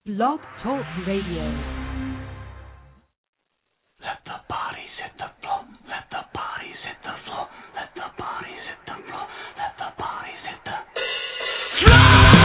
Blog Talk Radio. Let the bodies hit the floor. Let the bodies hit the floor. Let the bodies hit the floor. Let the bodies hit the floor.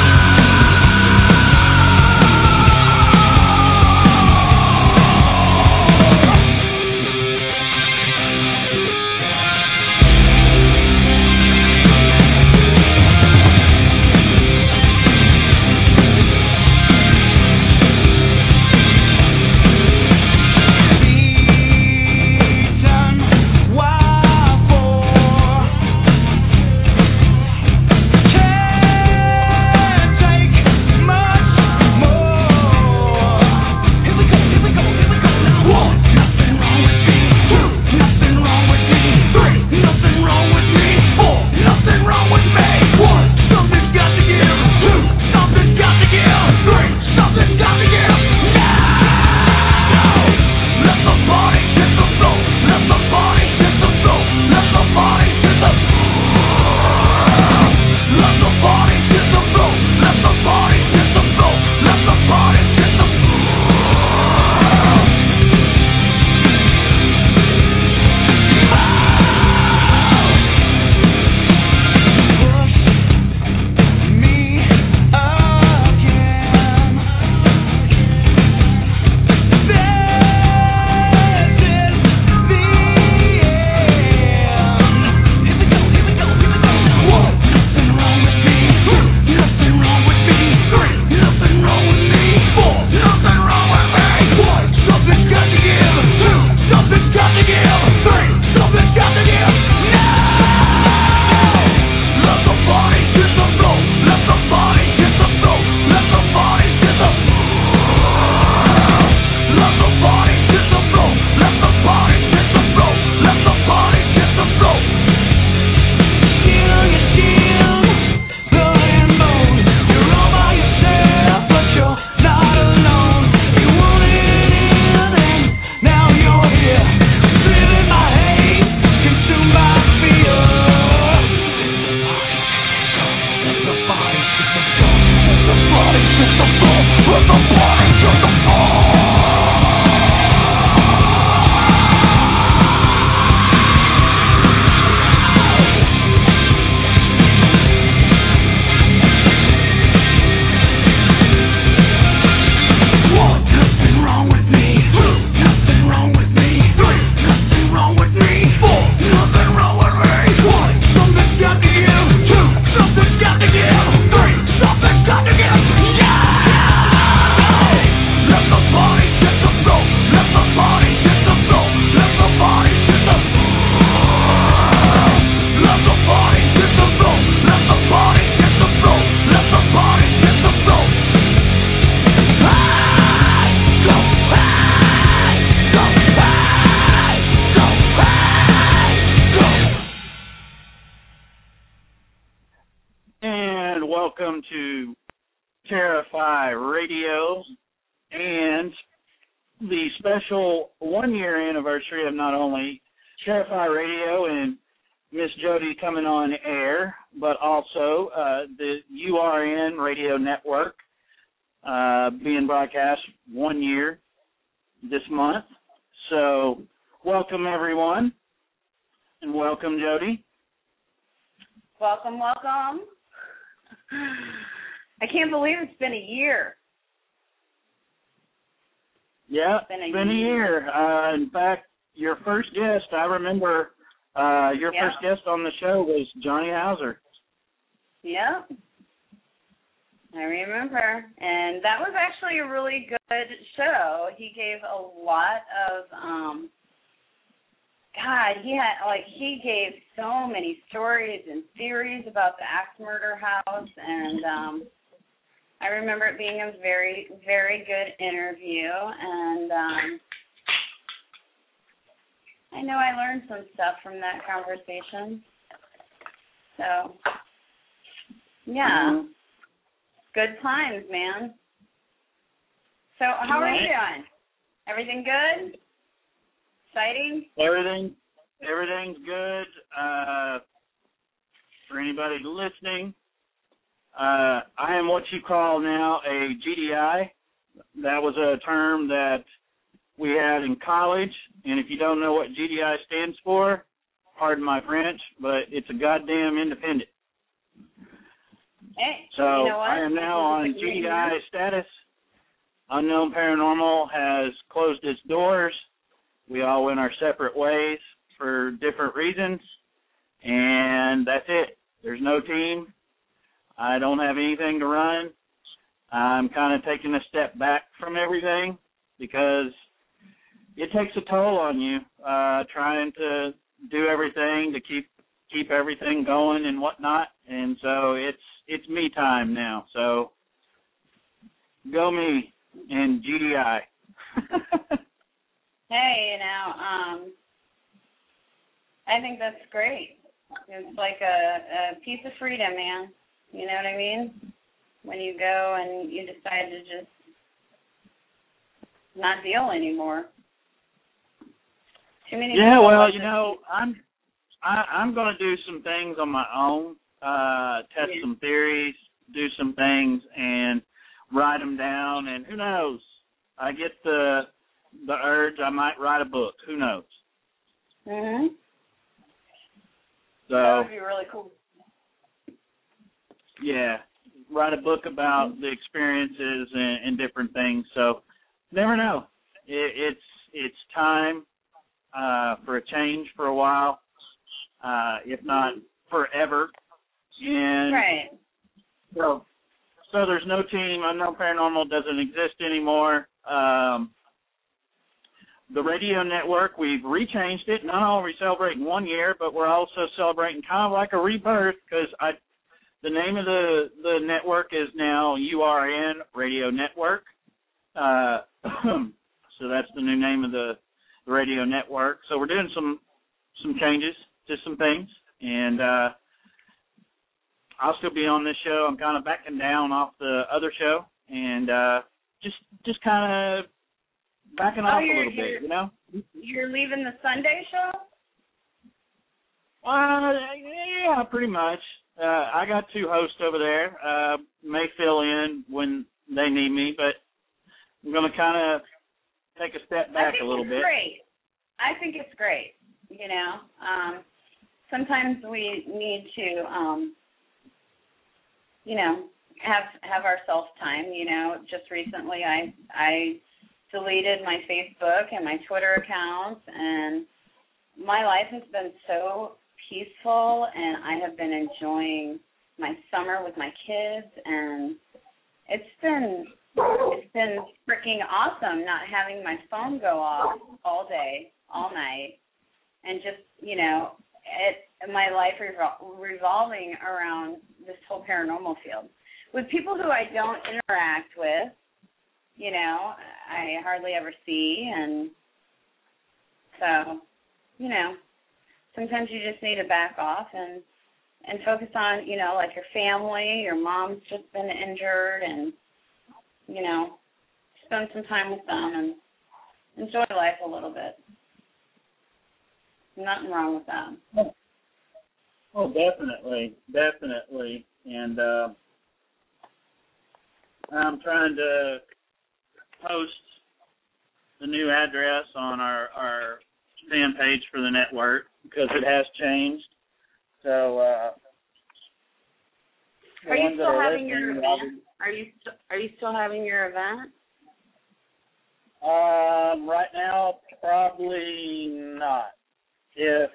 Welcome to Terrify Radio and the special one-year anniversary of not only Terrify Radio and Miss Jody coming on air, but also the URN Radio Network being broadcast 1 year this month. So welcome, everyone, and welcome, Jody. Welcome, welcome. I can't believe it's been a year. Yeah, it's been a year. In fact, your first guest, I remember first guest on the show was Johnny Hauser. Yeah, I remember. And that was actually a really good show. He gave a lot of, he gave so many stories and theories about the Axe Murder House, and I remember it being a very, very good interview, and I know I learned some stuff from that conversation. So, yeah, good times, man. So, how are you doing? Everything good? Exciting? Everything's good. For anybody listening, I am what you call now a GDI. That was a term that we had in college, and if you don't know what GDI stands for, pardon my French, but it's a goddamn independent. Hey, So you know what? I am now on GDI status. Unknown Paranormal has closed its doors. We all went our separate ways for different reasons, and that's it. There's no team. I don't have anything to run. I'm kind of taking a step back from everything because it takes a toll on you trying to do everything to keep everything going and whatnot. And so it's me time now. So go me and GDI. Hey, I think that's great. It's like a piece of freedom, man. You know what I mean? When you go and you decide to just not deal anymore. Too many Yeah, people well, like you know, I'm going to do some things on my own, test some theories, do some things, and write them down. And who knows? I get the urge. I might write a book. Who knows? Mhm. So that would be really cool. Yeah, write a book about the experiences and different things. So never know. It's time for a change for a while, if not forever. And right. So there's no team. Unknown Paranormal doesn't exist anymore. The radio network, we've rechanged it. Not only are we celebrating 1 year, but we're also celebrating kind of like a rebirth because the name of the network is now URN Radio Network. So that's the new name of the radio network. So we're doing some changes to some things, and I'll still be on this show. I'm kind of backing down off the other show, and just kind of backing off a little bit, you know? You're leaving the Sunday show? Yeah, pretty much. I got two hosts over there. May fill in when they need me, but I'm going to kind of take a step back a little bit. I think it's great. You know, sometimes we need to, you know, have our self time. You know, just recently I deleted my Facebook and my Twitter accounts, and my life has been so peaceful, and I have been enjoying my summer with my kids, and it's been freaking awesome not having my phone go off all day, all night, and just, you know, my life revolving around this whole paranormal field with people who I don't interact with. You know, I hardly ever see, and so, you know, sometimes you just need to back off and focus on, you know, like your family. Your mom's just been injured, and, you know, spend some time with them and enjoy life a little bit. Nothing wrong with that. Oh, definitely. And I'm trying to post the new address on our fan page for the network because it has changed. So, are you still having your event? Are you still having your event? Right now, probably not. If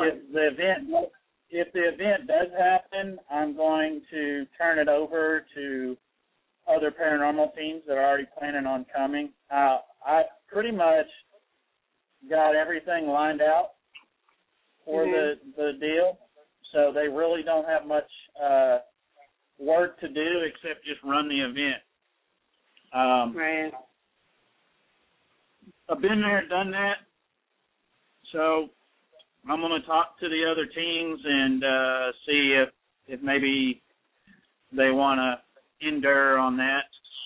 the event does happen, I'm going to turn it over to other paranormal teams that are already planning on coming. I pretty much got everything lined out for the deal, so they really don't have much work to do except just run the event. Right. I've been there, done that, so I'm going to talk to the other teams and see if maybe they want to endure on that.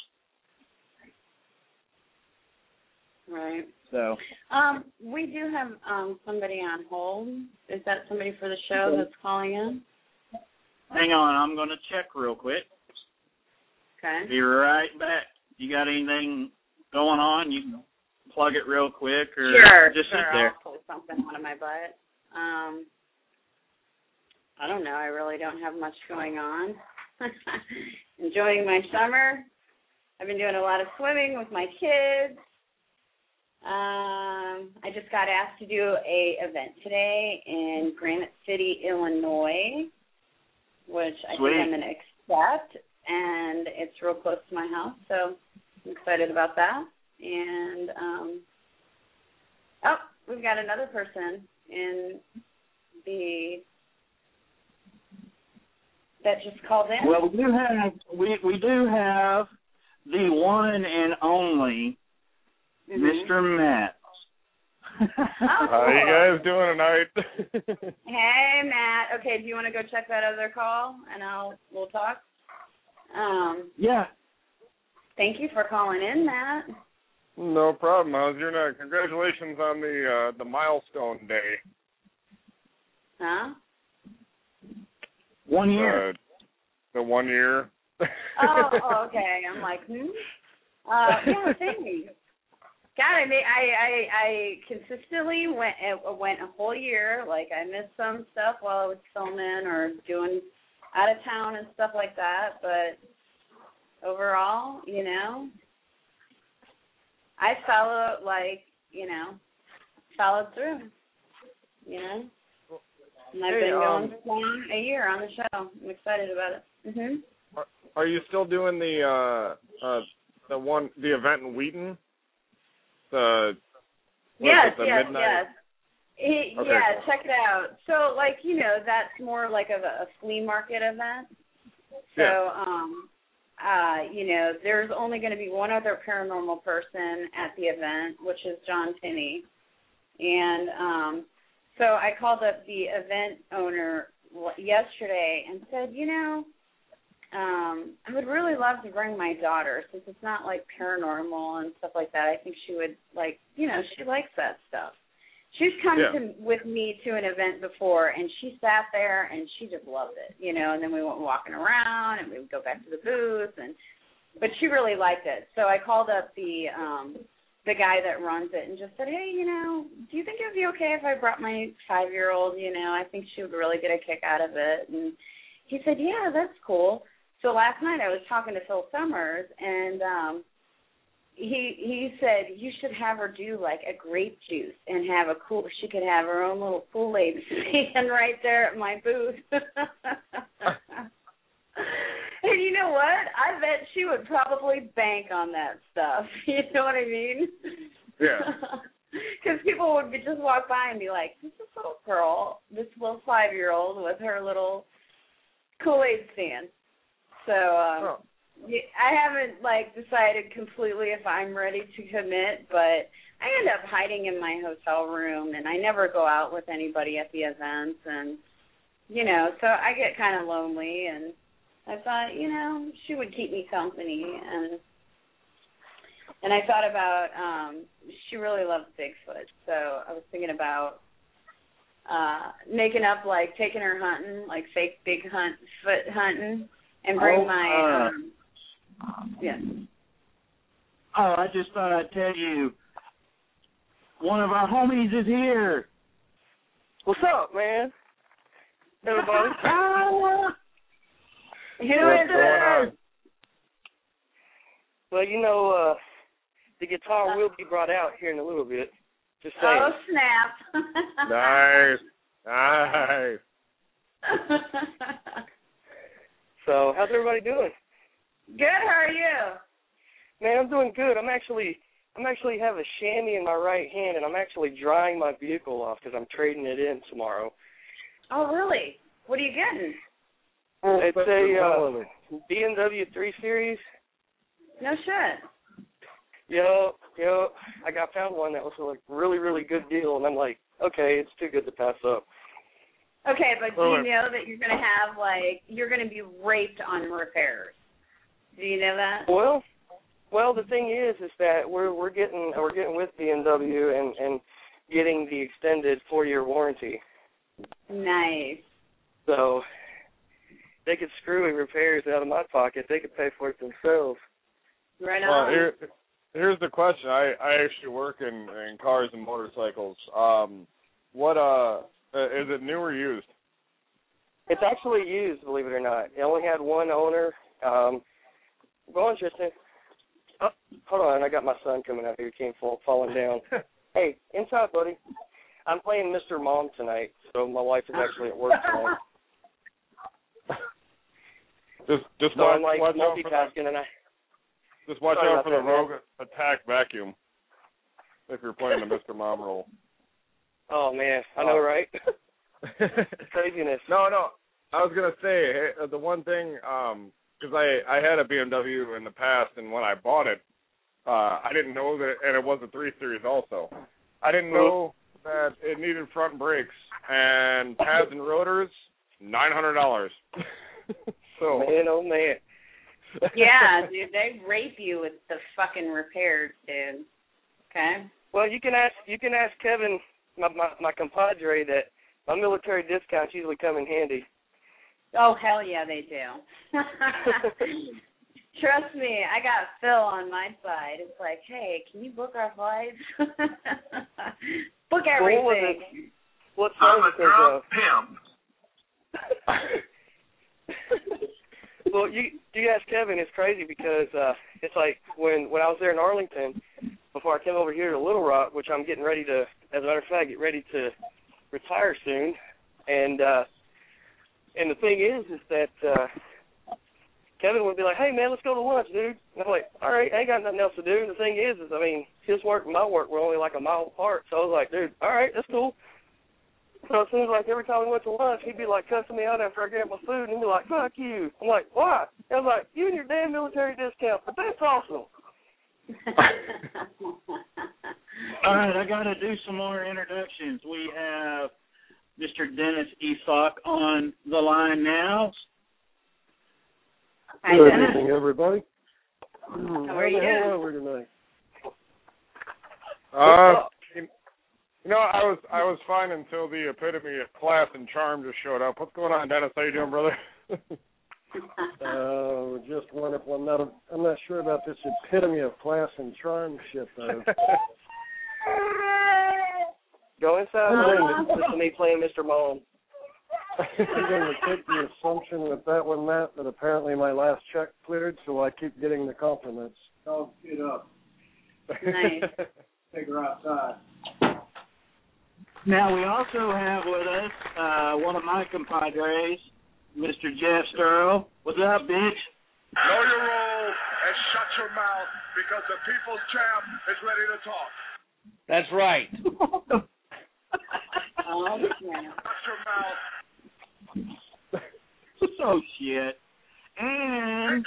Right. So. We do have somebody on hold. Is that somebody for the show that's calling in? Hang on, I'm going to check real quick. Okay. Be right back. You got anything going on? You can plug it real quick or just sit there. I'll pull something out of my butt. I don't know. I really don't have much going on. Enjoying my summer. I've been doing a lot of swimming with my kids. I just got asked to do a event today in Granite City, Illinois, which I think I'm going to accept, and it's real close to my house, so I'm excited about that. And, we've got another person in that just called in. Well, we do have the one and only Mr. Matt. How you guys doing tonight? Hey, Matt. Okay, do you want to go check that other call, and we'll talk? Yeah. Thank you for calling in, Matt. No problem. How's your night? Congratulations on the milestone day. Huh? 1 year. The 1 year. Oh, okay. I'm like, yeah, thanks. God, I consistently went a whole year. Like, I missed some stuff while I was filming or doing out of town and stuff like that. But overall, I followed through, And I've been going for a year on the show. I'm excited about it. Mhm. Are you still doing the event in Wheaton? Yes. midnight? Yes. Okay, Yeah, cool. check it out. So, that's more like of a flea market event. So, there's only going to be one other paranormal person at the event, which is John Finney. And so I called up the event owner yesterday and said, I would really love to bring my daughter, since it's not like paranormal and stuff like that. I think she would she likes that stuff. She's come with me to an event before, and she sat there and she just loved it, and then we went walking around and we would go back to the booth, but she really liked it. So I called up the guy that runs it and just said, hey, do you think it would be okay if I brought my 5-year-old? I think she would really get a kick out of it. And he said, yeah, that's cool. So last night I was talking to Phil Summers, and he said you should have her do like a grape juice and she could have her own little Kool-Aid stand right there at my booth. And you know what? I bet she would probably bank on that stuff. You know what I mean? Yeah. Because people would just walk by and be like, this little girl, this little 5-year-old with her little Kool-Aid stand. So I haven't decided completely if I'm ready to commit, but I end up hiding in my hotel room, and I never go out with anybody at the events, and so I get kind of lonely, and I thought she would keep me company, and I thought about she really loves Bigfoot, so I was thinking about making up taking her hunting, fake Bigfoot hunting. And bring my, yes. Oh, I just thought I'd tell you, one of our homies is here. What's up, man? Everybody. Who is it? Well, the guitar will be brought out here in a little bit. Just saying. Oh, snap. Nice. So, how's everybody doing? Good. How are you? Man, I'm doing good. I'm actually have a chamois in my right hand, and I'm actually drying my vehicle off because I'm trading it in tomorrow. Oh, really? What are you getting? It's a BMW 3 Series. No shit. Yo, I found one that was a really, really good deal, and I'm like, okay, it's too good to pass up. Okay, but do you know that you're going to have, you're going to be raped on repairs? Do you know that? Well, the thing is that we're getting with BMW and getting the extended 4-year warranty. Nice. So, they could screw repairs out of my pocket. They could pay for it themselves. Right on. Well, here's the question. I actually work in cars and motorcycles. What is it, new or used? It's actually used, believe it or not. It only had one owner. Go on, Tristan. Oh, hold on, I got my son coming out here. He came falling down. Hey, inside, buddy. I'm playing Mr. Mom tonight, so my wife is actually at work tonight. Just so watch, I'm like watch multitasking, and I. Just watch Sorry out about for the that, rogue man. attack vacuum if you're playing the Mr. Mom role. Oh man, I know, right? Craziness. No. I was gonna say the one thing, because I had a BMW in the past, and when I bought it, I didn't know that, and it was a 3 Series also. I didn't know that it needed front brakes and pads and rotors, $900. So Man, oh man. Yeah, dude, they rape you with the fucking repairs, dude. Okay. Well, you can ask Kevin, my compadre, that my military discounts usually come in handy. Oh, hell yeah, they do. Trust me, I got Phil on my side. It's like, hey, can you book our flights? Book everything. What I'm a song drunk pimp. Well, you ask Kevin, it's crazy because it's like when I was there in Arlington, before I came over here to Little Rock, which I'm getting ready to, as a matter of fact, get ready to retire soon. And the thing is that Kevin would be like, hey, man, let's go to lunch, dude. And I'm like, all right, I ain't got nothing else to do. And the thing is I mean, his work and my work were only like a mile apart. So I was like, dude, all right, that's cool. So it seems like every time we went to lunch, he'd be like cussing me out after I grabbed my food, and he'd be like, fuck you. I'm like, why? I was like, you and your damn military discount, but that's awesome. All right, I got to do some more introductions. We have Mr. Dennis Esock on the line now. Hi, Good Dennis. evening, everybody. How are you? How are we tonight? You know, I was fine until the epitome of class and charm just showed up. What's going on, Dennis? How you doing, brother? Just wondering. I'm not sure about this epitome of class and charm shit, though. Go inside. Listen to me playing Mr. Mom. I'm going to take the assumption with that one, Matt, that apparently my last check cleared, so I keep getting the compliments. Oh, get up. Nice. Take her outside. Now, we also have with us one of my compadres, Mr. Jeff Sturl. What's up, bitch? Know your role and shut your mouth because the people's champ is ready to talk. That's right. Oh, yeah. Shut your mouth. So shit. And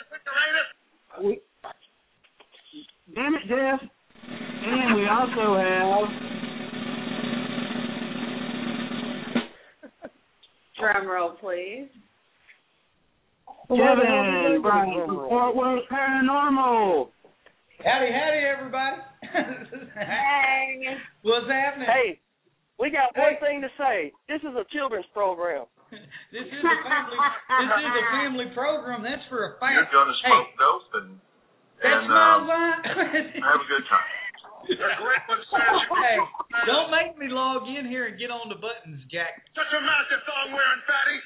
damn it, Jeff. And we also have Drum roll, please. Kevin Brian from Fort Worth Paranormal. Howdy, everybody. Hey. What's happening? Hey, we got one thing to say. This is a children's program. This is a family program. That's for a fact. You're going to smoke dope and That's my line. have a good time. Hey, don't make me log in here and get on the buttons, Jack. Shut your mouth, you thong wearing fatty.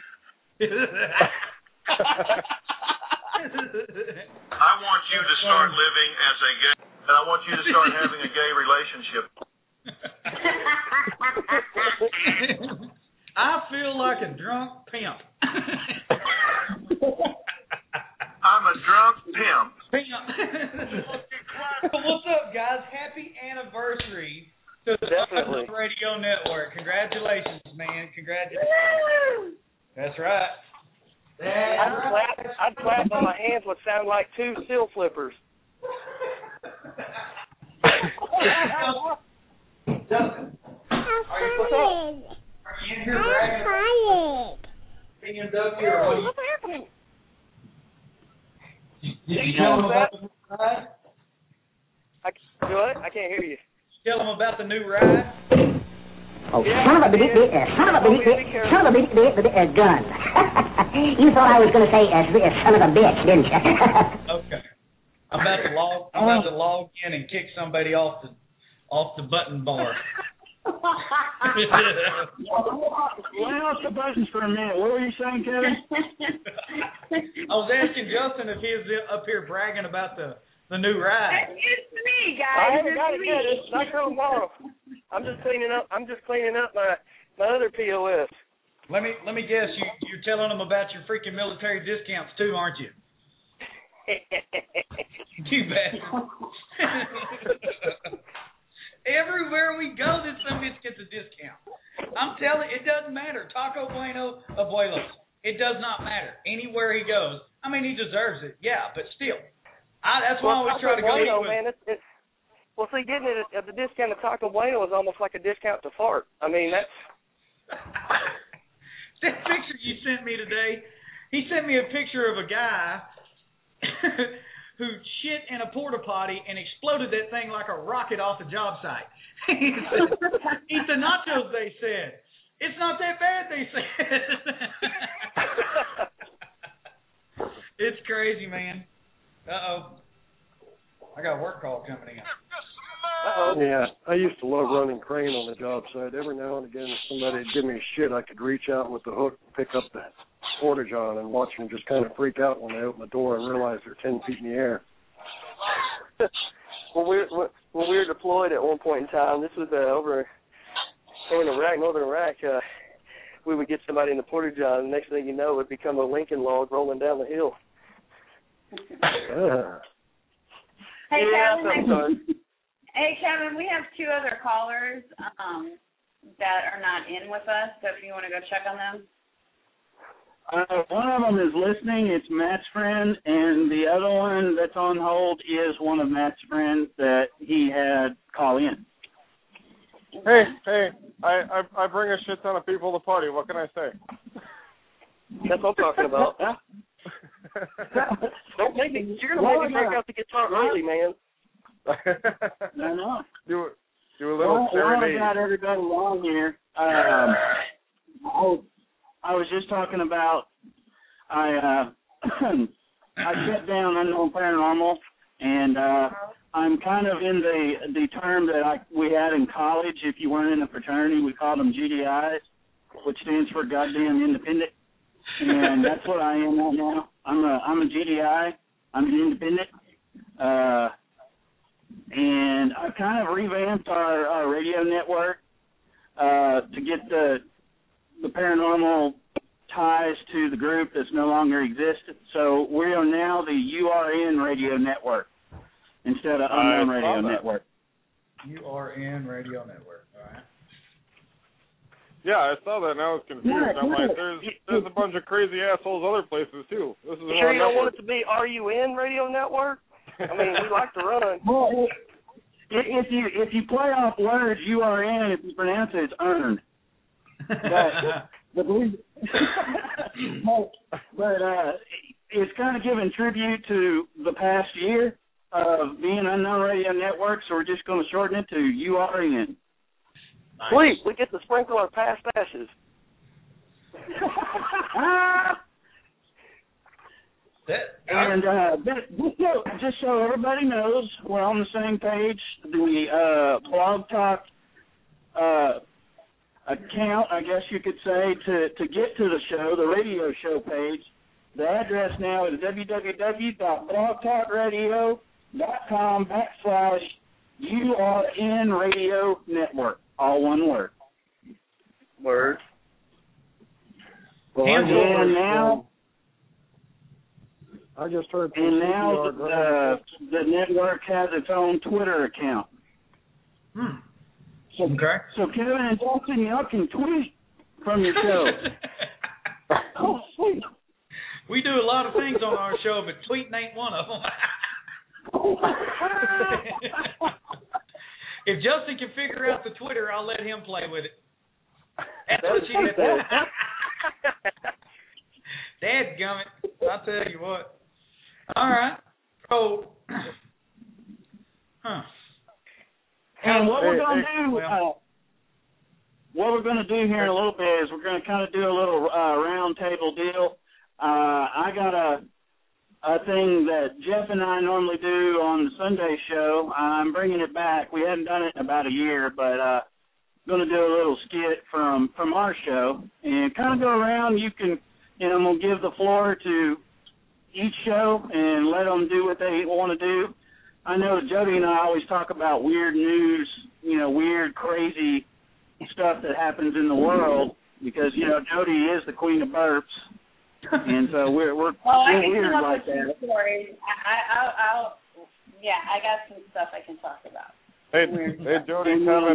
I want you to start living as a gay, and I want you to start having a gay relationship. I feel like a drunk pimp. I'm a drunk pimp. What's up, guys? Happy anniversary to the Definitely. Radio Network. Congratulations, man. Congratulations. That's right. I'd clap, but my hands would sound like two seal flippers. Dustin, are you in here bragging BMW or what? What's happening? Did you tell them about the new ride? What? I can't hear you. Tell them about the new ride? Oh, Yeah, son of a bitch, gun. You thought I was going to say son of a bitch, didn't you? Okay. I'm about to log in and kick somebody off the button bar. Lay off the buttons for a minute. What were you saying, Kevin? I was asking Justin if he was up here bragging about the new ride. It's me, guys. I haven't got it yet. It's not coming tomorrow. I'm just cleaning up my other POS. Let me guess. You're telling them about your freaking military discounts too, aren't you? You bastard. Everywhere we go, this son of a bitch gets a discount. I'm telling you, it doesn't matter. Taco Bueno, Abuelos. It does not matter. Anywhere he goes. I mean, he deserves it. Yeah, but still. That's why I always try to go Bueno, with. Man, well, see, getting it at the discount of Taco Bueno is almost like a discount to fart. I mean, that's... That picture you sent me today, he sent me a picture of a guy who shit in a porta potty and exploded that thing like a rocket off the job site. He said, nachos, they said. It's not that bad, they said. It's crazy, man. Uh-oh. I got a work call coming in. Uh-oh. Yeah, I used to love running crane on the job site. Every now and again, if somebody would give me shit, I could reach out with the hook, pick up that porta-john, and watch them just kind of freak out when they open the door and realize they're 10 feet in the air. When we were deployed at one point in time, this was over in Iraq, northern Iraq, we would get somebody in the porta-john, and the next thing you know, it would become a Lincoln log rolling down the hill. Hey, yeah, Kevin. Hey, Kevin, we have two other callers that are not in with us, so if you want to go check on them. One of them is listening. It's Matt's friend, and the other one that's on hold is one of Matt's friends that he had call in. Hey, I bring a shit ton of people to the party. What can I say? That's what I'm talking about. Don't make me. You're gonna make me break out the guitar early, man. I know. Do a little serenade. I got everybody along here. I was just talking about I shut down Unknown Paranormal, and I'm kind of in the term that we had in college. If you weren't in a fraternity, we called them GDIs, which stands for Goddamn Independent, and that's what I am right now. I'm a GDI. I'm an independent, and I kind of revamped our radio network to get the paranormal ties to the group that's no longer existed. So we are now the URN Radio Network instead of Unknown Radio Network. URN Radio Network, all right. Yeah, I saw that and I was confused. I'm like, there's a bunch of crazy assholes other places too. This is sure you don't want it to be RUN Radio Network? I mean, we like to run. Well, if you play off words, URN, if you pronounce it, it's earned. But it's kind of giving tribute to the past year of being Unknown Radio Network, so we're just going to shorten it to URN. Nice. Sweet, we get to sprinkle our past ashes. And just so everybody knows, we're on the same page. The Blog Talk account, I guess you could say, to get to the show, the radio show page. The address now is www.blogtalkradio.com/URN Radio Network. All one word. Word. Well, and now, I just heard. And now the network has its own Twitter account. So Kevin and Justin, y'all can tweet from your show. Oh, sweet. We do a lot of things on our show, but tweeting ain't one of them. If Justin can figure out the Twitter, I'll let him play with it. That's what you get there. Dadgummit. I'll tell you what. All right. So, And what we're going to do, what we're going to do here in a little bit is we're going to kind of do a little round table deal. I got a thing that Jeff and I normally do on the Sunday show. I'm bringing it back. We hadn't done it in about a year, but going to do a little skit from our show and kind of go around. You can, I'm going to give the floor to each show and let them do what they want to do. I know Jody and I always talk about weird news, weird, crazy stuff that happens in the world because, Jody is the queen of burps. And so we're weird like that. Stories. I got some stuff I can talk about. Hey Jody, Kevin,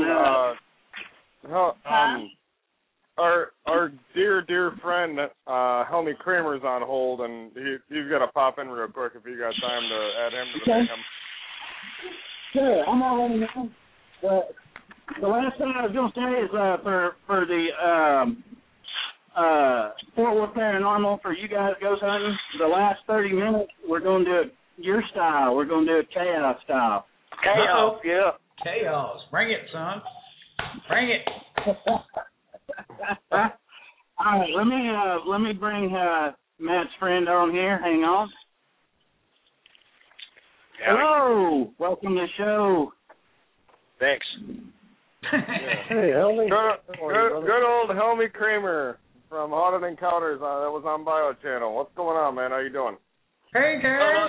our dear friend Helmy Kramer's on hold, and he's got to pop in real quick if you got time to add him to the mayhem. Sure, I'm already in. The last thing I was going to say is for the Fort Worth Paranormal, for you guys ghost hunting, the last 30 minutes, we're going to do it your style. We're going to do it chaos style. Chaos, yeah. Chaos. Bring it, son. Bring it. All right, let me bring Matt's friend on here. Hang on. Hello. Welcome to the show. Thanks. Hey, Helmy. Good old Helmy Kramer from Haunted Encounters. That was on Bio Channel. What's going on, man? How you doing? Hey, guys.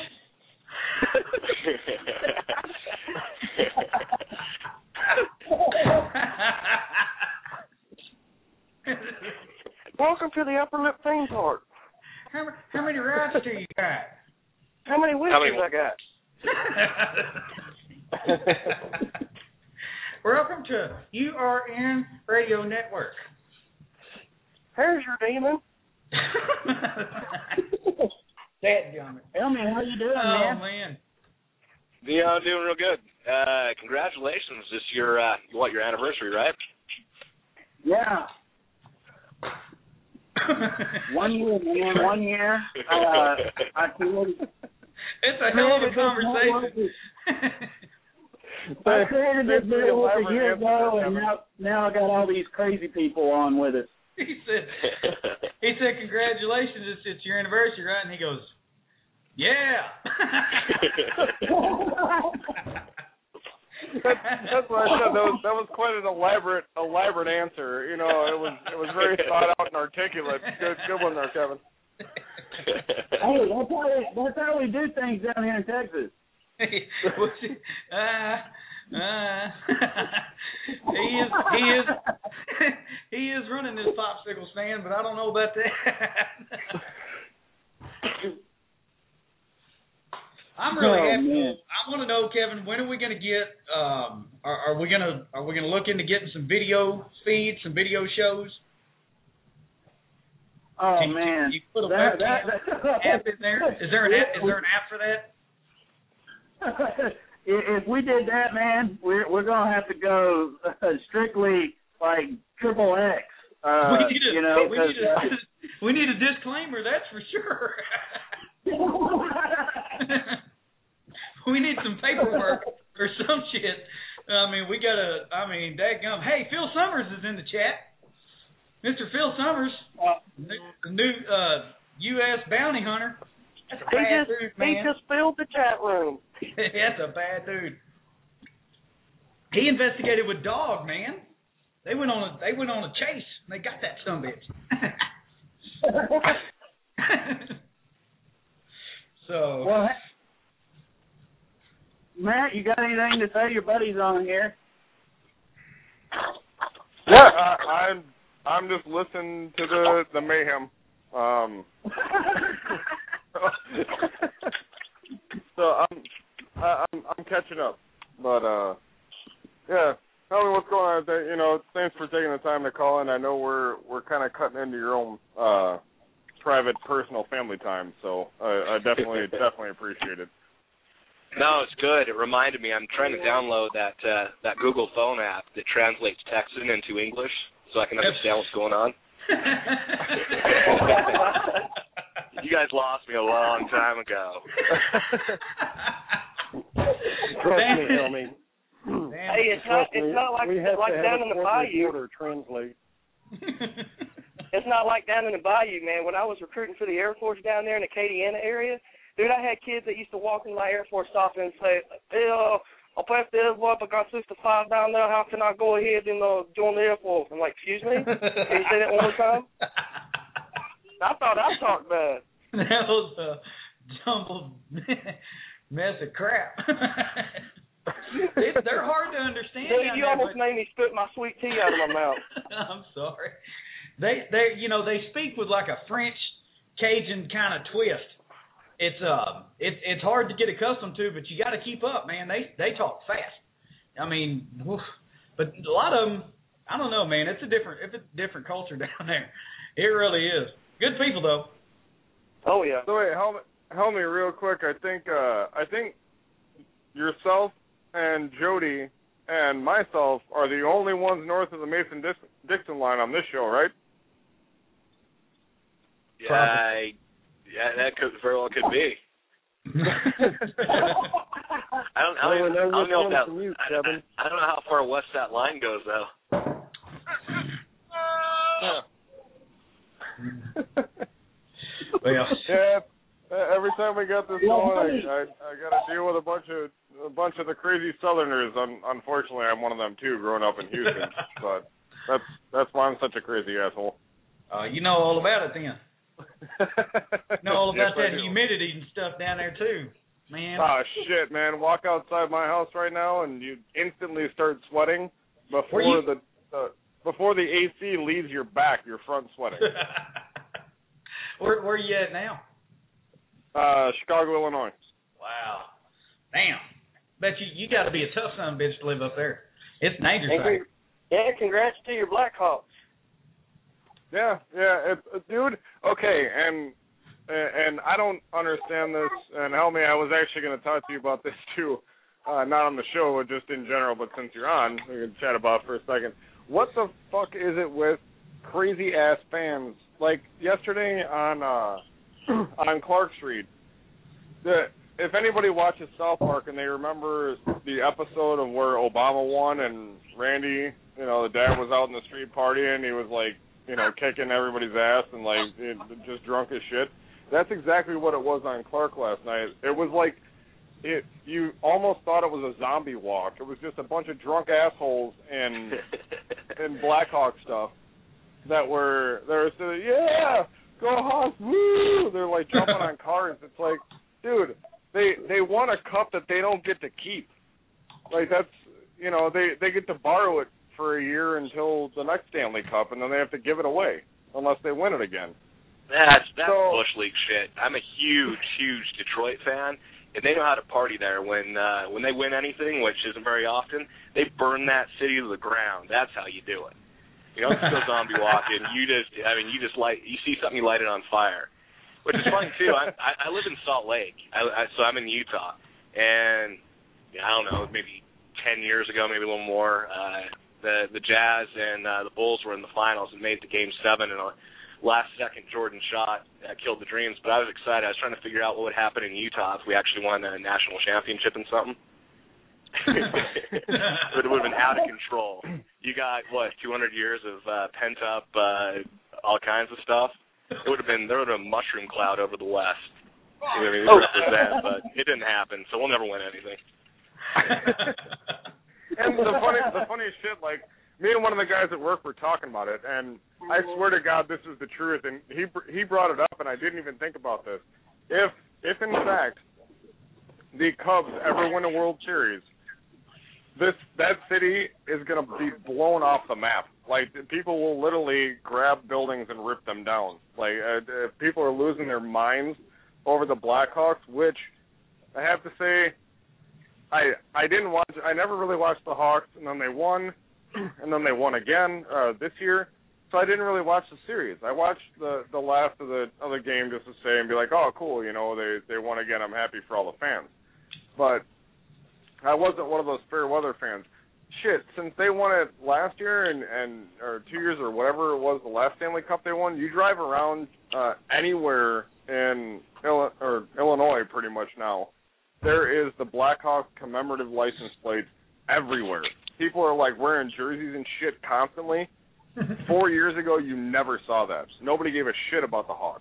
Welcome to the upper lip theme park. How many rides do you got? How many whiskeys I got? Welcome to URN Radio Network. Here's your demon. Dadgummit. Helmy, how you doing, man? Oh, man. Yeah, I'm doing real good. Congratulations. This is your anniversary, right? Yeah. 1 year, man. 1 year. It's a hell of a conversation. I created this deal a year ago, and now I got all these crazy people on with us. He said, congratulations, it's your anniversary, right? And he goes, yeah. That's what I said. That was quite an elaborate answer. It was very thought out and articulate. Good one there, Kevin. Hey, that's how we do things down here in Texas. He is running this popsicle stand, but I don't know about that. I'm really happy. Man. I want to know, Kevin, when are we going to get? Are we gonna look into getting some video feeds, some video shows? Oh man! You put a webcam app in there? Is there an app for that? If we did that, man, we're gonna have to go strictly like XXX. We need a disclaimer. That's for sure. We need some paperwork or some shit. Dadgum. Hey, Phil Summers is in the chat. Mr. Phil Summers, the new U.S. bounty hunter. That's a bad dude, man. He just filled the chat room. That's a bad dude. He investigated with Dog, man. They went on a chase. And they got that sumbitch. So. Well, Matt, you got anything to say? Your buddy's on here. Yeah, I'm just listening to the mayhem. So I'm catching up, but yeah. Tell me what's going on. Thanks for taking the time to call in. I know we're kind of cutting into your own private, personal, family time, so I definitely appreciate it. No, it's good. It reminded me. I'm trying to download that Google phone app that translates Texan into English, so I can understand what's going on. You guys lost me a long time ago. Trust me, Helmy. Hey, it's not like down in the bayou. Translate. It's not like down in the bayou, man. When I was recruiting for the Air Force down there in the Acadiana area, dude, I had kids that used to walk in my Air Force office and say, "Hey, I'll pass the envelope. I got 65 down there. How can I go ahead and join the Air Force?" I'm like, "Excuse me? Can you say that one more time?" I thought I talked bad. That was a jumbled mess of crap. They're hard to understand. Dude, you almost made me spit my sweet tea out of my mouth. I'm sorry. They speak with like a French Cajun kind of twist. It's hard to get accustomed to, but you got to keep up, man. They talk fast. I mean, but a lot of them, I don't know, man. It's a different culture down there. It really is. Good people though. Oh yeah. So wait, help me real quick. I think yourself and Jody and myself are the only ones north of the Mason-Dixon line on this show, right? Yeah, that very well could be. I don't know how far west that line goes though. Yeah. Every time we got this going, I got to deal with a bunch of the crazy Southerners. Unfortunately, I'm one of them too, growing up in Houston. But that's why I'm such a crazy asshole. You know all about it then. Know all about that humidity and stuff down there too, man. Oh shit, man! Walk outside my house right now, and you instantly start sweating before the AC leaves your back. Your front sweating. Where are you at now? Chicago, Illinois. Wow. Damn. Bet you got to be a tough son of a bitch to live up there. It's dangerous. Yeah, congrats to your Blackhawks. Yeah, dude. Okay, and I don't understand this. And help me, I was actually going to talk to you about this too, not on the show, but just in general. But since you're on, we can chat about it for a second. What the fuck is it with crazy ass fans? Like yesterday on Clark Street. If anybody watches South Park and they remember the episode of where Obama won and Randy, the dad was out in the street partying, he was like, kicking everybody's ass and like just drunk as shit. That's exactly what it was on Clark last night. It was like you almost thought it was a zombie walk. It was just a bunch of drunk assholes and Blackhawk stuff they were saying, yeah, go Hawks, woo! They're like jumping on cars. It's like, dude, they won a cup that they don't get to keep. Like that's, they get to borrow it for a year until the next Stanley Cup, and then they have to give it away unless they win it again. That's Bush League shit. I'm a huge Detroit fan, and they know how to party there. When they win anything, which isn't very often, they burn that city to the ground. That's how you do it. You don't just go zombie walking. You see something, you light it on fire. Which is funny too. I live in Salt Lake, so I'm in Utah, and I don't know, maybe 10 years ago, maybe a little more. The Jazz and the Bulls were in the finals and made it to Game 7, and a last-second Jordan shot killed the dreams. But I was excited. I was trying to figure out what would happen in Utah if we actually won a national championship in something. It would have been out of control. You got 200 years of pent up all kinds of stuff. There would have been a mushroom cloud over the West. But it didn't happen, so we'll never win anything. And the funniest shit, like me and one of the guys at work were talking about it, and I swear to God this is the truth. And he brought it up, and I didn't even think about this. If in fact the Cubs ever win a World Series, that city is going to be blown off the map. Like, people will literally grab buildings and rip them down. Like, people are losing their minds over the Blackhawks, which I have to say, I didn't watch. I never really watched the Hawks, and then they won, and then they won again this year. So I didn't really watch the series. I watched the last of the game just to say and be like, oh, cool, they won again. I'm happy for all the fans. But I wasn't one of those fair weather fans. Shit, since they won it last year or 2 years or whatever it was, the last Stanley Cup they won, you drive around anywhere in Illinois pretty much now, there is the Blackhawks commemorative license plates everywhere. people are like wearing jerseys and shit constantly. 4 years ago, you never saw that. Nobody gave a shit about the Hawks.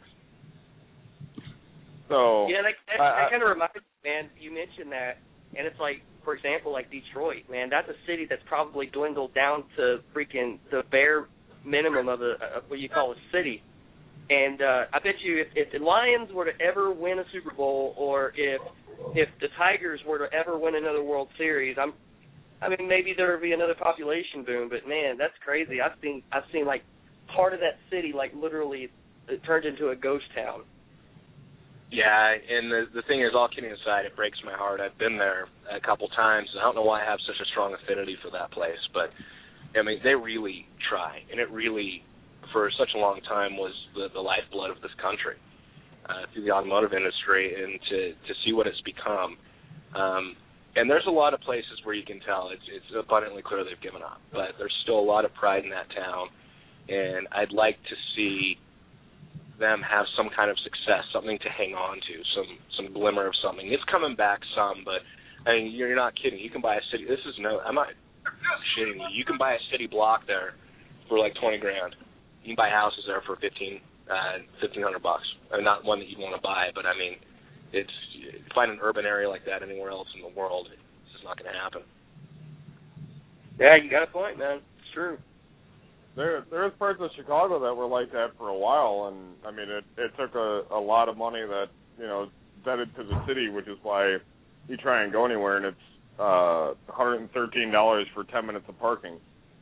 So yeah, that kind of reminds me, man. You mentioned that, and it's like, for example, like Detroit, man. That's a city that's probably dwindled down to freaking the bare minimum of what you call a city. And I bet you, if the Lions were to ever win a Super Bowl, or if the Tigers were to ever win another World Series, I mean, maybe there would be another population boom. But man, that's crazy. I've seen like part of that city, like literally, it turned into a ghost town. Yeah, and the thing is, all kidding aside, it breaks my heart. I've been there a couple times, and I don't know why I have such a strong affinity for that place, but I mean, they really try, and it really, for such a long time, was the lifeblood of this country through the automotive industry, and to see what it's become. And there's a lot of places where you can tell it's abundantly clear they've given up, but there's still a lot of pride in that town, and I'd like to see them have some kind of success, something to hang on to, some glimmer of something. It's coming back some, but I mean, you're not kidding. You can buy a city. I'm not shitting you. You can buy a city block there for like $20,000. You can buy houses there for $1,500. Not one that you'd want to buy, but I mean, find an urban area like that anywhere else in the world, it's just not going to happen. Yeah, you got a point, man. It's true. There's parts of Chicago that were like that for a while, and I mean, it took a lot of money that, you know, vetted to the city, which is why you try and go anywhere, and it's $113 for 10 minutes of parking.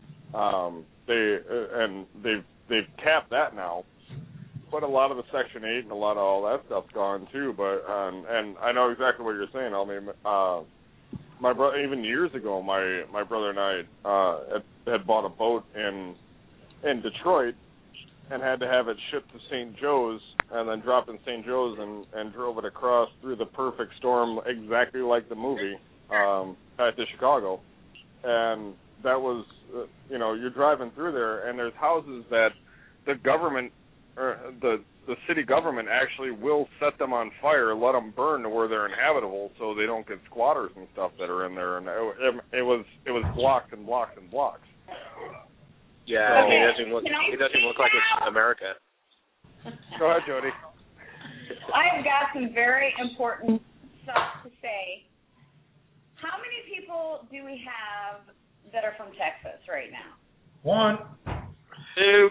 They've capped that now, but a lot of the Section 8 and a lot of all that stuff's gone too. But and I know exactly what you're saying. I mean, my brother, even years ago, my brother and I had bought a boat in Detroit and had to have it shipped to St. Joe's and then dropped in St. Joe's and drove it across through the perfect storm, exactly like the movie, back to Chicago. And that was, you know, you're driving through there, and there's houses that the government, or the city government actually will set them on fire, let them burn to where they're inhabitable so they don't get squatters and stuff that are in there. And it was blocks and blocks and blocks. Yeah, so, it doesn't look like it's America. Go ahead, Jody. I've got some very important stuff to say. How many people do we have that are from Texas right now? 1, 2,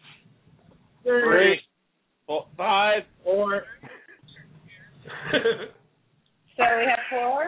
3, 4, 5, 4. So we have 4?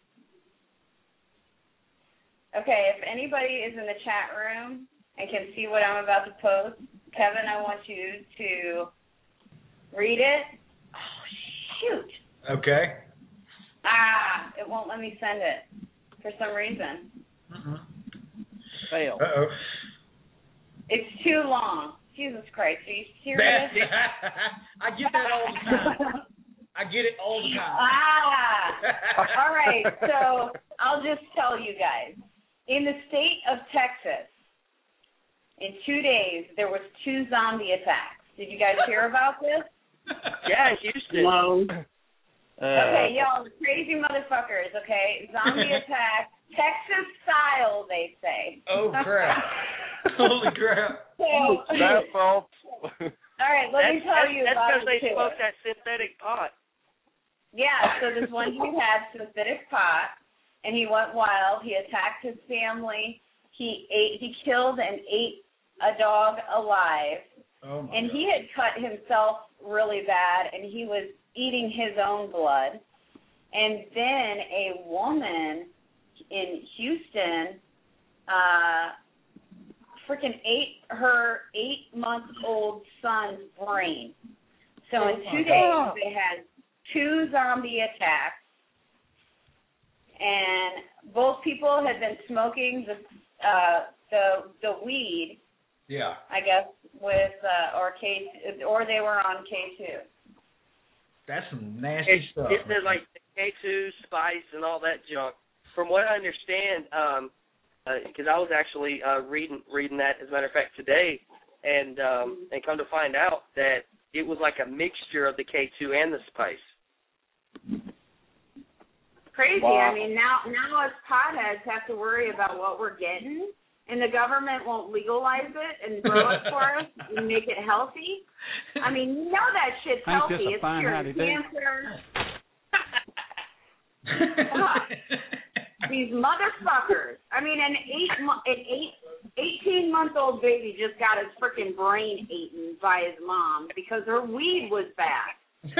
Okay, if anybody is in the chat room and can see what I'm about to post, Kevin, I want you to read it. Oh, shoot. Okay. It won't let me send it for some reason. Fail. Uh-oh. It's too long. Jesus Christ, are you serious? I get that all the time. I get it all the time. All right, so I'll just tell you guys. In the state of Texas, in 2 days, there was 2 zombie attacks. Did you guys hear about this? Yeah, Houston. No. Okay, y'all, crazy motherfuckers, okay? Zombie attack, Texas style, they say. Oh, crap. Holy crap. So, That folks. all right, let me tell you about it. That's because they smoked that synthetic pot. Yeah, so this one dude had synthetic pot, and he went wild. He attacked his family. He killed and ate a dog alive. Oh, and he had cut himself really bad, and he was eating his own blood. And then a woman in Houston freaking ate her 8-month-old son's brain. So in 2 days, they had 2 zombie attacks, and both people had been smoking the weed. Yeah. I guess with or they were on K2. That's some nasty stuff. It's like K2, Spice, and all that junk. From what I understand, because I was actually reading that, as a matter of fact, today, and come to find out that it was like a mixture of the K2 and the Spice. crazy. Wow. I mean, now us potheads have to worry about what we're getting, and the government won't legalize it and grow it for us and make it healthy. I mean, you know that shit's Ain't healthy. this a It's fine curing howdy do? cancer. These motherfuckers. I mean, an 18-month-old baby just got his freaking brain eaten by his mom because her weed was bad.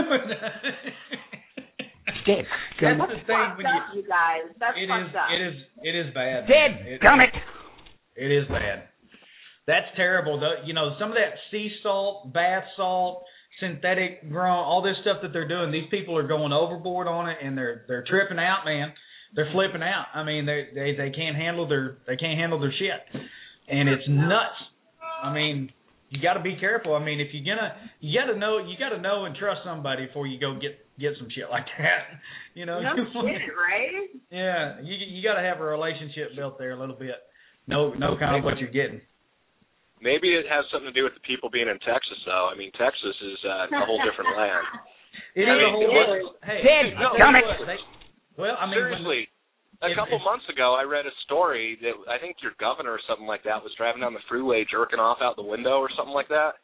Dead. That's the thing fucked when up, you guys. That's fucked up. It is bad. Dead. Gummit. It is bad. That's terrible. Some of that sea salt, bath salt, synthetic grown, all this stuff that they're doing. These people are going overboard on it, and they're tripping out, man. They're flipping out. I mean, they can't handle their shit, and it's nuts. I mean, you got to be careful. I mean, if you got to know and trust somebody before you go get some shit like that. No shit, right? Yeah, you got to have a relationship built there a little bit. Know kind of what you're getting. Maybe it has something to do with the people being in Texas, though. I mean, Texas is a whole different land. It is a whole different. Hey, seriously, a couple months ago, I read a story that I think your governor or something like that was driving down the freeway jerking off out the window or something like that.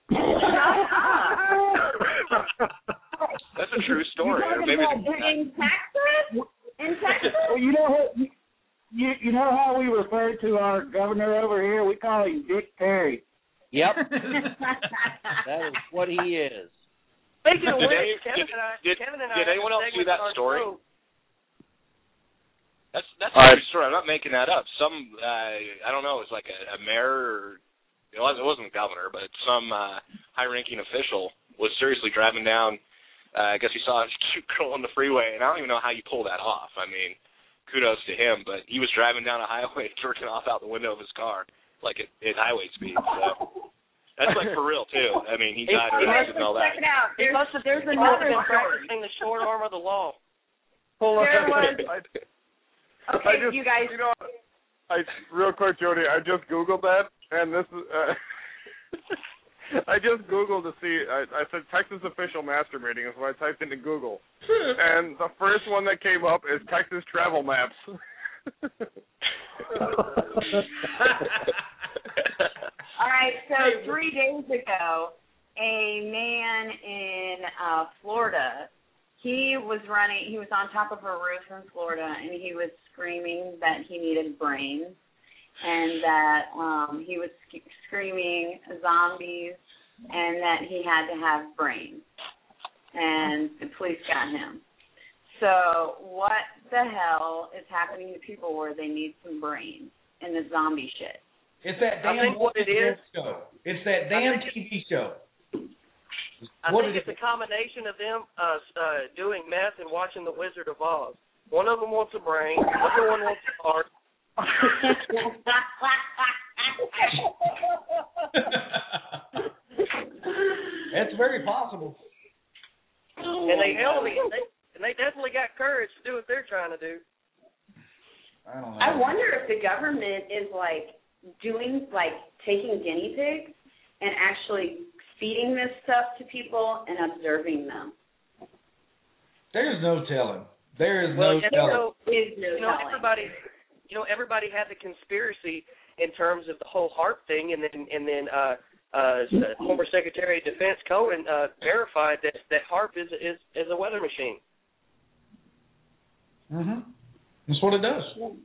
That's a true story. Maybe in Texas? In Texas? Well, you know how we refer to our governor over here? We call him Dick Perry. Yep. That is what he is. Speaking of which, Kevin and I did anyone else see that story? Show. That's a true story. I'm not making that up. Some I don't know, it was like a mayor, or it wasn't a governor, but some high-ranking official was seriously driving down. I guess he saw a cute girl on the freeway, and I don't even know how you pull that off. I mean, kudos to him, but he was driving down a highway, jerking off out the window of his car, like at highway speed. So that's like for real too. I mean, he died or didn't know that. There's another practicing the short arm of the law. Hold on. Okay, you guys. Real quick, Jody, I just Googled that, and this is. I just Googled to see. I said Texas official masturbating is what I typed into Google, and the first one that came up is Texas travel maps. All right, so 3 days ago, a man in Florida, he was on top of a roof in Florida, and he was screaming that he needed brains, and that he was screaming zombies, and that he had to have brains, and the police got him. So what the hell is happening to people where they need some brains in the zombie shit? It's that damn show. It's that damn TV show. I think it's a combination of them doing meth and watching The Wizard of Oz. One of them wants a brain, the other one wants a heart. That's very possible. And they definitely got courage to do what they're trying to do. I don't know. I wonder if the government is taking guinea pigs and actually feeding this stuff to people and observing them. There's no telling. There is no telling. Everybody had the conspiracy in terms of the whole HAARP thing, and then former Secretary of Defense Cohen verified that HAARP is a weather machine. Mhm. That's what it does.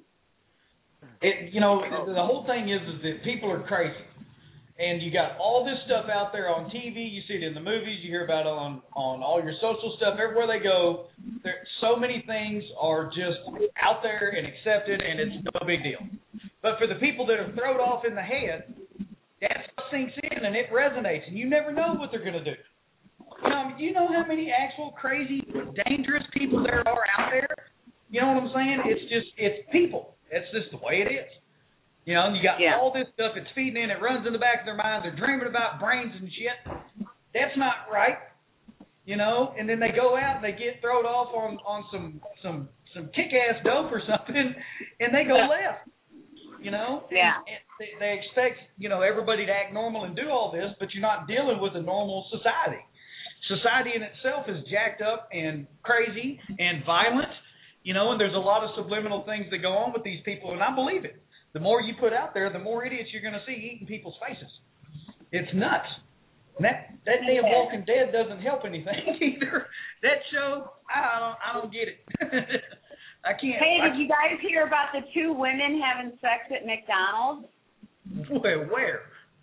The whole thing is that people are crazy. And you got all this stuff out there on TV. You see it in the movies. You hear about it on all your social stuff. Everywhere they go, so many things are just out there and accepted, and it's no big deal. But for the people that are thrown off in the head, that stuff sinks in and it resonates, and you never know what they're going to do. You know how many actual crazy, dangerous people there are out there? You know what I'm saying? It's people. It's just the way it is. You got all this stuff, it's feeding in, it runs in the back of their mind, they're dreaming about brains and shit. That's not right. And then they go out and they get thrown off on some kick-ass dope or something, and they go left. Yeah. And they expect, everybody to act normal and do all this, but you're not dealing with a normal society. Society in itself is jacked up and crazy and violent, You know, and there's a lot of subliminal things that go on with these people, and I believe it. The more you put out there, the more idiots you're going to see eating people's faces. It's nuts. And that damn Walking Dead doesn't help anything either. That show, I don't get it. I can't. Hey, did you guys hear about the 2 women having sex at McDonald's? Where?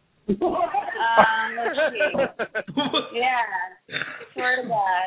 Let's see. Yeah, swear to God.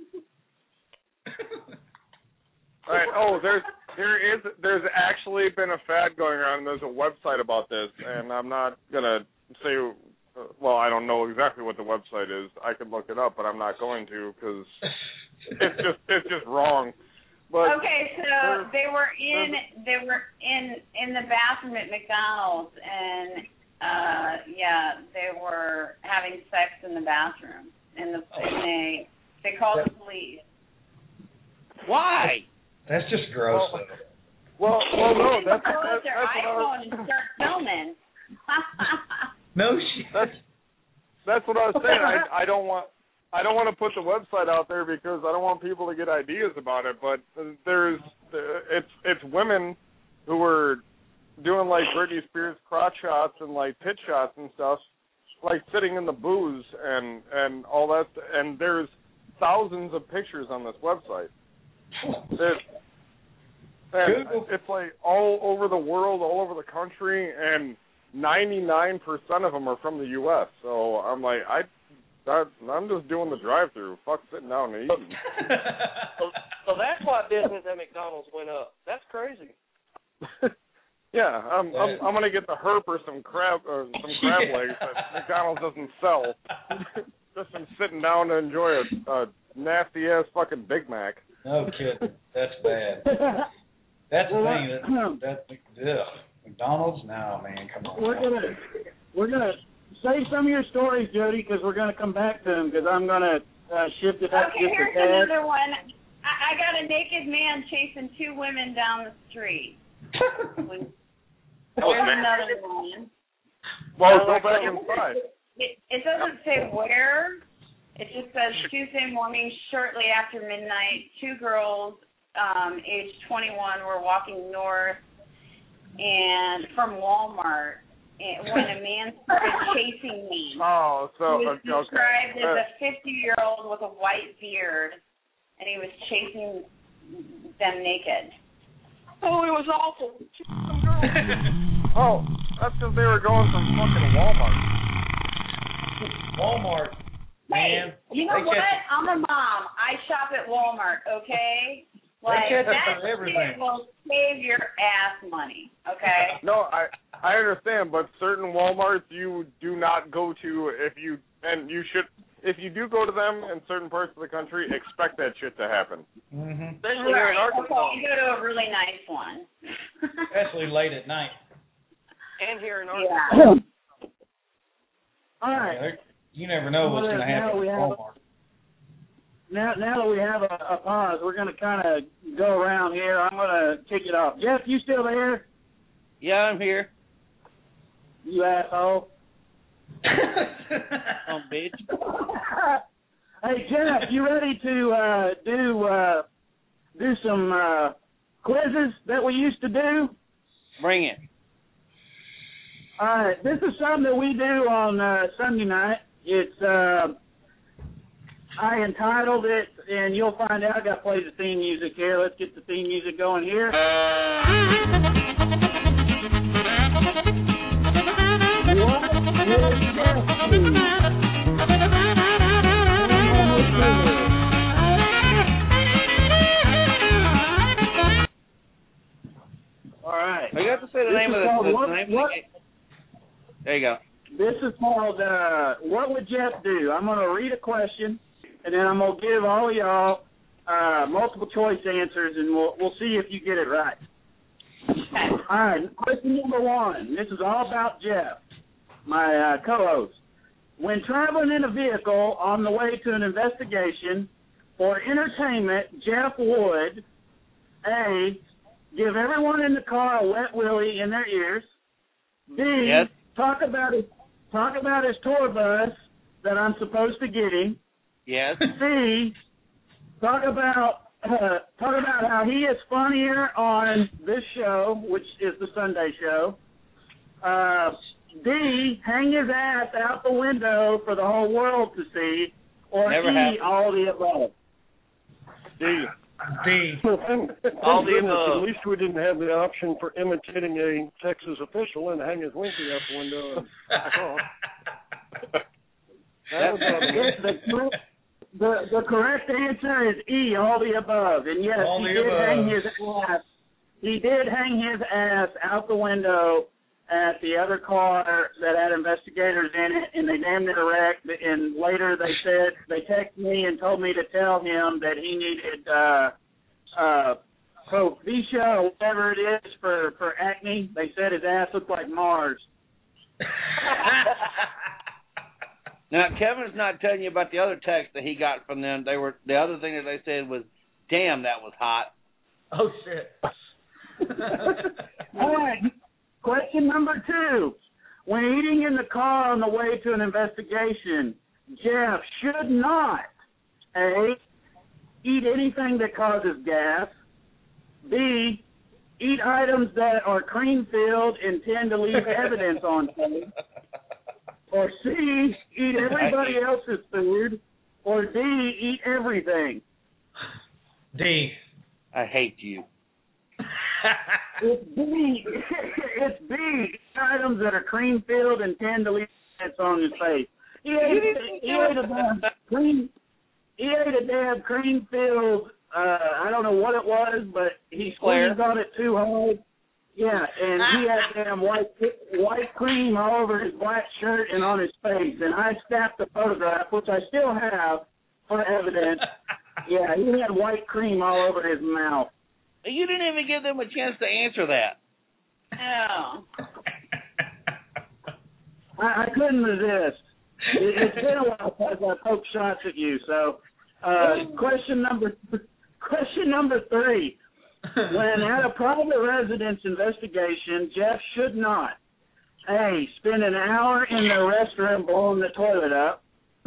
All right. Oh, there's actually been a fad going around. There's a website about this, and I'm not gonna say. Well, I don't know exactly what the website is. I could look it up, but I'm not going to because it's just wrong. But okay, so they were in the bathroom at McDonald's, and they were having sex in the bathroom, and they called the police. Why? That's just gross. Well, no, that's their iPhone and start filming. No shit. That's what I was saying. I don't want to put the website out there because I don't want people to get ideas about it. But it's women who were doing like Britney Spears crotch shots and like tit shots and stuff, like sitting in the booze and all that. And there's thousands of pictures on this website. It's like all over the world, all over the country, and 99% of them are from the U.S. So I'm like, I'm just doing the drive-through. Fuck sitting down and eating. So that's why business at McDonald's went up. That's crazy. Yeah, I'm gonna get the herp or some crab legs that McDonald's doesn't sell. Just from sitting down to enjoy a nasty ass fucking Big Mac. No kidding. That's bad. That's the thing. McDonald's? No, man, come on. We're gonna save some of your stories, Jody, because we're gonna come back to them. Because I'm gonna shift it up just a tad. Okay, here's another one. I got a naked man chasing 2 women down the street. There's another one. Well, go back inside. It doesn't say where. It just says Tuesday morning, shortly after midnight, 2 girls aged 21 were walking north and from Walmart when a man started chasing me. Oh, so he was described as a 50-year-old with a white beard, and he was chasing them naked. Oh, it was awful. Oh, that's because they were going from fucking Walmart. Walmart. Hey, you know what? I'm a mom. I shop at Walmart, okay? Like, that shit will save your ass money, okay? No, I understand, but certain Walmarts you do not go to if you do go to them in certain parts of the country, expect that shit to happen. Mm-hmm. Especially here in Arkansas. Okay, you go to a really nice one. Especially late at night. And here in Arkansas. Yeah. All right. You never know what's going to happen at Walmart. Now that we have a pause, we're going to kind of go around here. I'm going to kick it off. Jeff, you still there? Yeah, I'm here. You asshole. Bitch. Hey, Jeff, you ready to do some quizzes that we used to do? Bring it. All right, this is something that we do on Sunday night. It's I entitled it, and you'll find out. I got to play the theme music here. Let's get the theme music going here. All right. You have to say the name of the There you go. This is called What Would Jeff Do? I'm going to read a question, and then I'm going to give all of y'all multiple choice answers, and we'll see if you get it right. All right, question number 1. This is all about Jeff, my co-host. When traveling in a vehicle on the way to an investigation for entertainment, Jeff would, A, give everyone in the car a wet willy in their ears, B, yes. talk about his tour bus that I'm supposed to get him. Yes. C, talk about talk about how he is funnier on this show, which is the Sunday show. D, hang his ass out the window for the whole world to see, or Never E, happened. all the above. D. All the above. At least we didn't have the option for imitating a Texas official and hang his winky out the window and talk. The correct answer is E, all the above. And yes, All he the did above. hang his ass. He did hang his ass out the window at the other car that had investigators in it, and they damn near wrecked. And later they texted me and told me to tell him that he needed Propecia or whatever it is for acne. They said his ass looked like Mars. Now, Kevin's not telling you about the other text that he got from them. The other thing that they said was, "Damn, that was hot." Oh shit. All right. Question number 2. When eating in the car on the way to an investigation, Jeff should not A, eat anything that causes gas, B, eat items that are cream-filled and tend to leave evidence on tape, or C, eat everybody else's food, or D, eat everything. D. I hate you. It's B. It's B. Eat items that are cream-filled and tend to leave evidence on his face. He ate a damn cream-filled, I don't know what it was, but he squeezed on it too hard. Yeah, and he had damn white cream all over his black shirt and on his face. And I snapped the photograph, which I still have for evidence. Yeah, he had white cream all over his mouth. You didn't even give them a chance to answer that. Oh. I couldn't resist. It's been a while since I poked shots at you. So, question number 3. When at a private residence investigation, Jeff should not A, spend an hour in the restroom blowing the toilet up.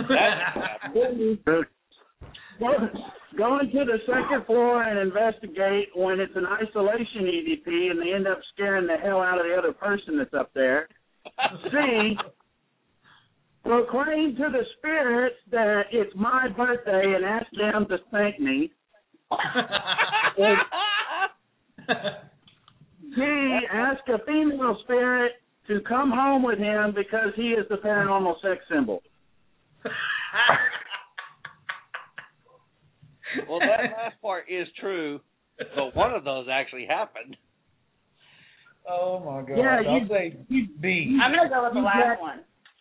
Go into the second floor and investigate when it's an isolation EVP and they end up scaring the hell out of the other person that's up there. C, proclaim to the spirits that it's my birthday and ask them to thank me. D, ask a female spirit to come home with him because he is the paranormal sex symbol. Well, that last part is true, but one of those actually happened. Oh my God! Yeah, I'll say B. I'm gonna go with the last one.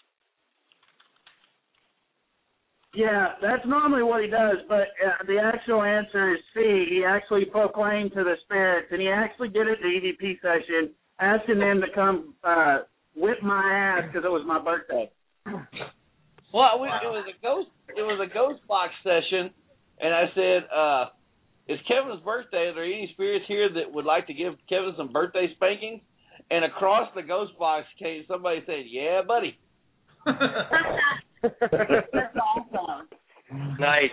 Yeah, that's normally what he does, but the actual answer is C. He actually proclaimed to the spirits, and he actually did it at the EVP session, asking them to come whip my ass because it was my birthday. Well, it was a ghost box session, and I said, "It's Kevin's birthday. Are there any spirits here that would like to give Kevin some birthday spankings?" And across the ghost box came somebody saying, "Yeah, buddy." That's awesome. Nice.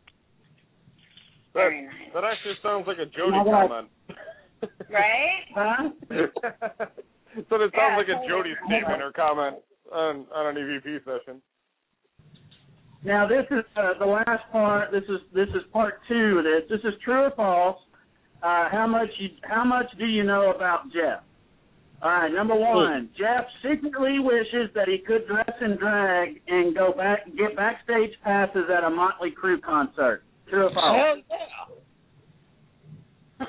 That actually sounds like a Jody comment. Right? Huh? So it sounds like a Jody statement or comment on an EVP session. Now this is the last part. This is part 2 of this. This is true or false. How much do you know about Jeff? All right, number 1, Jeff secretly wishes that he could dress in drag and get backstage passes at a Motley Crue concert. True or false? Hell yeah.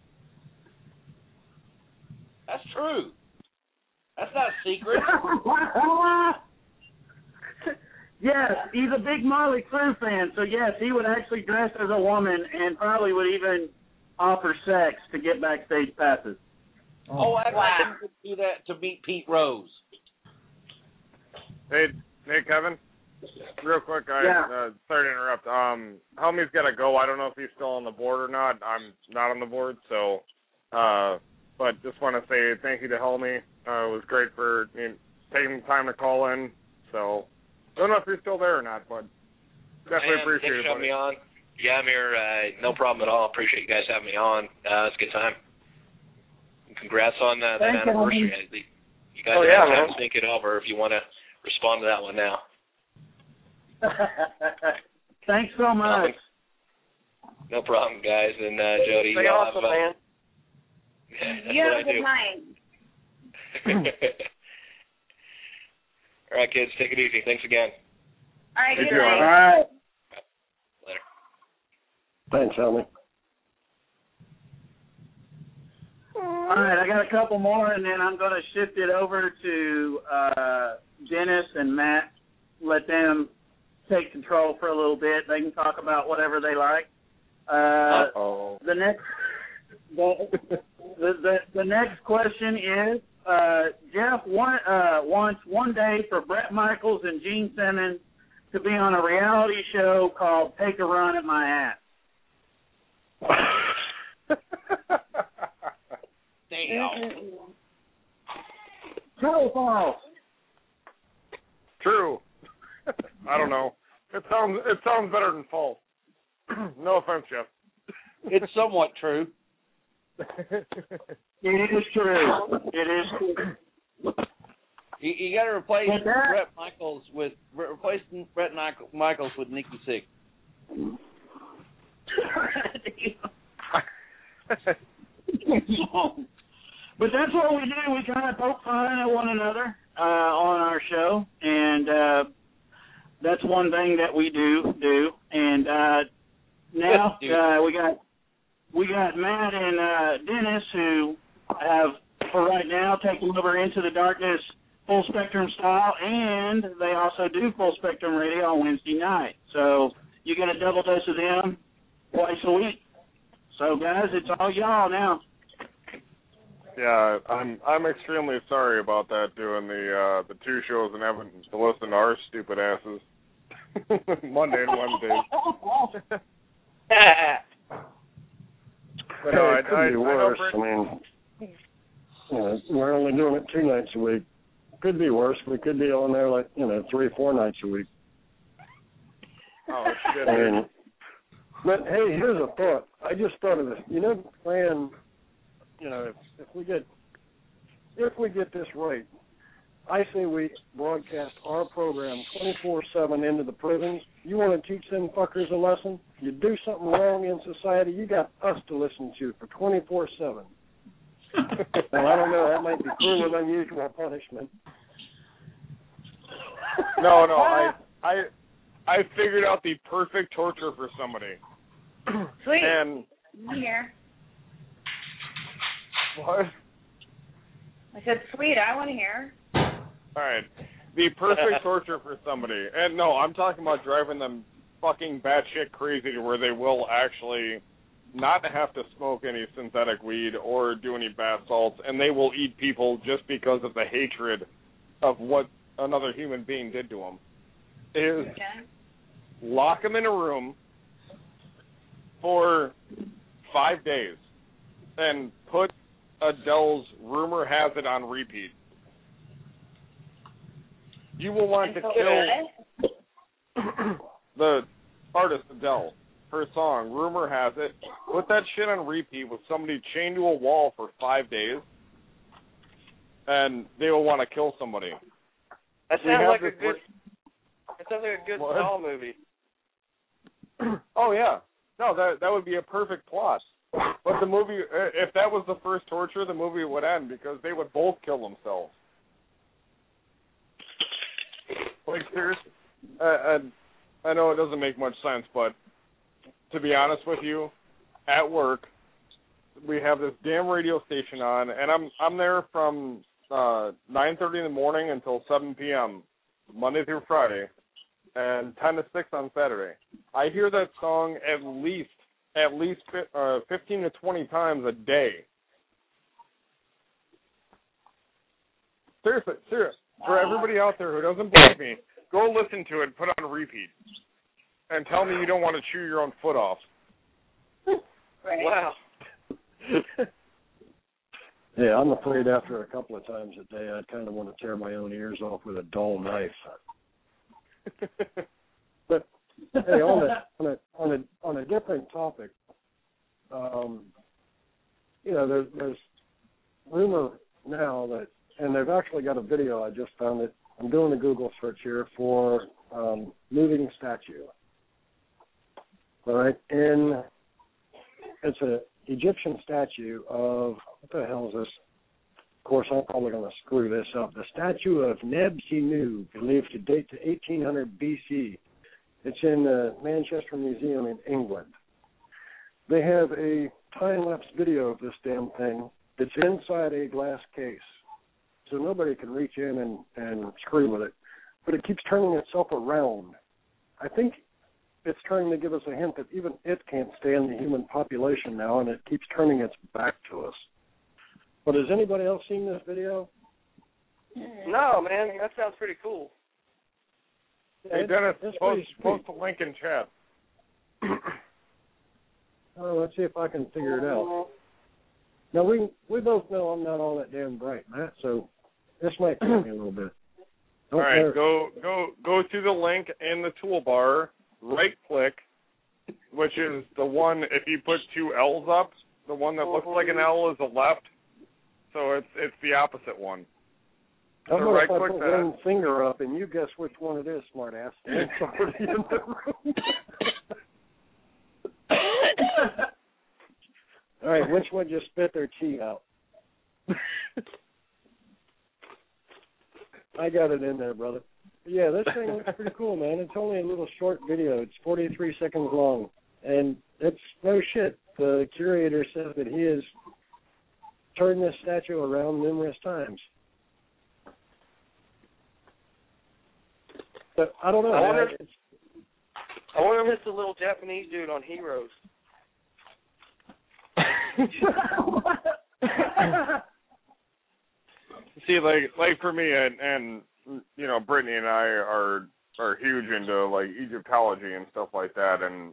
That's true. That's not a secret. Yes, he's a big Motley Crue fan, so yes, he would actually dress as a woman and probably would even offer sex to get backstage passes. Oh, I could do that to meet Pete Rose. Hey, Kevin. Real quick, sorry to interrupt. Helmy's got to go. I don't know if he's still on the board or not. I'm not on the board, so. But just want to say thank you to Helmy. It was great for taking the time to call in. So, don't know if you're still there or not, but definitely appreciate it. Shut me on. Yeah, I'm here. No problem at all. Appreciate you guys having me on. It's a good time. Congrats on that anniversary. You guys have time to think it over if you want to respond to that one now. Thanks so much. No problem, guys. And Jody, stay awesome, man. That's you what have I a good do. night. All right, kids, take it easy. Thanks again. All right, good night. All right. Later. Thanks, Helmy. All right, I got a couple more, and then I'm going to shift it over to Dennis and Matt. Let them take control for a little bit. They can talk about whatever they like. The next question is, Jeff wants one day for Bret Michaels and Gene Simmons to be on a reality show called Take a Run at My Ass. Damn. True or false? True. I don't know. It sounds better than false. No offense, Jeff. It's somewhat true. It is true. It is true. You got to replace Bret Michaels with Nikki Sixx. But that's what we do. We kind of poke fun at one another on our show, and that's one thing that we do. And now we got Matt and Dennis, who have for right now taken over Into the Darkness Full Spectrum style, and they also do Full Spectrum Radio on Wednesday night. So you get a double dose of them twice a week. So guys, it's all y'all now. Yeah, I'm extremely sorry about that, doing the two shows and having to listen to our stupid asses Monday and Wednesday. But no, it could be worse. I mean, we're only doing it 2 nights a week. Could be worse. We could be on there 3-4 nights a week. Oh, shit. But hey, here's a thought. I just thought of this. Plan. If we get this right, I say we broadcast our program 24/7 into the prisons. You want to teach them fuckers a lesson? You do something wrong in society, you got us to listen to for 24/7. And I don't know, that might be cruel and unusual punishment. No, I figured out the perfect torture for somebody. Sweet. And I'm here. what? I said, sweet, I want to hear. All right. The perfect torture for somebody. And no, I'm talking about driving them fucking batshit crazy to where they will actually not have to smoke any synthetic weed or do any bath salts, and they will eat people just because of the hatred of what another human being did to them. Is lock them in a room for 5 days and put Adele's Rumor Has It on repeat. You will want to kill the artist Adele. Her song, Rumor Has It. Put that shit on repeat with somebody chained to a wall for 5 days, and they will want to kill somebody. That sounds like a good Saw movie. Oh, yeah. No, that would be a perfect plot. But the movie, if that was the first torture, the movie would end because they would both kill themselves. Like, seriously, I know it doesn't make much sense, but to be honest with you, at work, we have this damn radio station on, and I'm there from 9:30 in the morning until 7 p.m., Monday through Friday, and 10 to 6 on Saturday. I hear that song at least 15 to 20 times a day. Seriously. For everybody out there who doesn't believe me, go listen to it, put on repeat, and tell me you don't want to chew your own foot off. Right. Wow. Yeah, I'm afraid after a couple of times a day, I'd kind of want to tear my own ears off with a dull knife. But Hey, on a different topic, there's rumor now that, and they've actually got a video. I just found it. I'm doing a Google search here for moving statue. All right, and it's an Egyptian statue of, what the hell is this? Of course, I'm probably going to screw this up. The statue of Nebsinu, believed to date to 1800 BC. It's in the Manchester Museum in England. They have a time-lapse video of this damn thing. It's inside a glass case, so nobody can reach in and screw with it. But it keeps turning itself around. I think it's trying to give us a hint that even it can't stand the human population now, and it keeps turning its back to us. But has anybody else seen this video? No, man, that sounds pretty cool. Hey, Dennis, post a link in chat. Let's see if I can figure it out. Now, we both know I'm not all that damn bright, Matt, so this might take me a little bit. All right, go to the link in the toolbar, right-click, which is the one, if you put two L's up, the one that looks like an L is the left, so it's the opposite one. How about if I put one finger up and you guess which one it is, smartass? It's already in the room. All right, which one just spit their tea out? I got it in there, brother. Yeah, this thing looks pretty cool, man. It's only a little short video. It's 43 seconds long. And it's no shit. The curator says that he has turned this statue around numerous times. But I don't know. I wonder if it's a little Japanese dude on Heroes. See, like for me, and you know, Brittany and I are huge into like Egyptology and stuff like that, and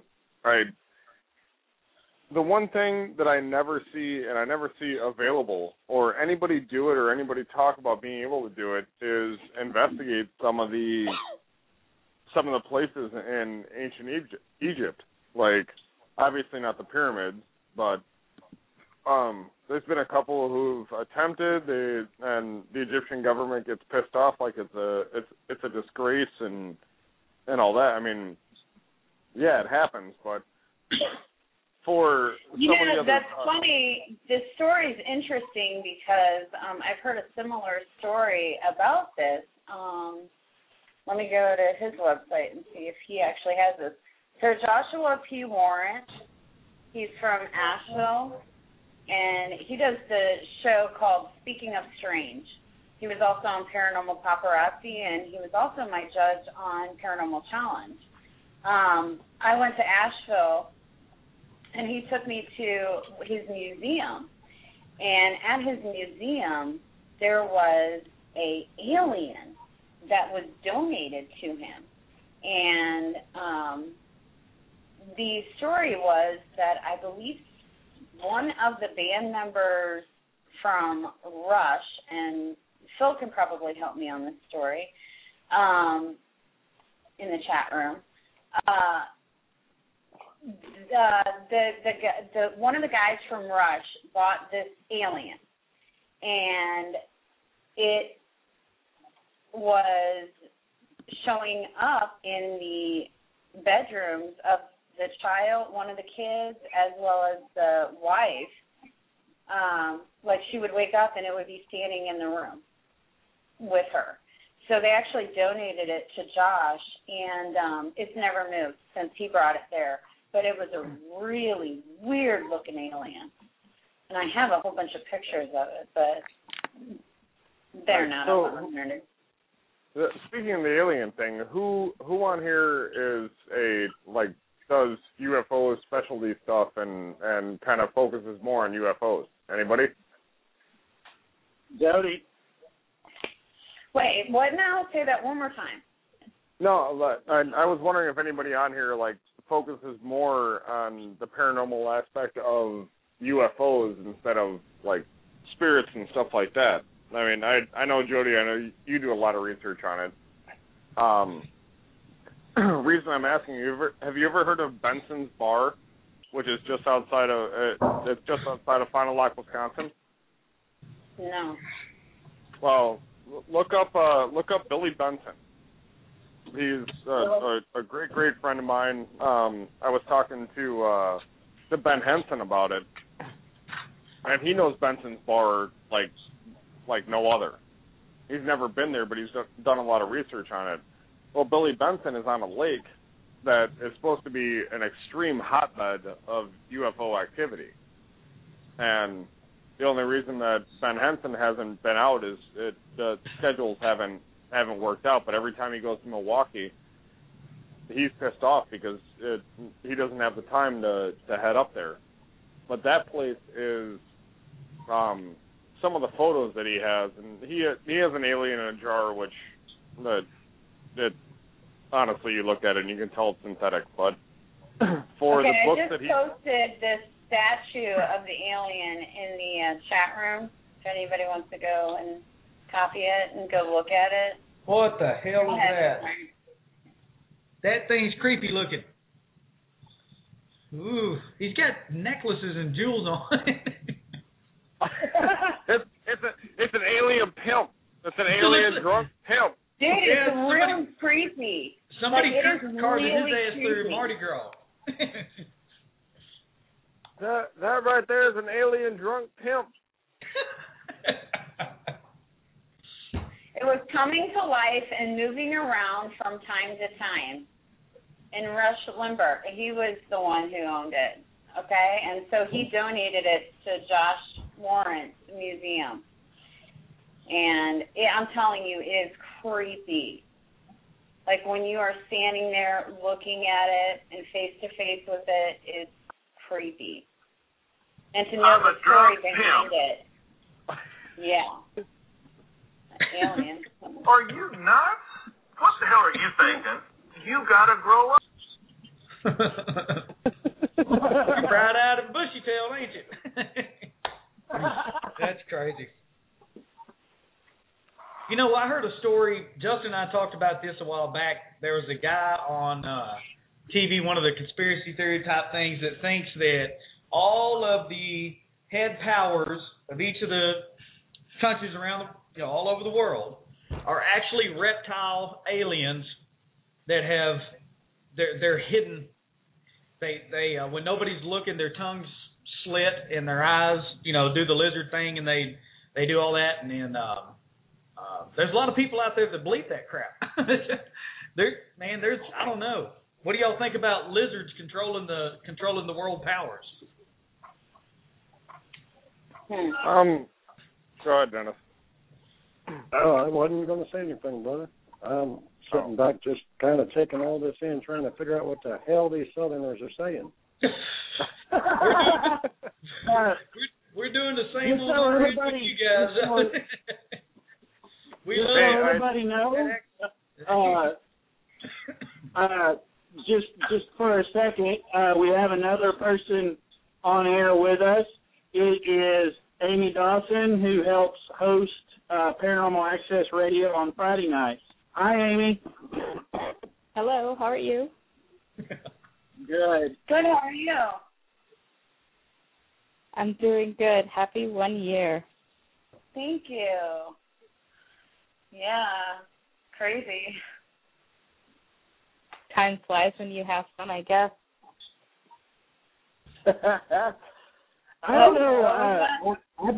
the one thing that I never see available, or anybody do it, or anybody talk about being able to do it, is investigate some of the places in ancient Egypt. Like, obviously not the pyramids, but there's been a couple who've attempted, and the Egyptian government gets pissed off, like it's a disgrace and all that. I mean, yeah, it happens, but for that's funny. This story is interesting because I've heard a similar story about this. Let me go to his website and see if he actually has this. So Joshua P. Warrant, he's from Asheville, and he does the show called Speaking of Strange. He was also on Paranormal Paparazzi, and he was also my judge on Paranormal Challenge. I went to Asheville, and he took me to his museum. And at his museum, there was an alien that was donated to him. And the story was that I believe one of the band members from Rush, and Phil can probably help me on this story, in the chat room, the one of the guys from Rush bought this alien, and it was showing up in the bedrooms of the child, one of the kids, as well as the wife. Like, she would wake up and it would be standing in the room with her. So they actually donated it to Josh, and it's never moved since he brought it there. But it was a really weird-looking alien. And I have a whole bunch of pictures of it, but they're not up on the internet. Speaking of the alien thing, who on here does UFO specialty stuff and kind of focuses more on UFOs? Anybody? Jody. Wait, what now? Say that one more time. No, I was wondering if anybody on here focuses more on the paranormal aspect of UFOs instead of spirits and stuff like that. I mean, I know, Jody, I know you do a lot of research on it. reason I'm asking you, have you ever heard of Benson's Bar, which is just outside of Fond du Lac, Wisconsin? No. Well, look up Billy Benson. He's a great friend of mine. I was talking to Ben Henson about it, and he knows Benson's Bar like no other. He's never been there, but he's done a lot of research on it. Well, Billy Benson is on a lake that is supposed to be an extreme hotbed of UFO activity, and the only reason that Ben Henson hasn't been out is the schedules haven't worked out. But every time he goes to Milwaukee, he's pissed off because he doesn't have the time to head up there. But that place is some of the photos that he has, and he has an alien in a jar, which honestly you look at it and you can tell it's synthetic. But for the books I just posted this statue of the alien in the chat room. If anybody wants to go and copy it and go look at it. What the hell is that? That thing's creepy looking. Ooh, he's got necklaces and jewels on it. It's an alien pimp. It's an alien drunk pimp. Dude, it's really creepy. Somebody carved his really ass through Mardi Gras. That right there is an alien drunk pimp. It was coming to life and moving around from time to time. And Rush Limbaugh, he was the one who owned it, okay? And so he donated it to Josh Lawrence Museum. And I'm telling you, it is creepy. Like when you are standing there looking at it and face to face with it, it's creepy. And to know the story behind it. Yeah. Alien. Are you nuts? What the hell are you thinking? You gotta grow up. You're bright-eyed and bushy-tailed, ain't you? That's crazy. You know, I heard a story. Justin and I talked about this a while back. There was a guy on TV, one of the conspiracy theory type things, that thinks that all of the head powers of each of the countries around, all over the world, are actually reptile aliens that have they're hidden. They when nobody's looking, their tongues slit and their eyes, do the lizard thing, and they do all that, and then there's a lot of people out there that believe that crap. There's I don't know. What do y'all think about lizards controlling the world powers? Go ahead, Dennis. Oh, I wasn't going to say anything, brother. I'm sitting back just kind of taking all this in, trying to figure out what the hell these Southerners are saying. We're doing the same little thing with you guys. We love everybody know. Just for a second, we have another person on air with us. It is Amy Dawson, who helps host Paranormal Access Radio on Friday nights. Hi, Amy. Hello, how are you? Good. Good, how are you? I'm doing good. Happy 1 year. Thank you. Yeah, crazy. Time flies when you have fun, I guess. I don't know.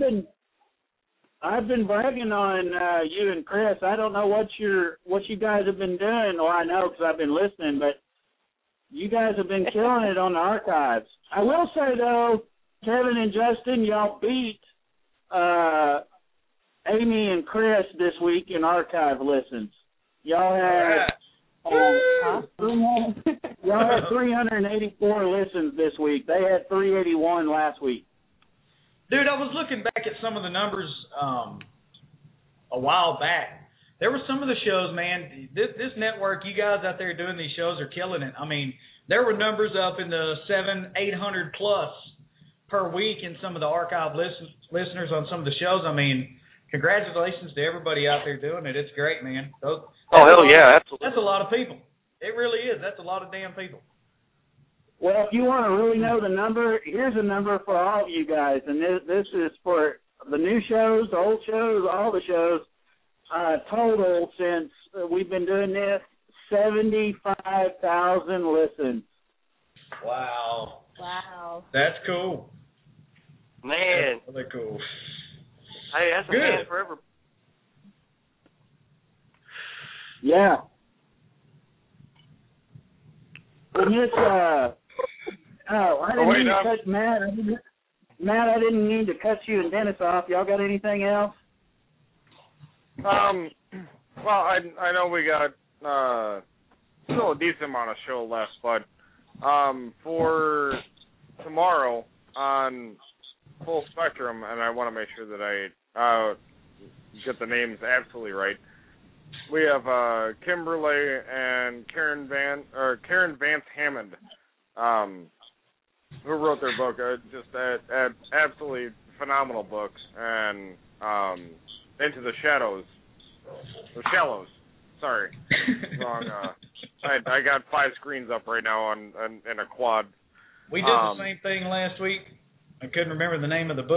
I've been bragging on you and Chris. I don't know what you guys have been doing. Well, I know because I've been listening, but you guys have been killing it on the archives. I will say though, Kevin and Justin, y'all beat Amy and Chris this week in archive listens. Y'all had 384 listens this week. They had 381 last week. Dude, I was looking back at some of the numbers a while back. There were some of the shows, man. This network, you guys out there doing these shows are killing it. I mean, there were numbers up in the 700-800 plus per week in some of the archive listeners on some of the shows. I mean, congratulations to everybody out there doing it. It's great, man. Hell yeah, absolutely. That's a lot of people. It really is. That's a lot of damn people. Well, if you want to really know the number, here's a number for all of you guys, and this is for the new shows, the old shows, all the shows. Total since we've been doing this, 75,000 listens. Wow. Wow. That's cool. Man. That's really cool. Hey, that's Good. a man forever. Yeah. And it's, I didn't mean to cut Matt. Matt, I didn't mean to cut you and Dennis off. Y'all got anything else? Well, I know we got still a decent amount of show left, but for tomorrow on Full Spectrum, and I want to make sure that I get the names absolutely right. We have Kimberly and Karen Vance Hammond, who wrote their book. Just absolutely phenomenal book, and Into the Shadows. The Shallows. Sorry. Wrong. I got 5 screens up right now in a quad. We did the same thing last week. I couldn't remember the name of the book.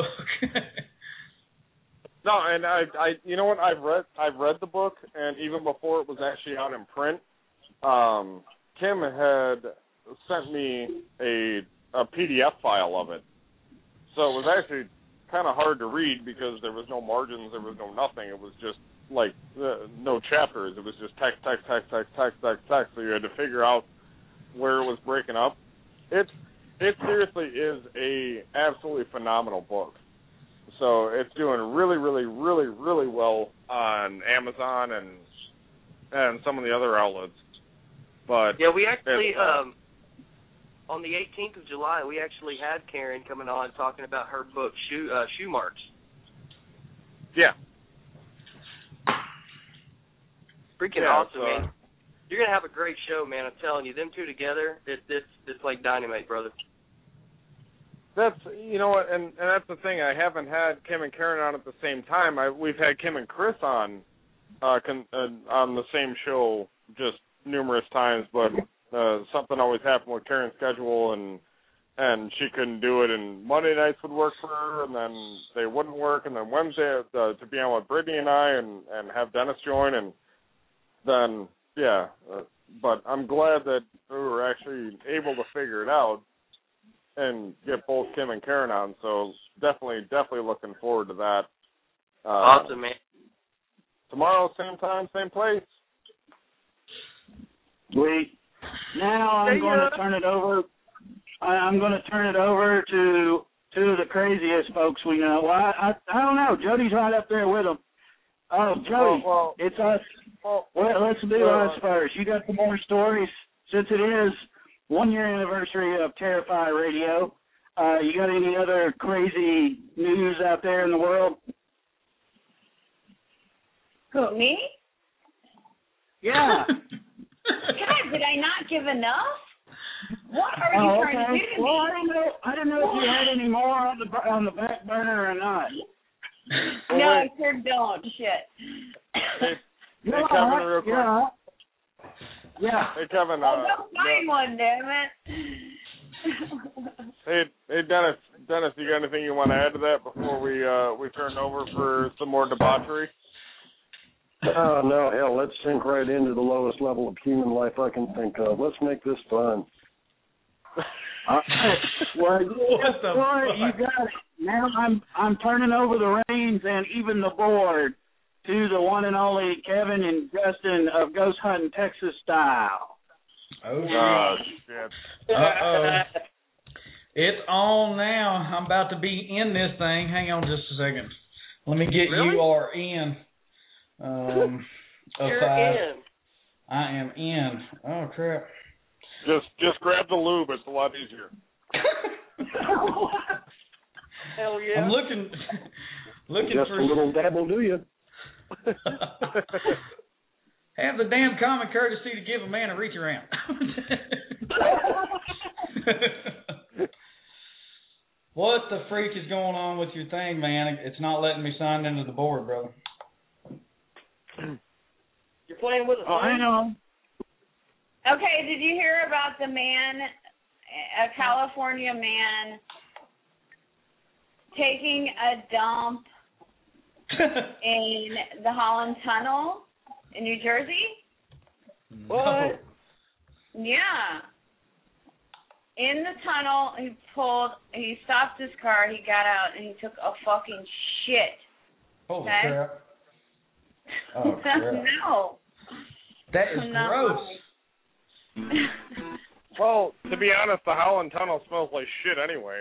No, and I you know what, I've read the book, and even before it was actually out in print, Kim had sent me a PDF file of it. So it was actually kind of hard to read because there was no margins, there was no nothing. It was just like no chapters. It was just text. So you had to figure out where it was breaking up. It seriously is a absolutely phenomenal book. So it's doing really, really, really, really well on Amazon and some of the other outlets. But yeah, we actually on the 18th of July, we actually had Karen coming on talking about her book, Shoe Marks. Yeah. Freaking awesome, man. You're going to have a great show, man. I'm telling you. Them two together, it's like dynamite, brother. That's, you know what, and that's the thing. I haven't had Kim and Karen on at the same time. We've had Kim and Chris on the same show just numerous times, but something always happened with Karen's schedule, and she couldn't do it, and Monday nights would work for her, and then they wouldn't work, and then Wednesday to be on with Brittany and I and have Dennis join, and then, yeah. But I'm glad that we were actually able to figure it out and get both Kim and Karen on, so definitely looking forward to that. Awesome, man. Tomorrow, same time, same place. Sweet. Now I'm going to turn it over. I'm going to turn it over to two of the craziest folks we know. Well, I don't know. Jody's right up there with them. Oh, Jody, it's us. Well, let's do us first. You got some more stories since it is 1-year anniversary of Terrify Radio. You got any other crazy news out there in the world? Who, me? Yeah. God, did I not give enough? What are you trying to do to well, me? I don't know if you had any more on the back burner or not. No, I sure don't. Shit. Hey, Kevin, real quick. Yeah. Hey, Kevin. Go find one, damn it. Hey, Dennis, you got anything you want to add to that before we turn over for some more debauchery? No, hell, let's sink right into the lowest level of human life I can think of. Let's make this fun. Well, you got it. Now I'm turning over the reins and even the board to the one and only Kevin and Justin of Ghost Hunting Texas Style. Oh, shit. Uh-oh. It's on now. I'm about to be in this thing. Hang on just a second. Let me get you are in. You're in. I am in. Oh, crap. Just grab the lube. It's a lot easier. Hell yeah. I'm looking just for a little dabble, do you? Have the damn common courtesy to give a man a reach around. What the freak is going on with your thing, man? It's not letting me sign into the board, brother. You're playing with us. Oh, hang on. Okay, did you hear about the man, a California man, taking a dump in the Holland Tunnel in New Jersey? What? Yeah. In the tunnel, he stopped his car, he got out, and he took a fucking shit. Holy okay? crap. Oh, crap. No. That is gross. Well, to be honest, the Holland Tunnel smells like shit anyway.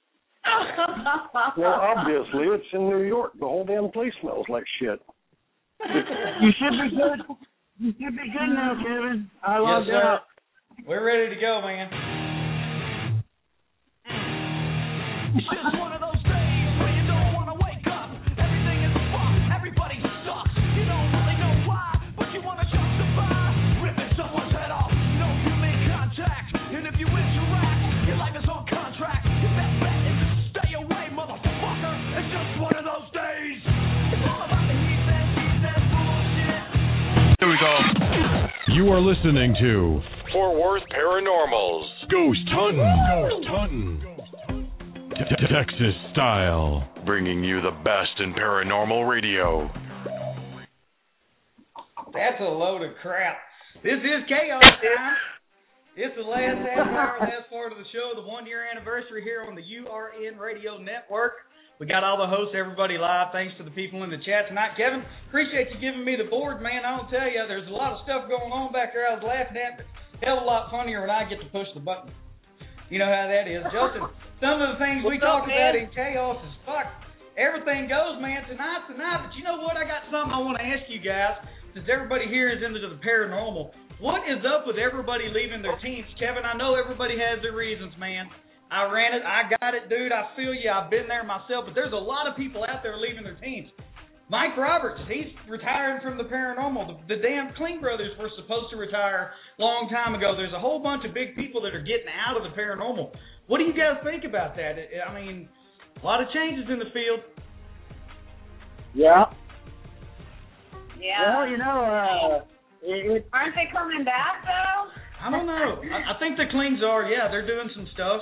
Well, obviously, it's in New York. The whole damn place smells like shit. You should be good. You should be good now, Kevin. I love yes, that. We're ready to go, man. It's just one of those days when you don't want to wake up. Everything is fucked. Everybody sucks. You don't really know why, but you want to justify ripping someone's head off. No human contact. And if you interact, your life is on contract. Your best bet is to stay away, motherfucker. It's just one of those days. It's all about the he said bullshit. Here we go. You are listening to Fort Worth Paranormals. Ghost Hunting. Texas style. Bringing you the best in paranormal radio. That's a load of crap. This is Chaos Time. It's the last half hour, last part of the show, the 1-year anniversary here on the URN Radio Network. We got all the hosts, everybody live. Thanks to the people in the chat tonight. Kevin, appreciate you giving me the board, man. I'll tell you, there's a lot of stuff going on back there I was laughing at, but hell of a lot funnier when I get to push the button. You know how that is. Justin, some of the things we talk about in Chaos is fuck. Everything goes, man. Tonight's the night. But you know what? I got something I want to ask you guys. Since everybody here is into the paranormal, what is up with everybody leaving their teams? Kevin, I know everybody has their reasons, man. I ran it. I got it, dude. I feel you. I've been there myself. But there's a lot of people out there leaving their teams. Mike Roberts, he's retiring from the paranormal. The damn Kling brothers were supposed to retire a long time ago. There's a whole bunch of big people that are getting out of the paranormal. What do you guys think about that? I mean, a lot of changes in the field. Yeah. Yeah. Well, you know, aren't they coming back, though? I don't know. I think the Klings are, yeah, they're doing some stuff.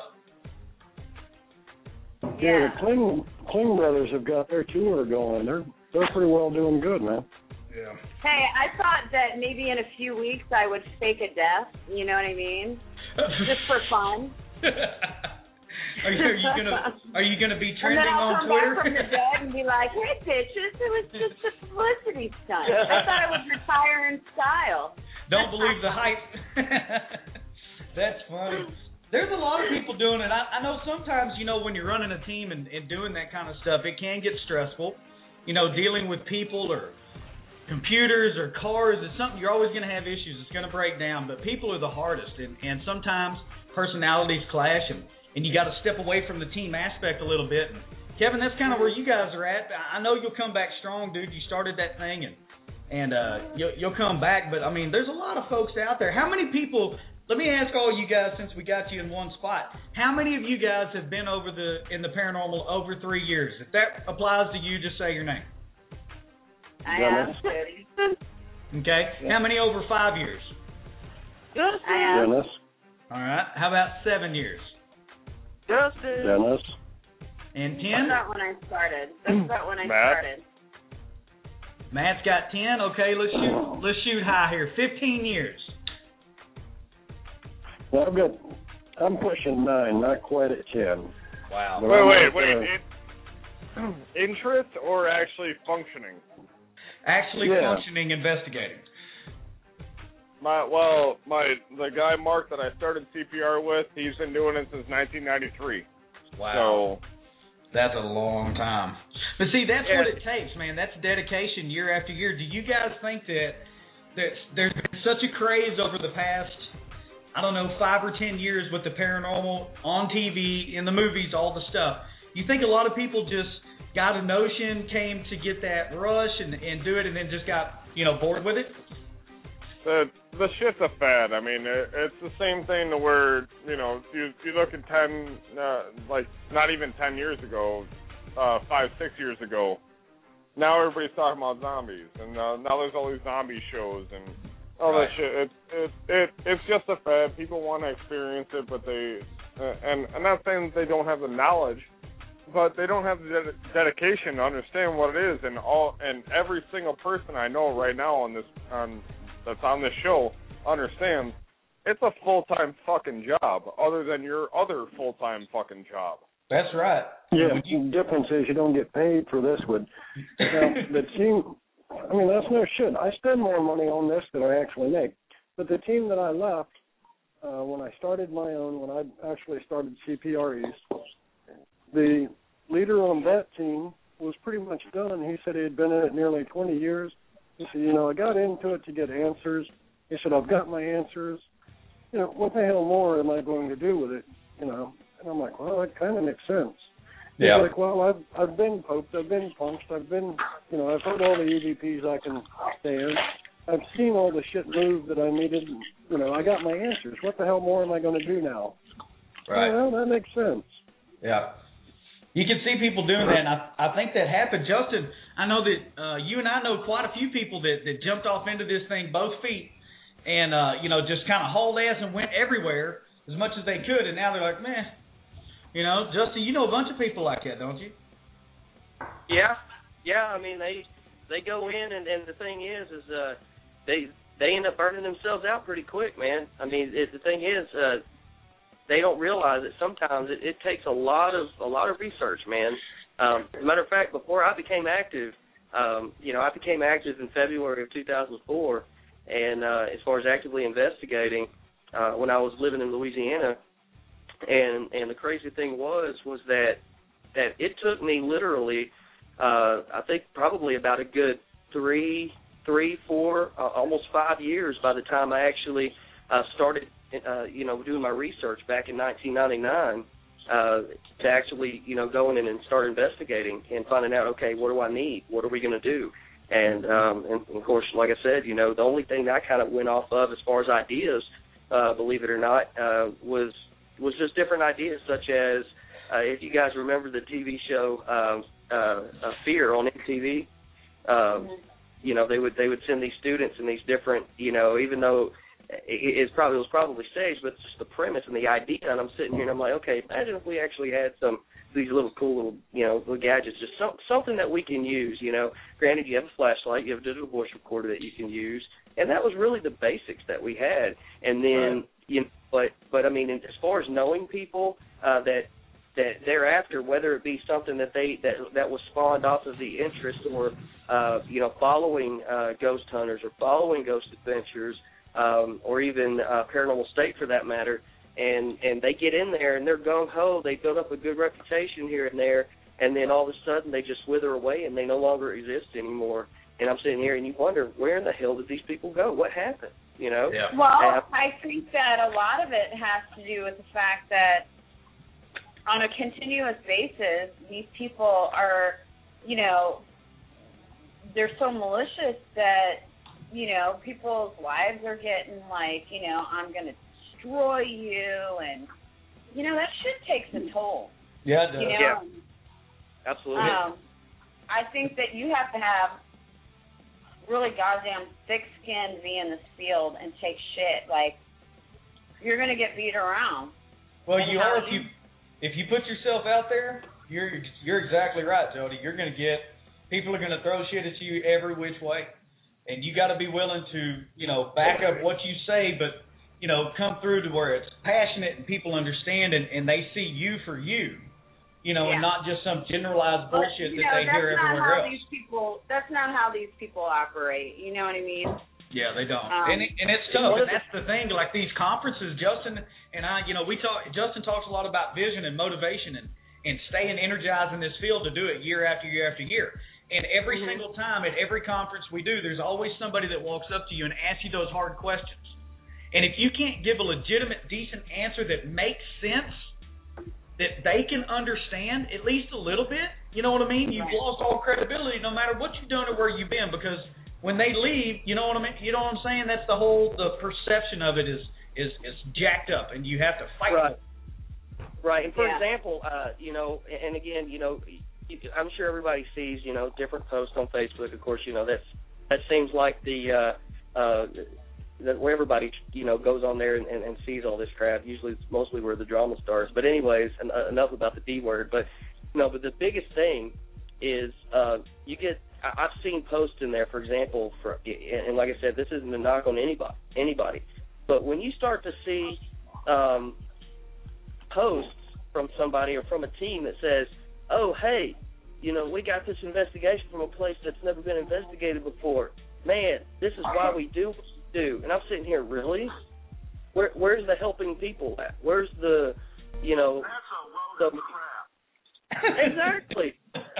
Yeah, the Kling brothers have got their tour going. They're pretty well doing good, man. Yeah. Hey, I thought that maybe in a few weeks I would fake a death. You know what I mean? Just for fun. Are you gonna be trending on Twitter? And then I'll come back from the dead and be like, "Hey, bitches, it was just a publicity stunt. I thought I would retire in style." Don't believe the hype. That's funny. There's a lot of people doing it. I know sometimes, you know, when you're running a team and doing that kind of stuff, it can get stressful. You know, dealing with people or computers or cars is something you're always going to have issues. It's going to break down. But people are the hardest, and sometimes personalities clash, and you got to step away from the team aspect a little bit. And Kevin, that's kind of where you guys are at. I know you'll come back strong, dude. You started that thing, and you'll come back. But, I mean, there's a lot of folks out there. How many people... Let me ask all you guys, since we got you in one spot, how many of you guys have been in the paranormal over 3 years? If that applies to you, just say your name. I am. Okay. How many over 5 years? I am. Dennis. All right. How about 7 years? Justin. Dennis. And 10? That's not when I started. That's not when I started. Matt's got 10. Okay, let's shoot high here. 15 years. Well, I'm pushing 9, not quite at 10. Wow. Wait. Interest or actually functioning? Actually functioning, investigating. The guy Mark that I started CPR with, he's been doing it since 1993. Wow. So that's a long time. But see, that's what it takes, man. That's dedication year after year. Do you guys think that there's been such a craze over the past, 5 or 10 years with the paranormal on TV, in the movies, all the stuff? You think a lot of people just got a notion, came to get that rush and do it, and then just got, bored with it? The shit's a fad. I mean, it's the same thing to where, you look at 10, not even 10 years ago, 5, 6 years ago, now everybody's talking about zombies, and now there's all these zombie shows, and all Right. that shit. It's just a fad. People want to experience it, but they and I'm not saying that they don't have the knowledge, but they don't have the dedication to understand what it is. And every single person I know right now that's on this show understands it's a full-time fucking job, other than your other full-time fucking job. That's right. Yeah, the difference is you don't get paid for this one. Now, the team, I mean, that's no shit. I spend more money on this than I actually make. But the team that I left, when I started my own, when I actually started CPREs, the leader on that team was pretty much done. He said he had been in it nearly 20 years. He said, I got into it to get answers. He said, I've got my answers. What the hell more am I going to do with it? And I'm like, well, that kind of makes sense. Yeah. He's like, well, I've been poked, I've been punched, I've heard all the EVPs I can stand. I've seen all the shit move that I needed. I got my answers. What the hell more am I going to do now? Right. Well, that makes sense. Yeah. You can see people doing that, and I think that happened. Justin, I know that you and I know quite a few people that jumped off into this thing both feet and, just kind of hauled ass and went everywhere as much as they could, and now they're like, meh. Justin, you know a bunch of people like that, don't you? Yeah. I mean, they go in, and the thing is they end up burning themselves out pretty quick, man. I mean, the thing is, they don't realize that sometimes it takes a lot of research, man. As a matter of fact, before I became active, I became active in February of 2004, and as far as actively investigating, when I was living in Louisiana, and the crazy thing was that it took me literally, I think probably about a good 3, 4, almost 5 years by the time I actually started, doing my research back in 1999 to actually, go in and start investigating and finding out, okay, what do I need? What are we going to do? And of course, like I said, the only thing that I kind of went off of as far as ideas, believe it or not, was just different ideas, such as if you guys remember the TV show Fear on MTV. They would send these students and these different, even though it was probably staged, but just the premise and the idea. And I'm sitting here and I'm like, okay, imagine if we actually had these little cool little gadgets, just something that we can use. Granted, you have a flashlight, you have a digital voice recorder that you can use, and that was really the basics that we had. And then, but I mean, as far as knowing people that thereafter, whether it be something that was spawned off of the interest, or following ghost hunters or following ghost adventures, or even Paranormal State for that matter, and they get in there and they're gung-ho, they build up a good reputation here and there, and then all of a sudden they just wither away and they no longer exist anymore. And I'm sitting here and you wonder, where in the hell did these people go? What happened? Yeah. Well, I think that a lot of it has to do with the fact that on a continuous basis, these people are, they're so malicious that, people's lives are getting like, I'm going to destroy you, and, that shit takes a toll. Yeah, it does. Yeah. Absolutely. I think that you have to have really goddamn thick skin to be in this field and take shit. Like, you're going to get beat around. Well, you are if you put yourself out there. You're exactly right, Jody. You're going to get people are going to throw shit at you every which way, and you got to be willing to back up what you say, but come through to where it's passionate and people understand and they see you for you. And not just some generalized bullshit that they hear everywhere else. That's not how these people operate. You know what I mean? Yeah, they don't. And it's tough. And that's the thing. Like these conferences, Justin and I, Justin talks a lot about vision and motivation and staying energized in this field to do it year after year after year. And every single time at every conference we do, there's always somebody that walks up to you and asks you those hard questions. And if you can't give a legitimate, decent answer that makes sense, that they can understand at least a little bit, you know what I mean? You've lost all credibility no matter what you've done or where you've been, because when they leave, you know what I mean? You know what I'm saying? That's the perception of it is jacked up, and you have to fight it. Right. And for example, and again, I'm sure everybody sees, different posts on Facebook. Of course, that seems like the where everybody goes on there and sees all this crap. Usually it's mostly where the drama stars. But anyways, enough about the D word. But but the biggest thing is you get. I've seen posts in there, for example, and like I said, this isn't a knock on anybody. But when you start to see posts from somebody or from a team that says, "Oh, hey, we got this investigation from a place that's never been investigated before. Man, this is why we do what we do." And I'm sitting here, really? Where's the helping people at? Where's the, That's a load of crap. Exactly.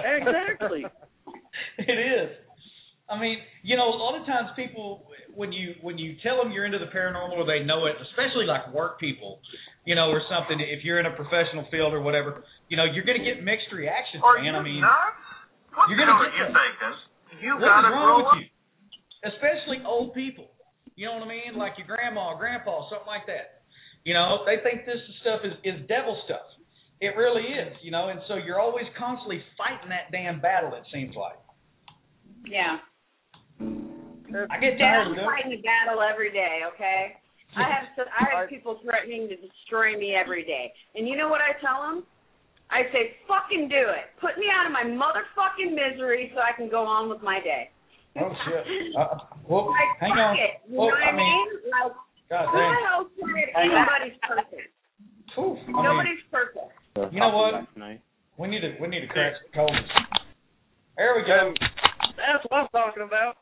It is. I mean, a lot of times people, when you tell them you're into the paranormal or they know it, especially like work people, or something, if you're in a professional field or whatever, you're going to get mixed reactions, man. I mean, what you're going to get you thinking? You what got is to wrong grow with up. you? Especially old people. You know what I mean? Like your grandma, grandpa, something like that. They think this stuff is devil stuff. It really is, and so you're always constantly fighting that damn battle, it seems like. Yeah. I get tired of I'm fighting the battle every day, okay? I have people threatening to destroy me every day. And you know what I tell them? I say, fucking do it. Put me out of my motherfucking misery so I can go on with my day. Oh, shit. Well, like, hang fuck on. it. You Well, know what I mean? Like, God who damn. the hell's trying? Anybody's perfect. Oof, Nobody's perfect. You know what? We need to crack some cold. There we go. That's what I'm talking about.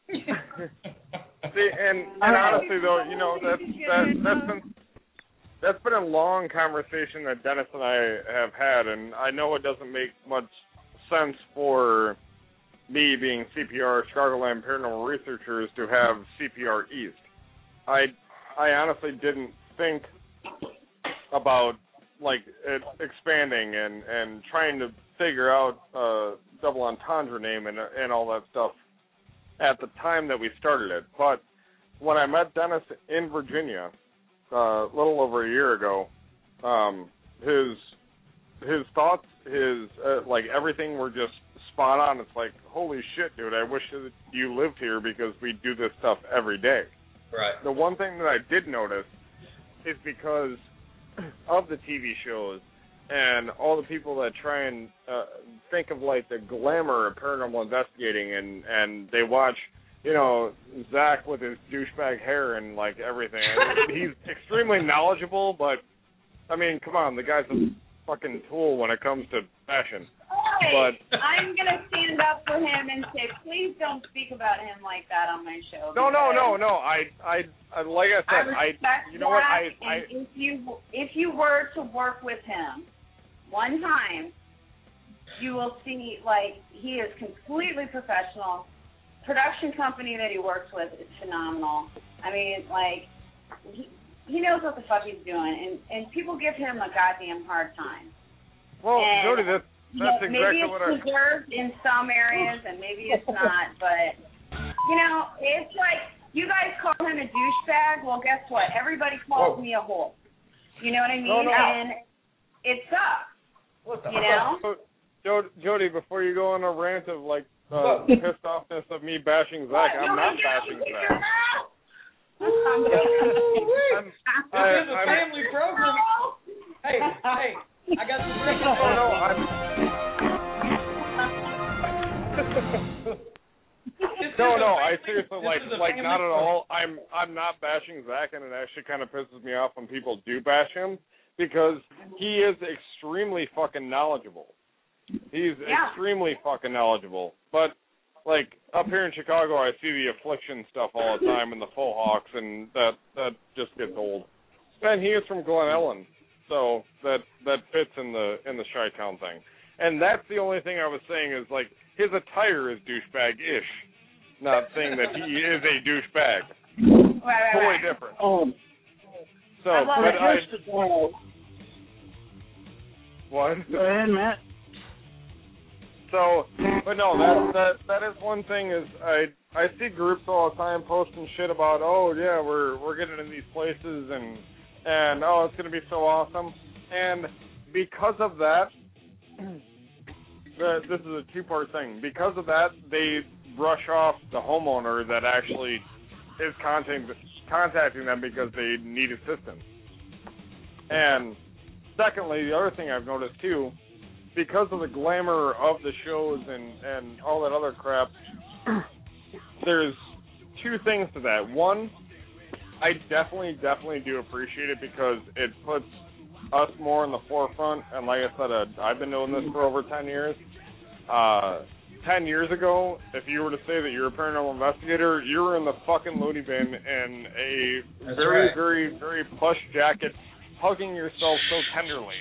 See, and honestly though, that's been a long conversation that Dennis and I have had, and I know it doesn't make much sense for me being CPR Chicagoland Paranormal Researchers to have CPR East. I honestly didn't think about it expanding and trying to figure out a double entendre name and all that stuff at the time that we started it. But when I met Dennis in Virginia a little over a year ago, his thoughts, everything were just spot on. It's like, holy shit, dude, I wish that you lived here because we do this stuff every day. Right. The one thing that I did notice is because of the TV shows and all the people that try and think of the glamour of paranormal investigating, and they watch, Zach with his douchebag hair and everything. He's extremely knowledgeable, but I mean, come on, the guy's a fucking tool when it comes to fashion. Hey, But I'm gonna stand up for him and say, please don't speak about him like that on my show. No. I like I said, I respect you know what, and if you were to work with him one time, you will see he is completely professional. Production company that he works with is phenomenal. I mean, he knows what the fuck he's doing, and people give him a goddamn hard time. Well, and, Jody, that's exactly maybe what it's deserved in some areas, and maybe it's not. But it's like you guys call him a douchebag. Well, guess what? Everybody calls me a whore. You know what I mean? No. And it sucks. What the Jody, before you go on a rant of pissed offness of me bashing Zach, I'm not bashing Zach. This is a family program. Hey, I got some things. I seriously not at all. I'm not bashing Zach, and it actually kind of pisses me off when people do bash him because he is extremely fucking knowledgeable. He's extremely fucking knowledgeable. But up here in Chicago, I see the Affliction stuff all the time and the Faux Hawks, and that just gets old. And he is from Glen Ellen, so that fits in the Chi-Town thing. And that's the only thing I was saying is his attire is douchebag-ish, not saying that he is a douchebag. Right. Totally different. So, what? Go ahead, Matt. So, but no, that is one thing is I see groups all the time posting shit about, oh yeah, we're getting in these places and oh, it's gonna be so awesome. And because of that, this is a two-part thing. Because of that, they brush off the homeowner that actually is contacting them because they need assistance. And secondly, the other thing I've noticed too, because of the glamour of the shows and all that other crap, there's two things to that. One, I definitely do appreciate it because it puts us more in the forefront. And like I said, I've been doing this for over 10 years. 10 years ago, if you were to say that you're a paranormal investigator, you were in the fucking loony bin in a very plush jacket, hugging yourself so tenderly.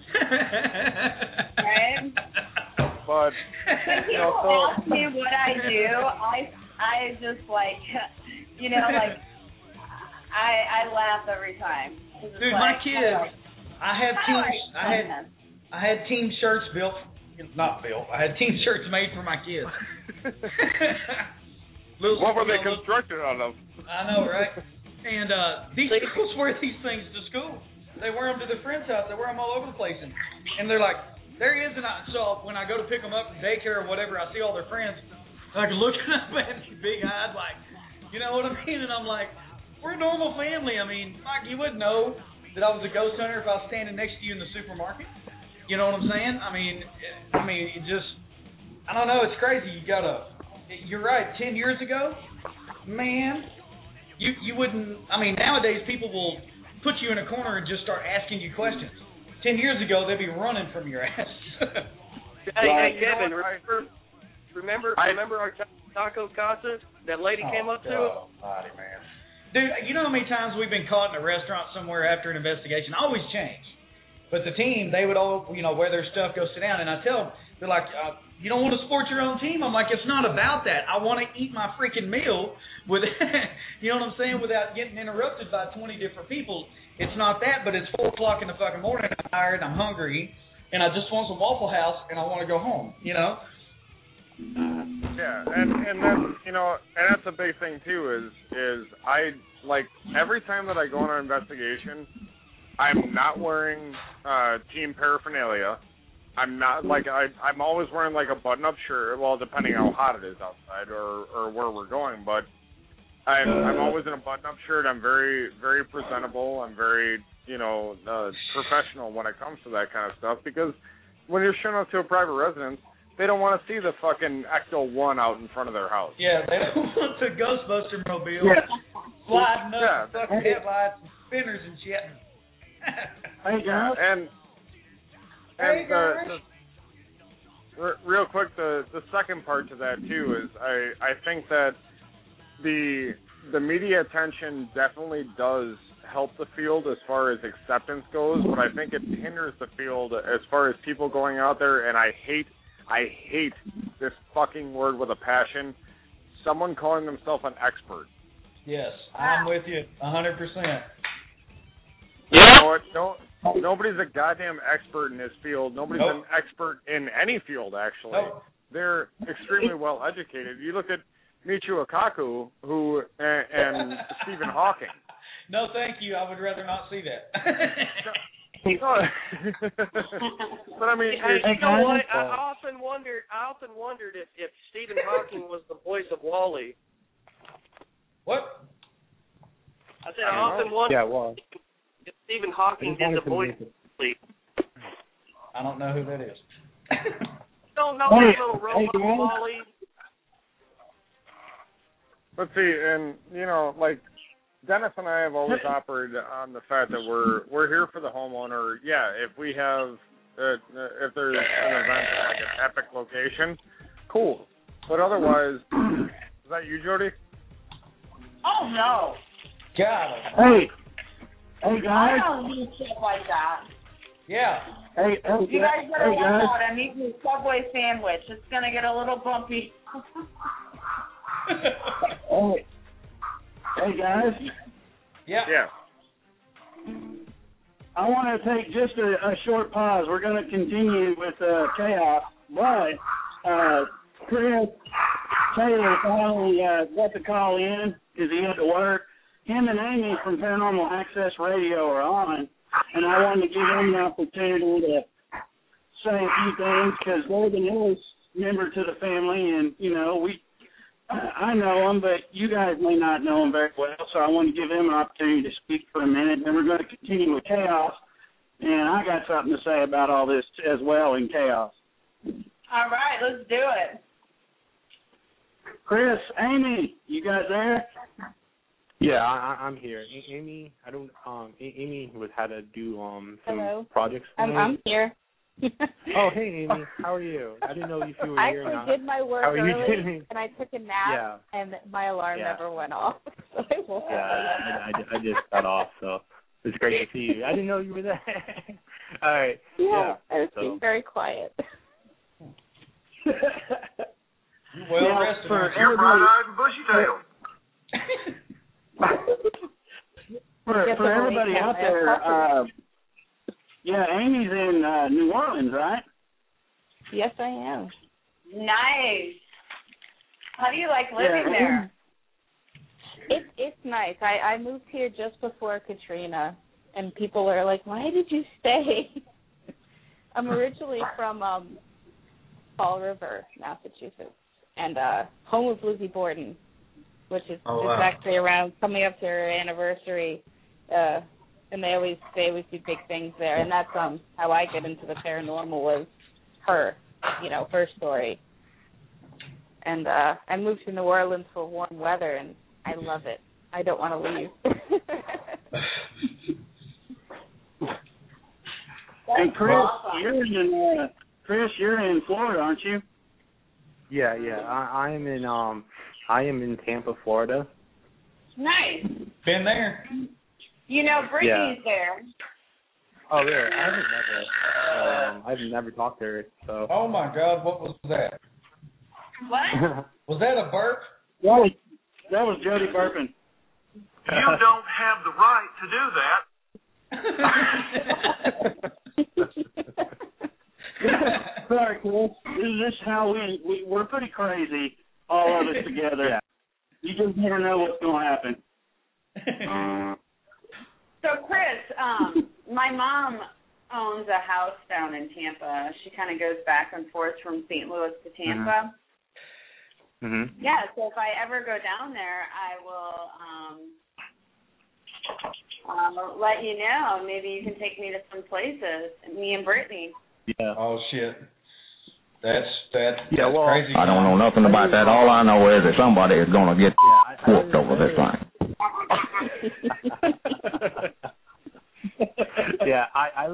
Right? But when people ask me what I do, I just like, you know, like I laugh every time. Dude, my kids, I had team shirts built. Not built. I had team shirts made for my kids. What were they constructed out of? I know, right? And these girls wear these things to school. They wear them to their friends' house. They wear them all over the place. And they're like, there he is. And so when I go to pick them up from daycare or whatever, I see all their friends like looking up at me big-eyed like, you know what I mean? And I'm like, we're a normal family. I mean, Mike, you wouldn't know that I was a ghost hunter if I was standing next to you in the supermarket. You know what I'm saying? I mean, it just, I don't know. It's crazy. You're right. 10 years ago, man, you wouldn't. I mean, nowadays people will put you in a corner and just start asking you questions. 10 years ago, they'd be running from your ass. Hey, Kevin, remember our taco casa? That lady came up to us. Body, man. Dude, you know how many times we've been caught in a restaurant somewhere after an investigation? I always change. But the team, they would all, wear their stuff, go sit down, and I tell them, they're like, you don't want to support your own team? I'm like, it's not about that. I want to eat my freaking meal with, you know what I'm saying, without getting interrupted by 20 different people. It's not that, but it's 4 o'clock in the fucking morning, I'm tired, I'm hungry, and I just want some Waffle House, and I want to go home, you know? Yeah, and that's, and that's a big thing, too, is I, like, every time that I go on an investigation, I'm not wearing team paraphernalia. I'm not I'm always wearing like a button-up shirt. Well, depending on how hot it is outside or where we're going. But I'm always in a button-up shirt. I'm very, very presentable. I'm very professional when it comes to that kind of stuff. Because when you're showing up to a private residence, they don't want to see the fucking Ecto-1 out in front of their house. Yeah, they don't want the Ghostbuster mobile sliding up fucking headlights and spinners and shit. Hey, guys. And real quick, the second part to that, too, is I think that the media attention definitely does help the field as far as acceptance goes, but I think it hinders the field as far as people going out there, and I hate this fucking word with a passion, someone calling themselves an expert. Yes, I'm with you 100%. You know what? Nobody's a goddamn expert in this field. Nobody's an expert in any field, actually. Nope. They're extremely well educated. You look at Michio Kaku, and Stephen Hawking. No, thank you. I would rather not see that. But I mean, you know what? I often wondered if Stephen Hawking was the voice of Wall-E. What? I said I often wondered. Yeah, well. If Stephen Hawking did the voice of Wall-E. I don't know who that is. Don't know that little robot Wall-E. Let's see, and like Dennis and I have always operated on the fact that we're here for the homeowner. Yeah, if we have if there's an event at like an epic location, cool. But otherwise, is that you, Jody? Oh no. God. Hey guys. I don't do shit like that. Yeah. Hey you guys better watch out. I'm eating a Subway sandwich. It's gonna get a little bumpy. Hey guys. Yeah. I want to take just a short pause. We're going to continue with chaos, but Chris Taylor finally got the call in because he had to work. Him and Amy from Paranormal Access Radio are on, and I wanted to give them the opportunity to say a few things because they're the newest member to the family, and we I know him, but you guys may not know him very well, so I want to give him an opportunity to speak for a minute. Then we're going to continue with Chaos, and I got something to say about all this as well in Chaos. All right, let's do it. Chris, Amy, you guys there? Yeah, I'm here. Amy, I don't. Amy had to do some projects. I'm here. Oh, hey, Amy. How are you? I didn't know if you were here or not. I actually did my work early, and I took a nap, and my alarm Yeah. never went off. So I woke up. I just got off, so it's great to see you. I didn't know you were there. All right. Yeah, I was being very quiet. Well rested. You're bright-eyed and bushy-tailed. For everybody out there, Amy's in New Orleans, right? Yes, I am. Nice. How do you like living there? It's nice. I moved here just before Katrina, and people are like, "Why did you stay?" I'm originally from Fall River, Massachusetts, and home of Lizzie Borden, which is actually around coming up to her anniversary, and they always do big things there, and that's how I get into the paranormal was her story. And I moved to New Orleans for warm weather, and I love it. I don't want to leave. And Chris, you're in Florida, aren't you? Yeah. I am in Tampa, Florida. Nice. Been there. You know, Brittany's there. Oh, really? I've never talked to her. So. Oh my God, what was that? What? Was that a burp? That was Jody burping. You don't have the right to do that. Sorry, Chris. This is how we're pretty crazy, all of us together. Yeah. You just never know what's going to happen. So, Chris, my mom owns a house down in Tampa. She kind of goes back and forth from St. Louis to Tampa. Mm-hmm. Yeah, so if I ever go down there, I will let you know. Maybe you can take me to some places, me and Brittany. Yeah. Oh, shit. That's crazy. I don't know nothing about that. All I know is that somebody is going to get whooped over this thing. Yeah, I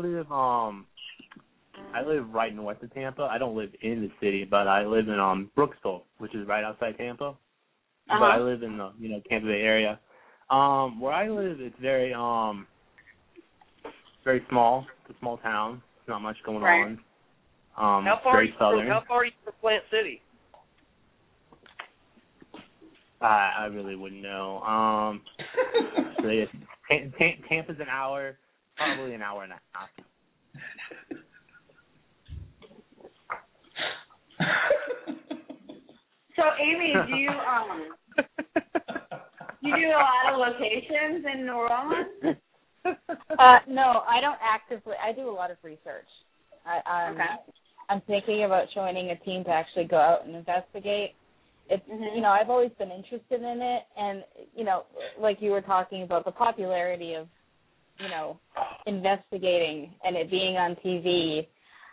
live right north of Tampa. I don't live in the city, but I live in Brooksville, which is right outside Tampa. But I live in the Tampa Bay area. Where I live, it's very very small. It's a small town. There's not much going on. How far very southern. How far are you from Plant City? I really wouldn't know. Tampa's an hour, probably an hour and a half. So, Amy, do you do a lot of locations in New Orleans? No, I don't actively. I do a lot of research. I'm thinking about joining a team to actually go out and investigate. It's I've always been interested in it, and like you were talking about the popularity of investigating and it being on TV.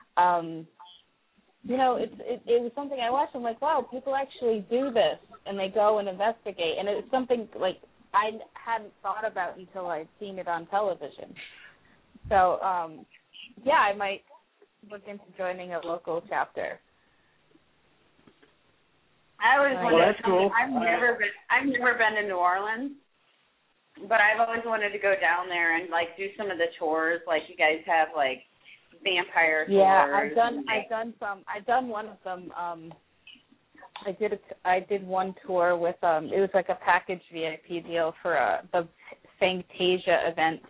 It was something I watched. I'm like, wow, people actually do this, and they go and investigate, and it's something like I hadn't thought about until I'd seen it on television. So, I might look into joining a local chapter. I always wanted. Well, that's cool. I've never been to New Orleans, but I've always wanted to go down there and do some of the tours. Like you guys have vampire tours. Yeah, I've done one of them. I did one tour with it was like a package VIP deal for the Fantasia event.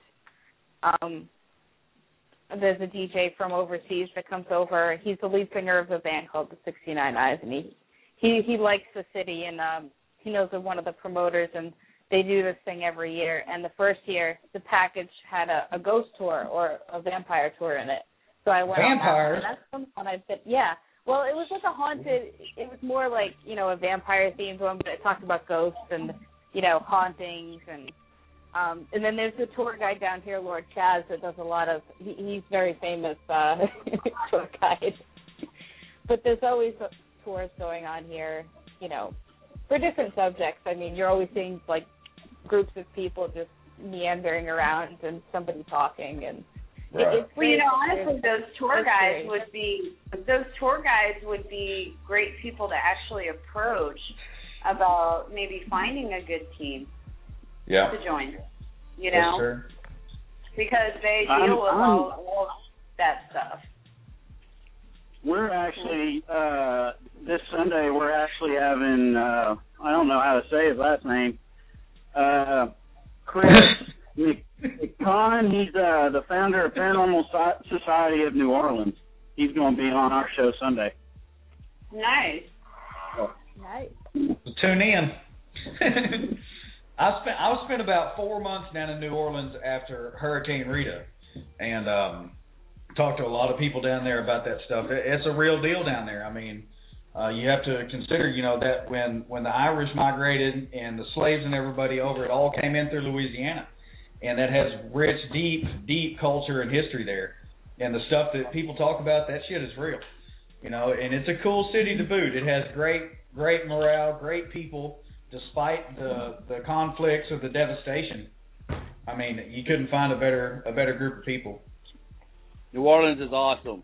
There's a DJ from overseas that comes over. He's the lead singer of a band called the 69 Eyes, and he likes the city, and he knows one of the promoters, and they do this thing every year. And the first year, the package had a ghost tour or a vampire tour in it. So I went Vampires? on that, and that's something Well, it was like a haunted. It was more like, you know, a vampire themed one, but it talked about ghosts and, you know, hauntings and then there's a tour guide down here, Lord Chaz, that does a lot of. He's very famous tour guide. But there's always tours going on here, you know, for different subjects. I mean, you're always seeing like groups of people just meandering around and somebody talking and. Right. It's well, you know, honestly, those tour guides would be great people to actually approach about maybe finding a good team to join. You know, sure. Because they deal with all that stuff. We're actually this Sunday. We're actually having I don't know how to say his last name. Chris McCon. He's the founder of Paranormal Society of New Orleans. He's going to be on our show Sunday. Nice. Nice. Tune in. I spent about 4 months down in New Orleans after Hurricane Rita, and talked to a lot of people down there about that stuff. It's a real deal down there. I mean, you have to consider, you know, that when the Irish migrated and the slaves and everybody over, it all came in through Louisiana, and that has rich, deep culture and history there. And the stuff that people talk about, that shit is real, you know. And it's a cool city to boot. It has great morale, great people, despite the conflicts or the devastation. I mean, you couldn't find a better group of people. New Orleans is awesome.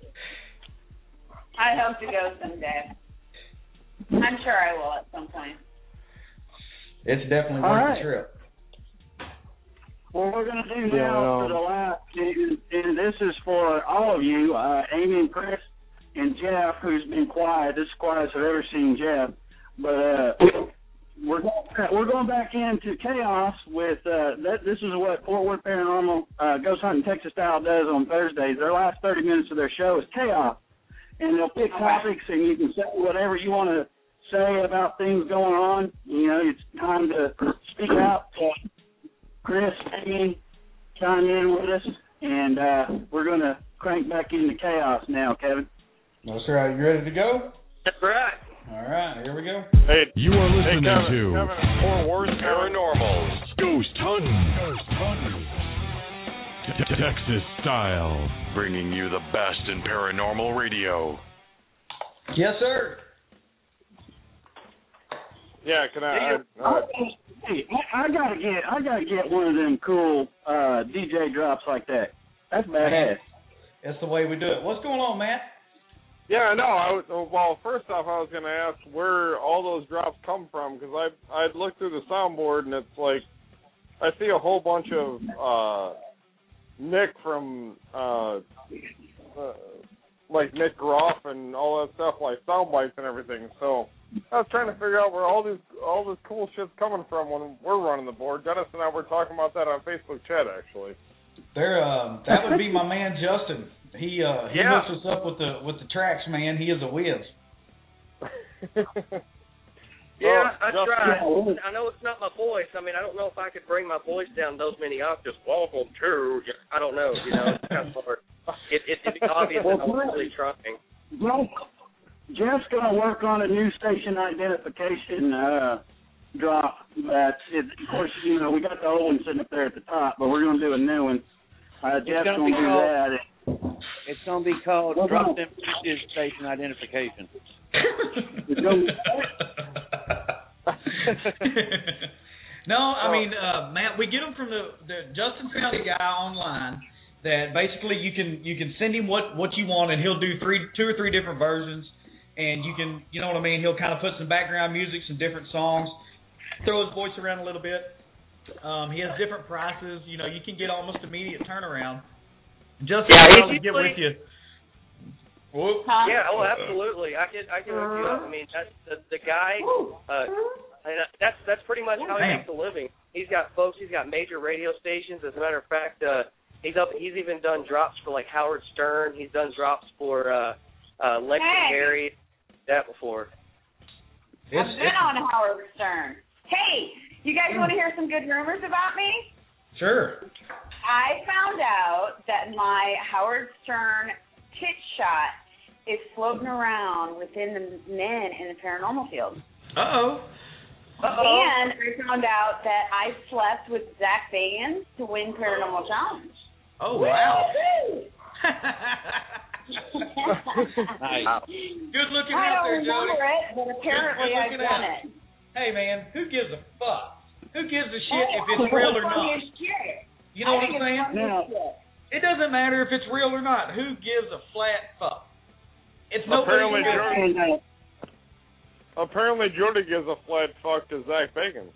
I hope to go someday. I'm sure I will at some point. It's definitely worth the trip. What we're going to do now for the last, and this is for all of you, Amy and Chris and Jeff, who's been quiet. This is the quietest I've ever seen Jeff. But we're going back into chaos with this is what Fort Worth Paranormal Ghost Hunting Texas Style does on Thursdays. Their last 30 minutes of their show is chaos, and they'll pick topics, and you can say whatever you want to say about things going on. You know, it's time to speak out. Chris, Amy, chime in with us, and we're going to crank back into chaos now, Kevin. No, sir. Are you ready to go? That's right. All right, here we go. Hey, you are listening to Fort Worth Paranormals. Ghost Hunting. Texas Style. Bringing you the best in paranormal radio. Yes, sir. Yeah, can I? Hey, I gotta get one of them cool DJ drops like that. That's badass. That's the way we do it. What's going on, Matt? Yeah, no. Well, first off, I was going to ask where all those drops come from, because I'd looked through the soundboard and it's like I see a whole bunch of Nick from like Nick Groff and all that stuff, like sound bites and everything. So I was trying to figure out where all this cool shit's coming from when we're running the board. Dennis and I were talking about that on Facebook chat, actually. That would be my man Justin. He hooks us up with the tracks, man. He is a whiz. Yeah, I tried. I know it's not my voice. I mean, I don't know if I could bring my voice down those many octaves. Welcome to, I don't know. You know, it's kind of hard. It's obvious that I'm really trying. Well, Jeff's going to work on a new station identification drop. Of course, you know, we got the old one sitting up there at the top, but we're going to do a new one. Jeff's going to do that. It's going to be called Drop Them Station Identification. No, I mean, Matt, we get them from the Justin found a guy online that basically you can send him what you want, and he'll do 2 or 3 different versions, and you can, you know what I mean, he'll kind of put some background music, some different songs, throw his voice around a little bit. He has different prices. You know, you can get almost immediate turnaround. Justin, I'll get with you. Whoop. Yeah, oh, absolutely. I can hook you up. I mean, that's the guy. That's pretty much how he makes a living. He's got major radio stations. As a matter of fact, he's even done drops for like Howard Stern. He's done drops for Lex and Gary. That before. I've been on Howard Stern. Hey, you guys want to hear some good rumors about me? Sure. I found out that my Howard Stern tit shot is floating around within the men in the paranormal field. Uh-oh. And I found out that I slept with Zach Bagans to win Paranormal Challenge. Oh, wow. Nice. Good looking I out don't there, Jody. remember it, but apparently I've done it. Hey, man, who gives a fuck? Who gives a shit if it's real or not? You know what I'm saying? It doesn't matter if it's real or not. Who gives a flat fuck? It's Apparently, nobody. Apparently, Jordy gives a flat fuck to Zach Bagans.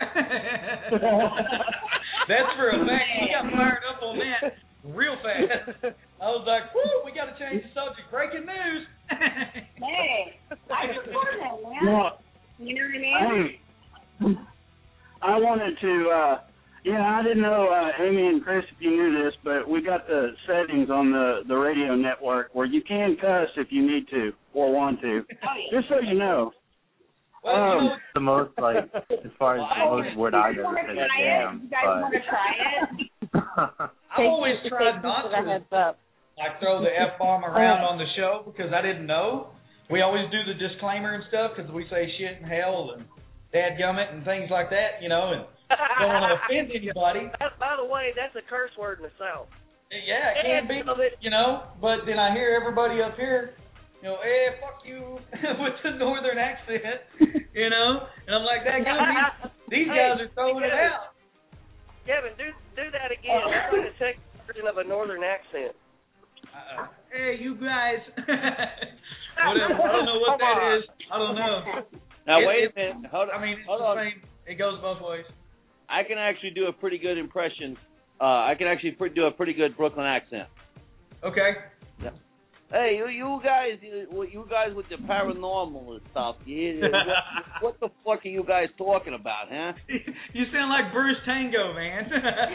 That's for a fact. He got fired up on that real fast. I was like, woo, we got to change the subject. Breaking news. Hey, I support him, man. Well, You know what I mean? I wanted to, I didn't know, Amy and Chris, if you knew this, but we got the settings on the radio network where you can cuss if you need to or want to. Just so you know. The most, like, as far as the most word I've ever said is damn. You guys want to try it? I always tried not to like throw the F-bomb around on the show because I didn't know. We always do the disclaimer and stuff because we say shit and hell and dadgummit and things like that, you know, and don't want to offend anybody. By the way, that's a curse word in the South. Yeah, it can be, you know, but then I hear everybody up here, you know, hey, fuck you, with the northern accent, you know, and I'm like, that these guys are throwing it out. Kevin, do that again. That's like a Texas version of a northern accent. Hey, you guys. Whatever. I don't know what that is. I don't know. Now, wait a minute. Hold on. I mean, it's Hold the on. same. It goes both ways. I can actually do a pretty good impression. I can actually do a pretty good Brooklyn accent. Okay. Yeah. Hey, you guys with the paranormal and stuff. What the fuck are you guys talking about, huh? You sound like Bruce Tango, man.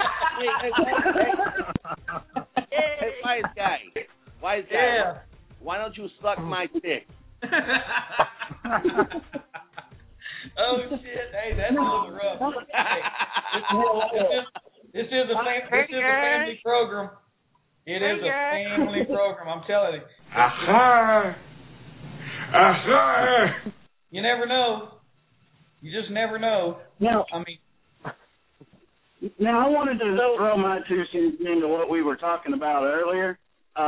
Hey, wise guy. Yeah. Why don't you suck my dick? Oh shit! Hey, that's a little rough. Hey, this is a family program. It is a family program. I'm telling you. You never know. You just never know. Now, I mean, now I wanted to throw my 2 cents into what we were talking about earlier.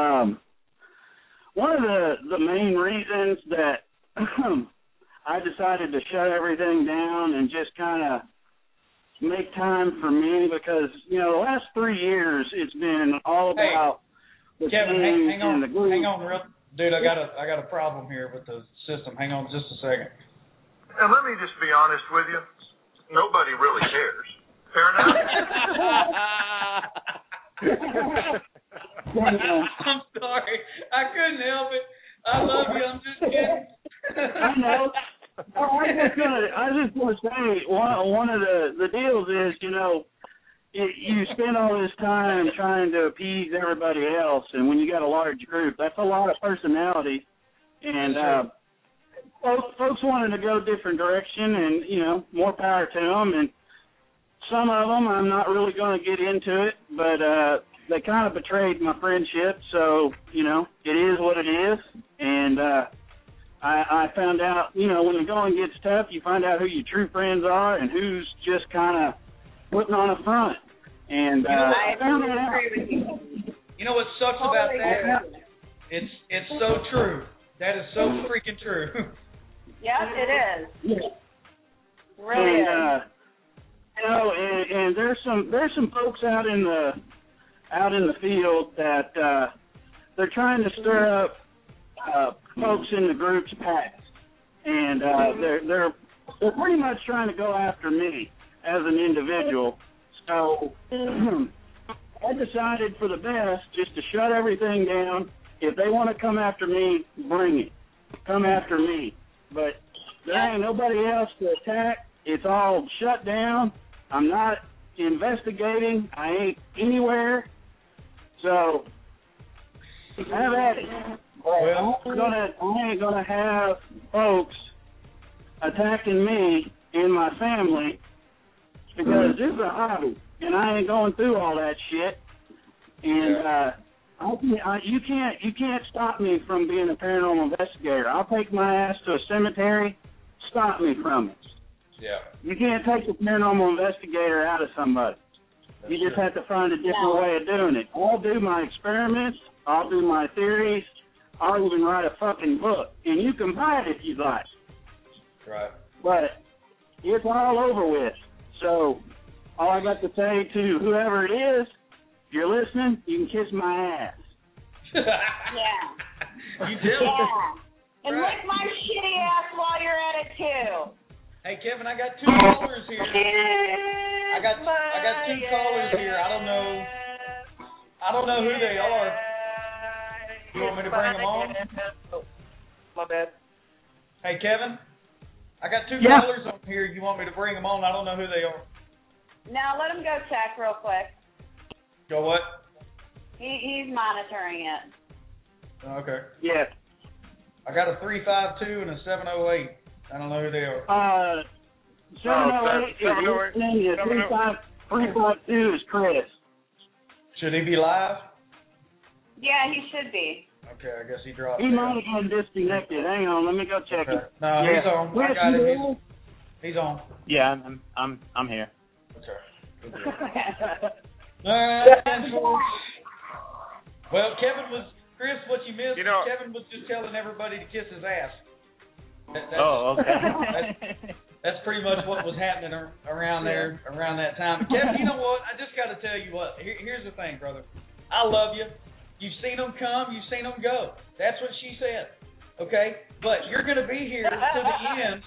One of the main reasons that I decided to shut everything down and just kind of make time for me because, you know, the last 3 years it's been all about the Kevin, team hang on, and the group. hang on, real dude. I got a problem here with the system. Hang on just a second. And let me just be honest with you. Nobody really cares. Fair enough? I'm sorry. I couldn't help it. I love you. I'm just kidding. I know. I just want to say one of the deals is, you know, you spend all this time trying to appease everybody else, and when you got a large group, that's a lot of personality, and folks wanted to go different direction, and you know, more power to them. And some of them, I'm not really going to get into it, but they kind of betrayed my friendship, so you know, it is what it is, and I found out, you know, when the going gets tough, you find out who your true friends are and who's just kind of putting on a front. And I found that out. You know what sucks about that? It's so true. That is so freaking true. Yes, it is. Yeah. Really is. You know, and there's some folks out in the field that they're trying to stir up folks in the group's past, and they're pretty much trying to go after me as an individual. So I decided for the best just to shut everything down. If they want to come after me, bring it. Come after me. But there ain't nobody else to attack. It's all shut down. I'm not investigating. I ain't anywhere. So have at it. Well, I ain't gonna have folks attacking me and my family because this is a hobby, and I ain't going through all that shit. And You can't stop me from being a paranormal investigator. I'll take my ass to a cemetery. Stop me from it. Yeah. You can't take a paranormal investigator out of somebody. You just have to find a different way of doing it. I'll do my experiments. I'll do my theories. I'll even write a fucking book. And you can buy it if you'd like. Right. But it's all over with. So all I got to say to whoever it is, if you're listening, you can kiss my ass. Yeah. You do. Yeah. And lick my shitty ass while you're at it too. Hey Kevin, I got 2 callers here. I got 2 callers here. I don't know who they are. You want me to bring them on? Oh, my bad. Hey Kevin, I got 2 callers on here. You want me to bring them on? I don't know who they are. Now let him go check real quick. Go what? He's monitoring it. Okay. Yeah. I got a 352 and a 708. I don't know who they are. 708 is listening. 352 is Chris. Should he be live? Yeah, he should be. Okay, I guess he dropped. He might have been disconnected. Hang on, let me go check it. No, he's on. I got him. He's on. Yeah, I'm here. Okay. All right, well, Chris, what you missed, Kevin was just telling everybody to kiss his ass. Okay. That's pretty much what was happening around there, around that time. Kevin, you know what? I just got to tell you what. Here's the thing, brother. I love you. You've seen them come. You've seen them go. That's what she said. Okay? But you're going to be here to the end.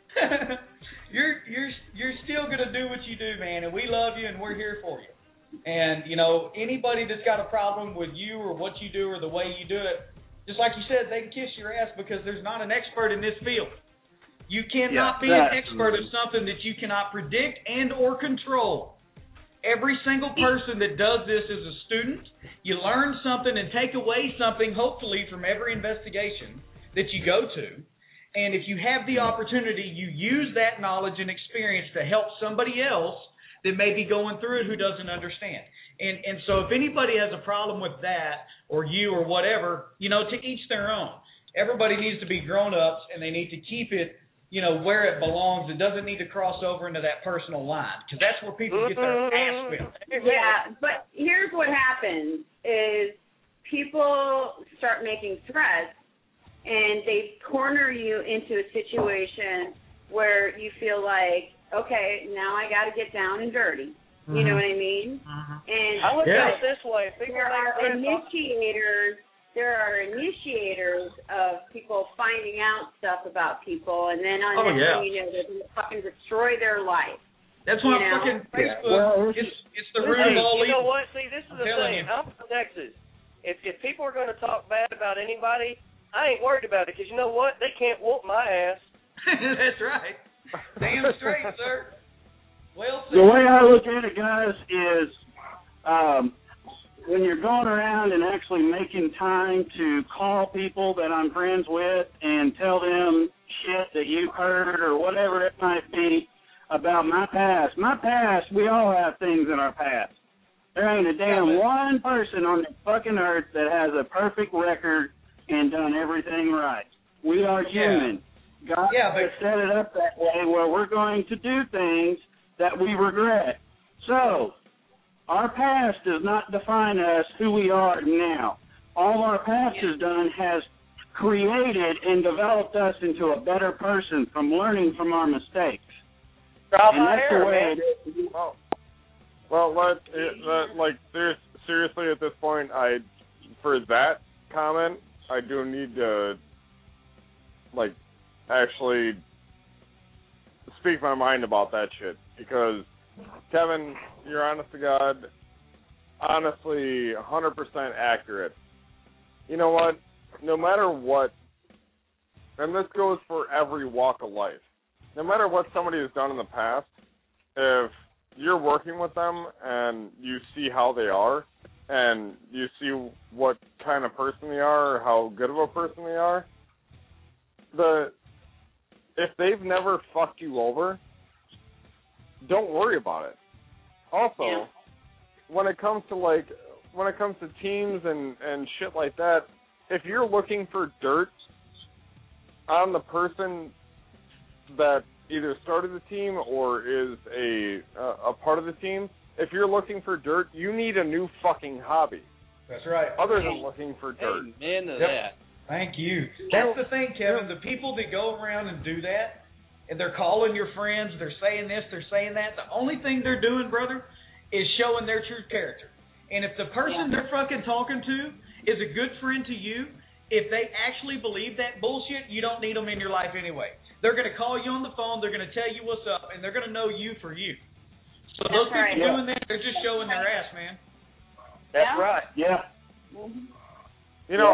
You're still going to do what you do, man, and we love you, and we're here for you. And, anybody that's got a problem with you or what you do or the way you do it, just like you said, they can kiss your ass because there's not an expert in this field. You cannot be an expert of something that you cannot predict and or control. Every single person that does this is a student. You learn something and take away something, hopefully, from every investigation that you go to. And if you have the opportunity, you use that knowledge and experience to help somebody else that may be going through it who doesn't understand. And so if anybody has a problem with that or you or whatever, to each their own. Everybody needs to be grown-ups, and they need to keep it, where it belongs. It doesn't need to cross over into that personal line, because that's where people get their ass whipped. Yeah, but here's what happens is people start making threats, and they corner you into a situation where you feel like, okay, now I got to get down and dirty. You know what I mean? And I look at it this way. There are initiators of people finding out stuff about people, and then on they're going to fucking destroy their life. That's why fucking Facebook, it's the root of all evil. You know what? See, this is the thing. I'm from Texas. If people are going to talk bad about anybody, I ain't worried about it, because you know what? They can't whoop my ass. That's right. Damn straight, sir. Well said. The way I look at it, guys, is when you're going around and actually making time to call people that I'm friends with and tell them shit that you've heard or whatever it might be about my past. My past, we all have things in our past. There ain't a damn one person on the fucking earth that has a perfect record and done everything right. We are human. God has set it up that way where we're going to do things that we regret. So, our past does not define us who we are now. All our past has done has created and developed us into a better person from learning from our mistakes. And that's the way it is. Seriously, at this point, for that comment, I do need to, actually speak my mind about that shit. Because, Kevin, you're honest to God, honestly, 100% accurate. You know what? No matter what, and this goes for every walk of life, no matter what somebody has done in the past, if you're working with them and you see how they are, and you see what kind of person they are or how good of a person they are, if they've never fucked you over, don't worry about it. Also, when it comes to, when it comes to teams and shit like that, if you're looking for dirt on the person that either started the team or is a part of the team, if you're looking for dirt, you need a new fucking hobby. That's right. Other than looking for dirt. Amen to that. Thank you. That's the thing, Kevin. The people that go around and do that, and they're calling your friends, they're saying this, they're saying that, the only thing they're doing, brother, is showing their true character. And if the person they're fucking talking to is a good friend to you, if they actually believe that bullshit, you don't need them in your life anyway. They're going to call you on the phone, they're going to tell you what's up, and they're going to know you for you. So those people doing that, they're just showing their ass, man. That's right. Yeah. You know,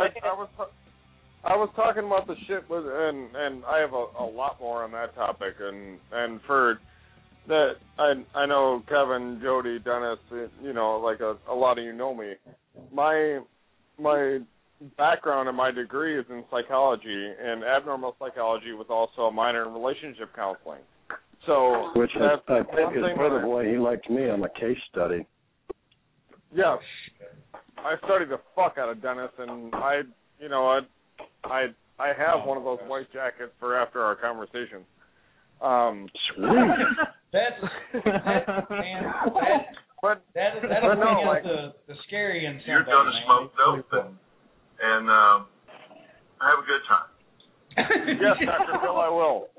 I was talking about the shit with, and I have a lot more on that topic, and for that, I know Kevin, Jody, Dennis, you know, like a lot of you know me. My background and my degree is in psychology, and abnormal psychology was also a minor in relationship counseling. So which is, I think is part of why he liked me. I'm a case study. Yeah, I studied the fuck out of Dennis, and I have one of those white jackets for after our conversation. Sweet. That's man. That'll bring out the scary and you're going to smoke dope and have a good time. Yes, Dr. Phil, I will.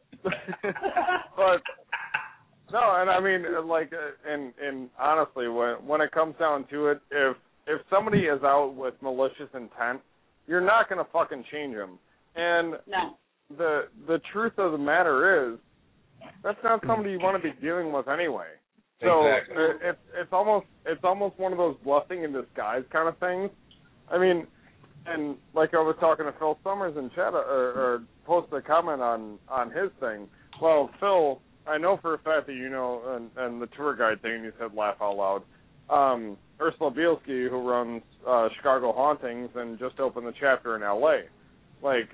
But no, and I mean, like, and honestly, when it comes down to it, if somebody is out with malicious intent, you're not going to fucking change them. And the truth of the matter is, that's not somebody you want to be dealing with anyway. So exactly. It's almost one of those blessing in disguise kind of things. I mean, and like I was talking to Phil Summers in chat or posted a comment on his thing. Well, Phil, I know for a fact that you know, and the tour guide thing you said laugh out loud. Ursula Bielski, who runs Chicago Hauntings and just opened the chapter in L.A. Like,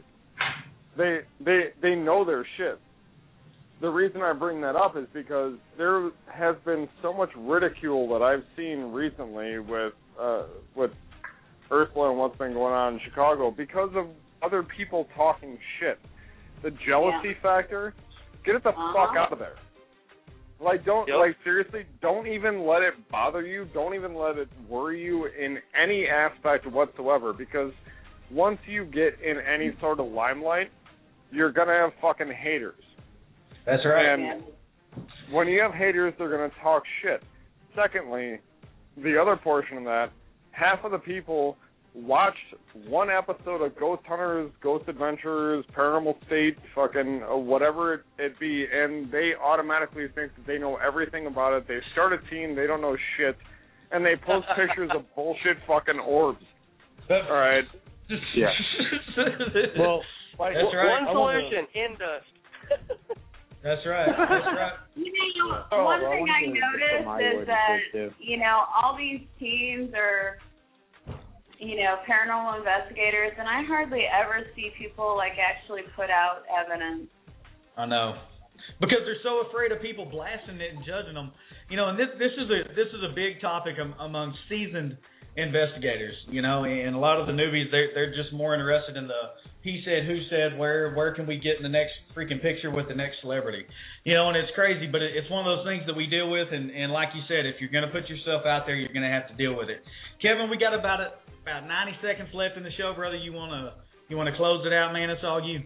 they know their shit. The reason I bring that up is because there has been so much ridicule that I've seen recently with Ursula and what's been going on in Chicago because of other people talking shit. The jealousy factor, get it the fuck out of there. Like, seriously, don't even let it bother you. Don't even let it worry you in any aspect whatsoever, because once you get in any sort of limelight, you're going to have fucking haters. That's right. And when you have haters, they're going to talk shit. Secondly, the other portion of that, half of the people watched one episode of Ghost Hunters, Ghost Adventurers, Paranormal State, fucking whatever it be, and they automatically think that they know everything about it. They start a team, they don't know shit, and they post pictures of bullshit fucking orbs. All right. Yeah. Well, like, that's right. One solution, Indust. That's right. That's right. You know, one thing I noticed is that, you know, all these teams are, you know, paranormal investigators, and I hardly ever see people, like, actually put out evidence. I know. Because they're so afraid of people blasting it and judging them. You know, and this is a big topic among seasoned investigators, you know, and a lot of the newbies, they're just more interested in the he said, who said, where can we get in the next freaking picture with the next celebrity. You know, and it's crazy, but it's one of those things that we deal with, and like you said, if you're going to put yourself out there, you're going to have to deal with it. Kevin, we got about 90 seconds left in the show, brother. You want to close it out, man? It's all you.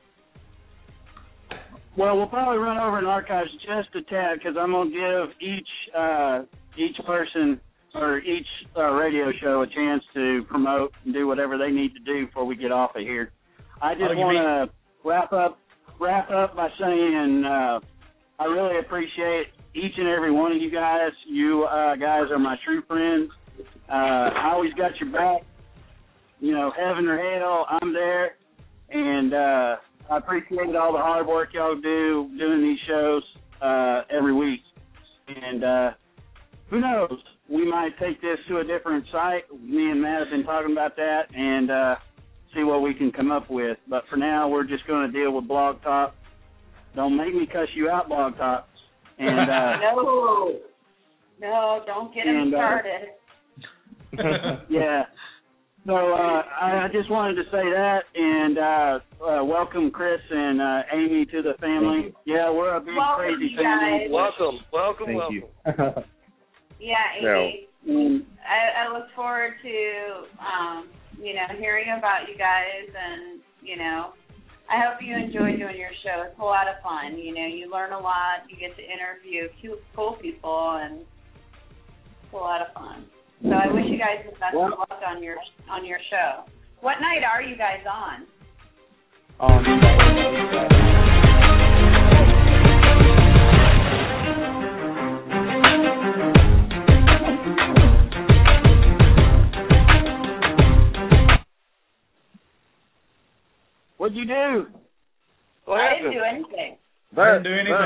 Well, we'll probably run over in archives just a tad, because I'm going to give each person or each radio show a chance to promote and do whatever they need to do before we get off of here. I just want to wrap up by saying I really appreciate each and every one of you guys. You guys are my true friends. I always got your back. You know, heaven or hell, I'm there. And I appreciate all the hard work y'all do doing these shows every week. And who knows? We might take this to a different site. Me and Matt have been talking about that and see what we can come up with. But for now, we're just going to deal with Blog Talk. Don't make me cuss you out, Blog Talk. And No, don't get him started. Yeah. So I just wanted to say that, and welcome Chris and Amy to the family. Yeah, we're a big crazy family. Welcome. Thank you. Yeah, Amy. I look forward to hearing about you guys, and I hope you enjoy doing your show. It's a lot of fun. You learn a lot. You get to interview cool people, and it's a lot of fun. So I wish you guys the best of luck on your show. What night are you guys on? What'd you do? I didn't do anything. That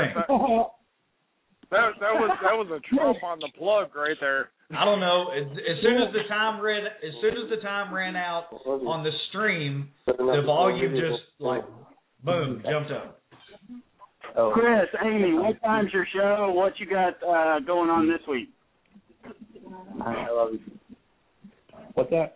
was a Trump on the plug right there. I don't know. As soon as the time ran out on the stream, the volume just boom jumped up. Oh. Chris, Amy, what time's your show? What you got going on this week? I love you. What's that?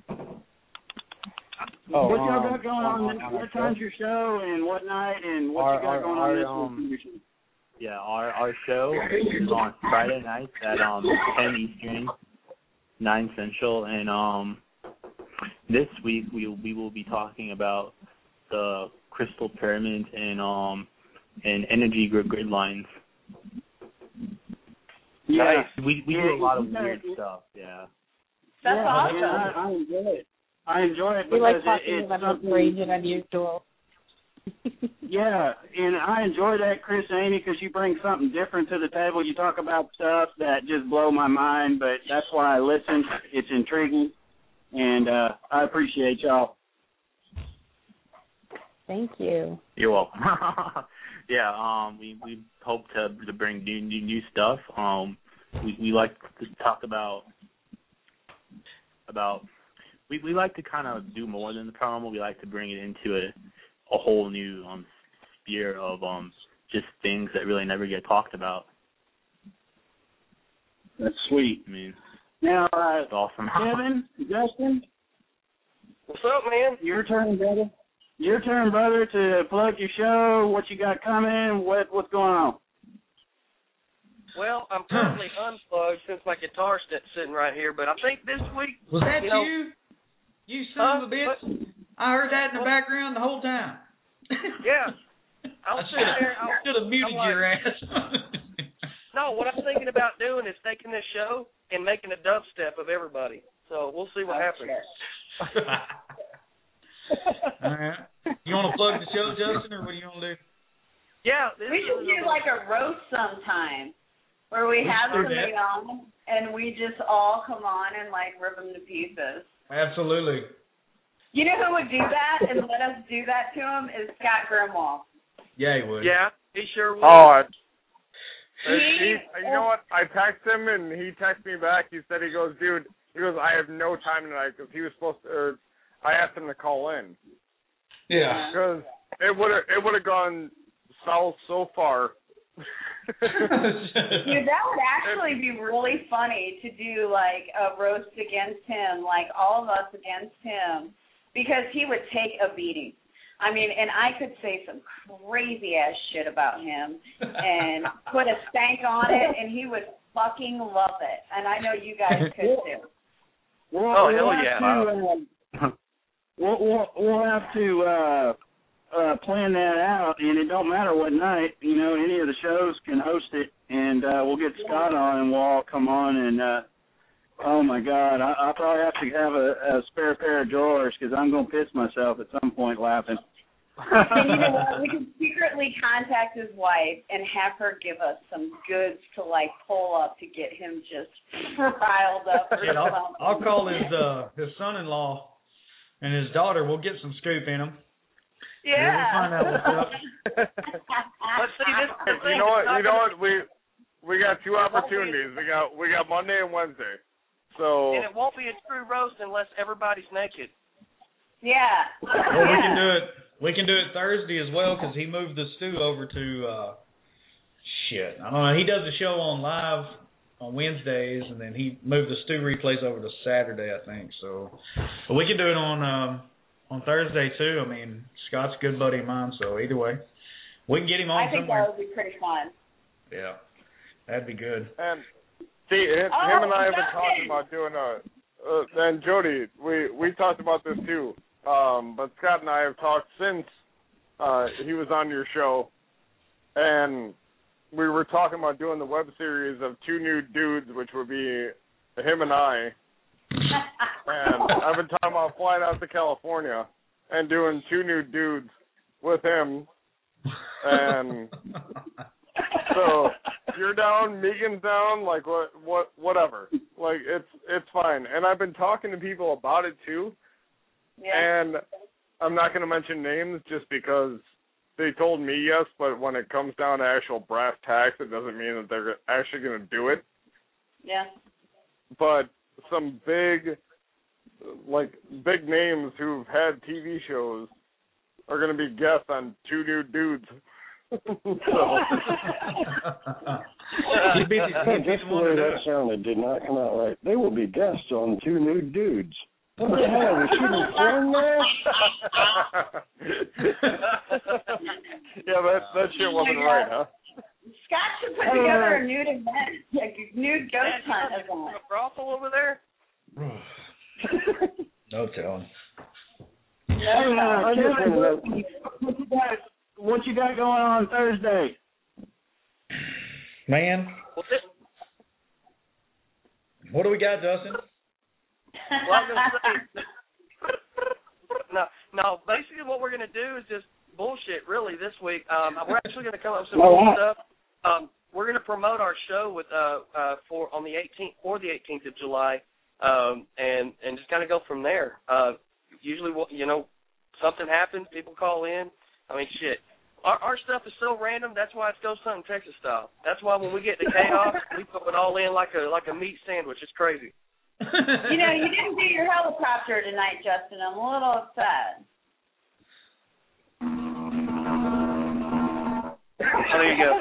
What y'all got going on? What time's your show and what night and what you got going on this week? Yeah, our show is on Friday nights at 10 Eastern, 9 Central, and this week we will be talking about the crystal pyramid and energy grid lines. Yeah, we do a lot of weird stuff. Yeah, that's awesome. Yeah, I enjoy it. I enjoy it We because like talking about what's strange and unusual. Yeah, and I enjoy that, Chris and Amy, because you bring something different to the table. You talk about stuff that just blow my mind, but that's why I listen. It's intriguing, and I appreciate y'all. Thank you. You're welcome. Yeah, we hope to bring new stuff. We like to talk about we like to kind of do more than the paranormal. We like to bring it into a whole new sphere of just things that really never get talked about. That's sweet. I mean, now, it's awesome. Kevin, Justin, what's up, man? Your turn, brother. Your turn, brother, to plug your show. What you got coming? What's going on? Well, I'm currently unplugged since my guitar's sitting right here, but I think this week... Was that you? You son of a bitch? I heard that in the background the whole time. Yeah. I should have muted your ass. No, what I'm thinking about doing is taking this show and making a dubstep of everybody. So we'll see what happens. All right. You want to plug the show, Justin, or what do you want to do? Yeah. We should do like a roast sometime where we have somebody on and we just all come on and rip them to pieces. Absolutely. You know who would do that and let us do that to him is Scott Grimwald. Yeah, he would. Yeah, he sure would. Oh, you know what? I texted him and he texted me back. He said, dude, I have no time tonight because he was supposed to. I asked him to call in. Yeah. Because it would have gone south so far. Dude, that would actually be really funny to do a roast against him, all of us against him, because he would take a beating. I mean, and I could say some crazy ass shit about him and put a stank on it, and he would fucking love it. And I know you guys could too. Hell yeah! We'll have to plan that out, and it don't matter what night. Any of the shows can host it, and we'll get Scott on, and we'll all come on. And oh my God, I'll probably have to have a spare pair of drawers because I'm gonna piss myself at some point laughing. And you know what? We can secretly contact his wife and have her give us some goods to pull up to get him just riled up or something. I'll call his son-in-law and his daughter. We'll get some scoop in them. Yeah. We'll find out what's up. Let's see this. You know what? We got two opportunities. We got Monday and Wednesday. So. And it won't be a true roast unless everybody's naked. Yeah. Well, we can do it. We can do it Thursday as well because he moved the stew over to. I don't know. He does a show on live Wednesdays, and then he moved the Stu replays over to Saturday, I think. So, but we can do it on Thursday too. I mean, Scott's a good buddy of mine, so either way, we can get him on. I think somewhere. that would be pretty fun. Yeah, that'd be good. And see, him and I have been talking about doing and Jody, we talked about this too. But Scott and I have talked since he was on your show, and we were talking about doing the web series of Two Nude Dudes, which would be him and I. And I've been talking about flying out to California and doing Two Nude Dudes with him. And so you're down, Megan's down, like whatever. Like it's fine. And I've been talking to people about it too. Yeah. And I'm not going to mention names just because they told me yes, but when it comes down to actual brass tacks, it doesn't mean that they're actually going to do it. Yeah. But some big names who've had TV shows are going to be guests on Two Nude Dudes. Just the way that sounded did not come out right. They will be guests on Two Nude Dudes. What the hell? Was she film that? Yeah, that shit wasn't right, huh? Scott should put together a nude event, like a nude ghost hunt event. A brothel over there? No telling. What you got going on Thursday? Man. What do we got, Dustin? Well, I'm gonna say, no. Basically, what we're gonna do is just bullshit. Really, this week, we're actually gonna come up with some cool stuff. We're gonna promote our show with on the 18th for the 18th of July, and just kind of go from there. Usually, something happens, people call in. I mean, shit. Our stuff is so random. That's why it's Ghost Hunting Texas style. That's why when we get the chaos, we put it all in like a meat sandwich. It's crazy. You didn't do your helicopter tonight, Justin. I'm a little upset. Oh, there you go.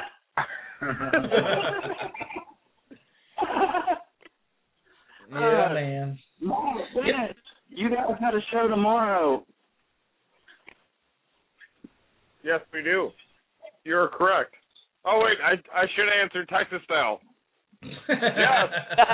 Yeah, man. You guys got a show tomorrow. Yes, we do. You're correct. Oh, wait, I should answer Texas style. Yes.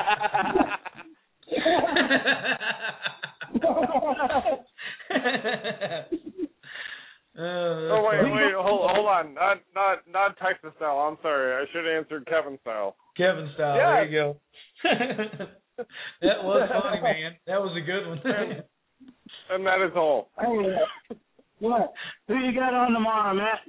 Oh, wait, hold on. Not Texas style. I'm sorry. I should have answered Kevin style. Kevin style. Yes. There you go. That was funny, man. That was a good one. And that is all. What? Who you got on tomorrow, Matt?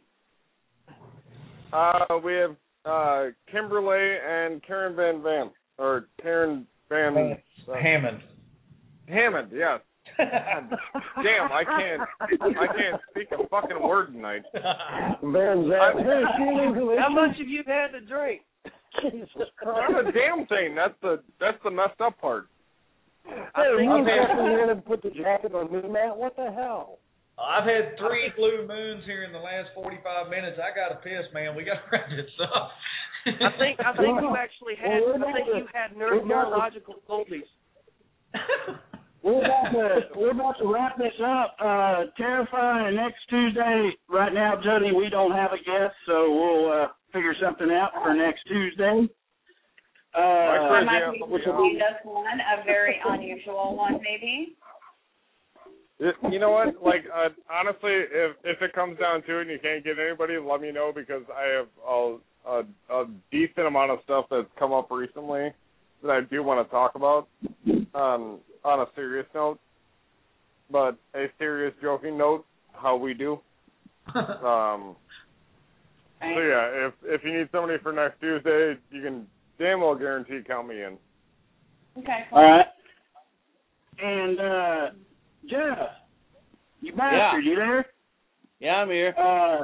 We have Kimberly and Karen Van. Or Karen Van... Hammond. Hammond, yes. Damn, I can't speak a fucking word tonight. How much have you had to drink? Jesus Christ. Not a damn thing. That's the messed up part. Hey, you here to put the jacket on me, Matt? What the hell? I've had 3 blue moons here in the last 45 minutes. I got to piss, man. We got to wrap this up. I think you actually had. I think you had neurological difficulties. We're about to wrap this up. Terrifying next Tuesday. Right now, Jody, we don't have a guest, so we'll figure something out for next Tuesday. I might be just one, a very unusual one, maybe. You know what? Like, honestly, if it comes down to it and you can't get anybody, let me know because I have a decent amount of stuff that's come up recently that I do want to talk about on a serious note, but a serious joking note, how we do. So yeah, if you need somebody for next Tuesday, you can damn well guarantee count me in. Okay. All right. And Jeff, you bastard, you there? Yeah, I'm here.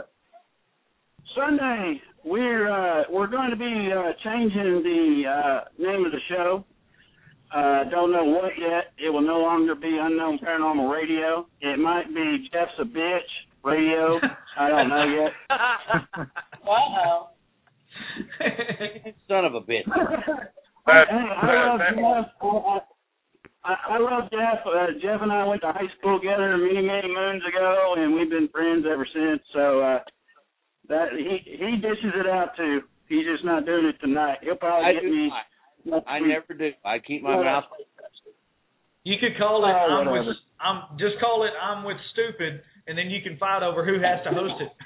Sunday, we're going to be changing the name of the show. Don't know what yet. It will no longer be Unknown Paranormal Radio. It might be Jeff's a Bitch Radio. I don't know yet. Uh-oh. Son of a bitch. I love Jeff. Jeff and I went to high school together many, many moons ago, and we've been friends ever since. So that he dishes it out too. He's just not doing it tonight. He'll probably get me. I never do. I keep my mouth. You could call it. Just call it. I'm with stupid, and then you can fight over who has to host it.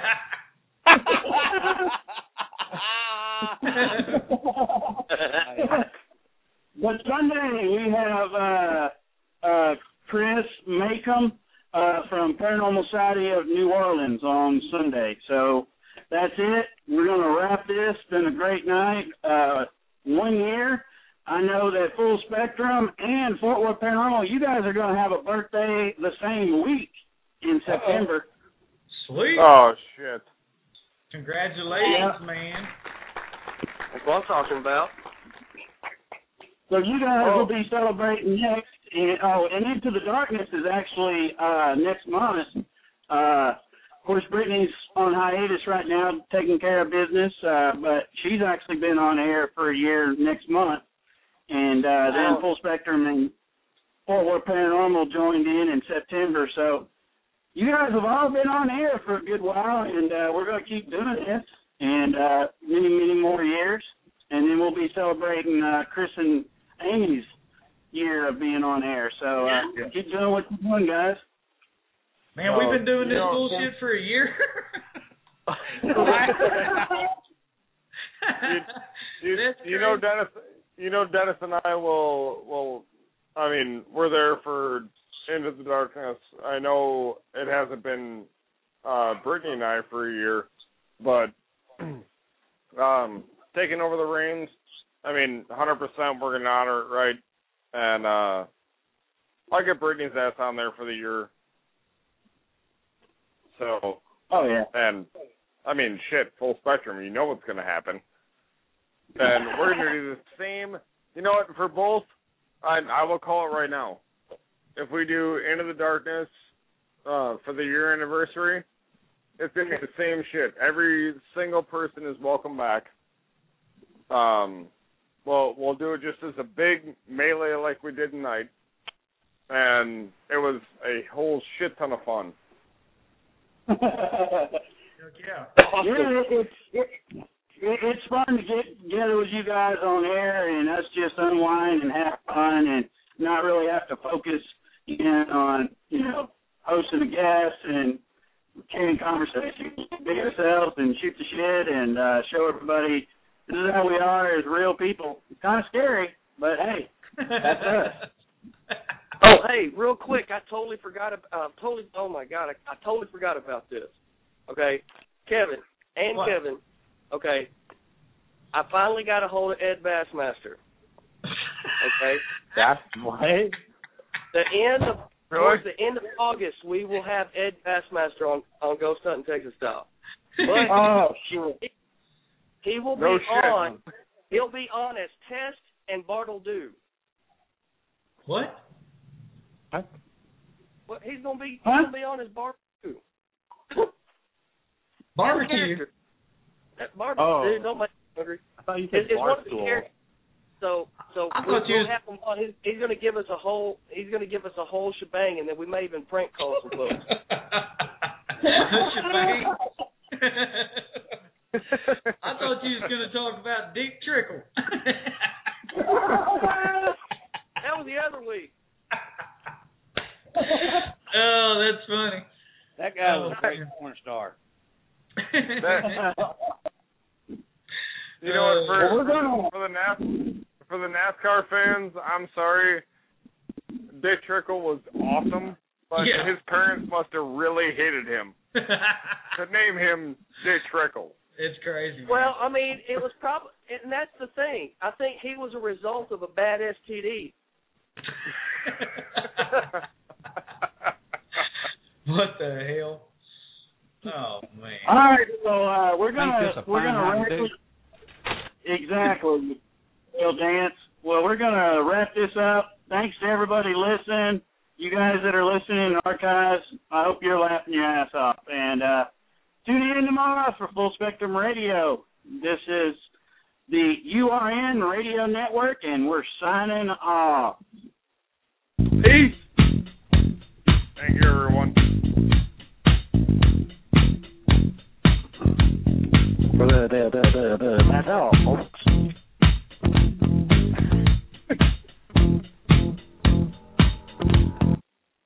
But Sunday we have Chris Macomb from Paranormal Society of New Orleans on Sunday. So that's it. We're going to wrap this. It's been a great night. 1 year. I know that Full Spectrum and Fort Worth Paranormal, you guys are going to have a birthday the same week in September. Sweet. Oh, shit. Congratulations, man. That's what I'm talking about. So you guys will be celebrating next. And Into the Darkness is actually next month. Of course, Brittany's on hiatus right now, taking care of business, but she's actually been on air for a year next month. And then Full Spectrum and Fort Worth Paranormal joined in September. So you guys have all been on air for a good while, and we're going to keep doing this and many, many more years. And then we'll be celebrating Chris and Amy's year of being on air. So keep doing what you're doing, guys. Man, we've been doing this bullshit for a year. Dennis and I will. I mean, we're there for Into the Darkness. I know it hasn't been Brittany and I for a year, but taking over the reins. I mean, 100% we're gonna honor it, right? And I'll get Brittany's ass on there for the year. So. Oh yeah. And I mean, shit, Full Spectrum. You know what's gonna happen. And we're going to do the same. You know what? For both, I will call it right now. If we do Into the Darkness for the year anniversary, it's going to be the same shit. Every single person is welcome back. We'll do it just as a big melee like we did tonight. And it was a whole shit ton of fun. It's fun to get together with you guys on air and us just unwind and have fun and not really have to focus on, hosting a guest and carrying conversations, be ourselves and shoot the shit and show everybody this is how we are as real people. It's kind of scary, but hey, that's us. Oh, hey, real quick, I totally forgot about, oh my God, I totally forgot about this. Okay, Kevin, okay, I finally got a hold of Ed Bassmaster. Okay? That's what? Towards the end of August, we will have Ed Bassmaster on Ghost Hunting Texas Style. But he will be on. He'll be on as Test and Bartle do. What? Well, he's gonna be on as barbecue. Barbecue. Barbecue. Dude, don't make me hungry. I thought you said barstool. So we'll have him on. He's going to give us a whole. He's going to give us a whole shebang, and then we may even prank call some folks. Shebang. I thought you was going to talk about Dick Trickle. That was the other week. Oh, that's funny. That guy was a great porn star. You know what? For the NASCAR fans, I'm sorry. Dick Trickle was awesome, but his parents must have really hated him to name him Dick Trickle. It's crazy. Well, I mean, it was probably, and that's the thing. I think he was a result of a bad STD. What the hell? Oh man! All right, so we're gonna wrap this. Exactly, Bill Dance. Well, we're gonna wrap this up. Thanks to everybody listening. You guys that are listening in archives, I hope you're laughing your ass off. And tune in tomorrow for Full Spectrum Radio. This is the URN Radio Network, and we're signing off. Peace. Thank you, everyone. That's all, folks.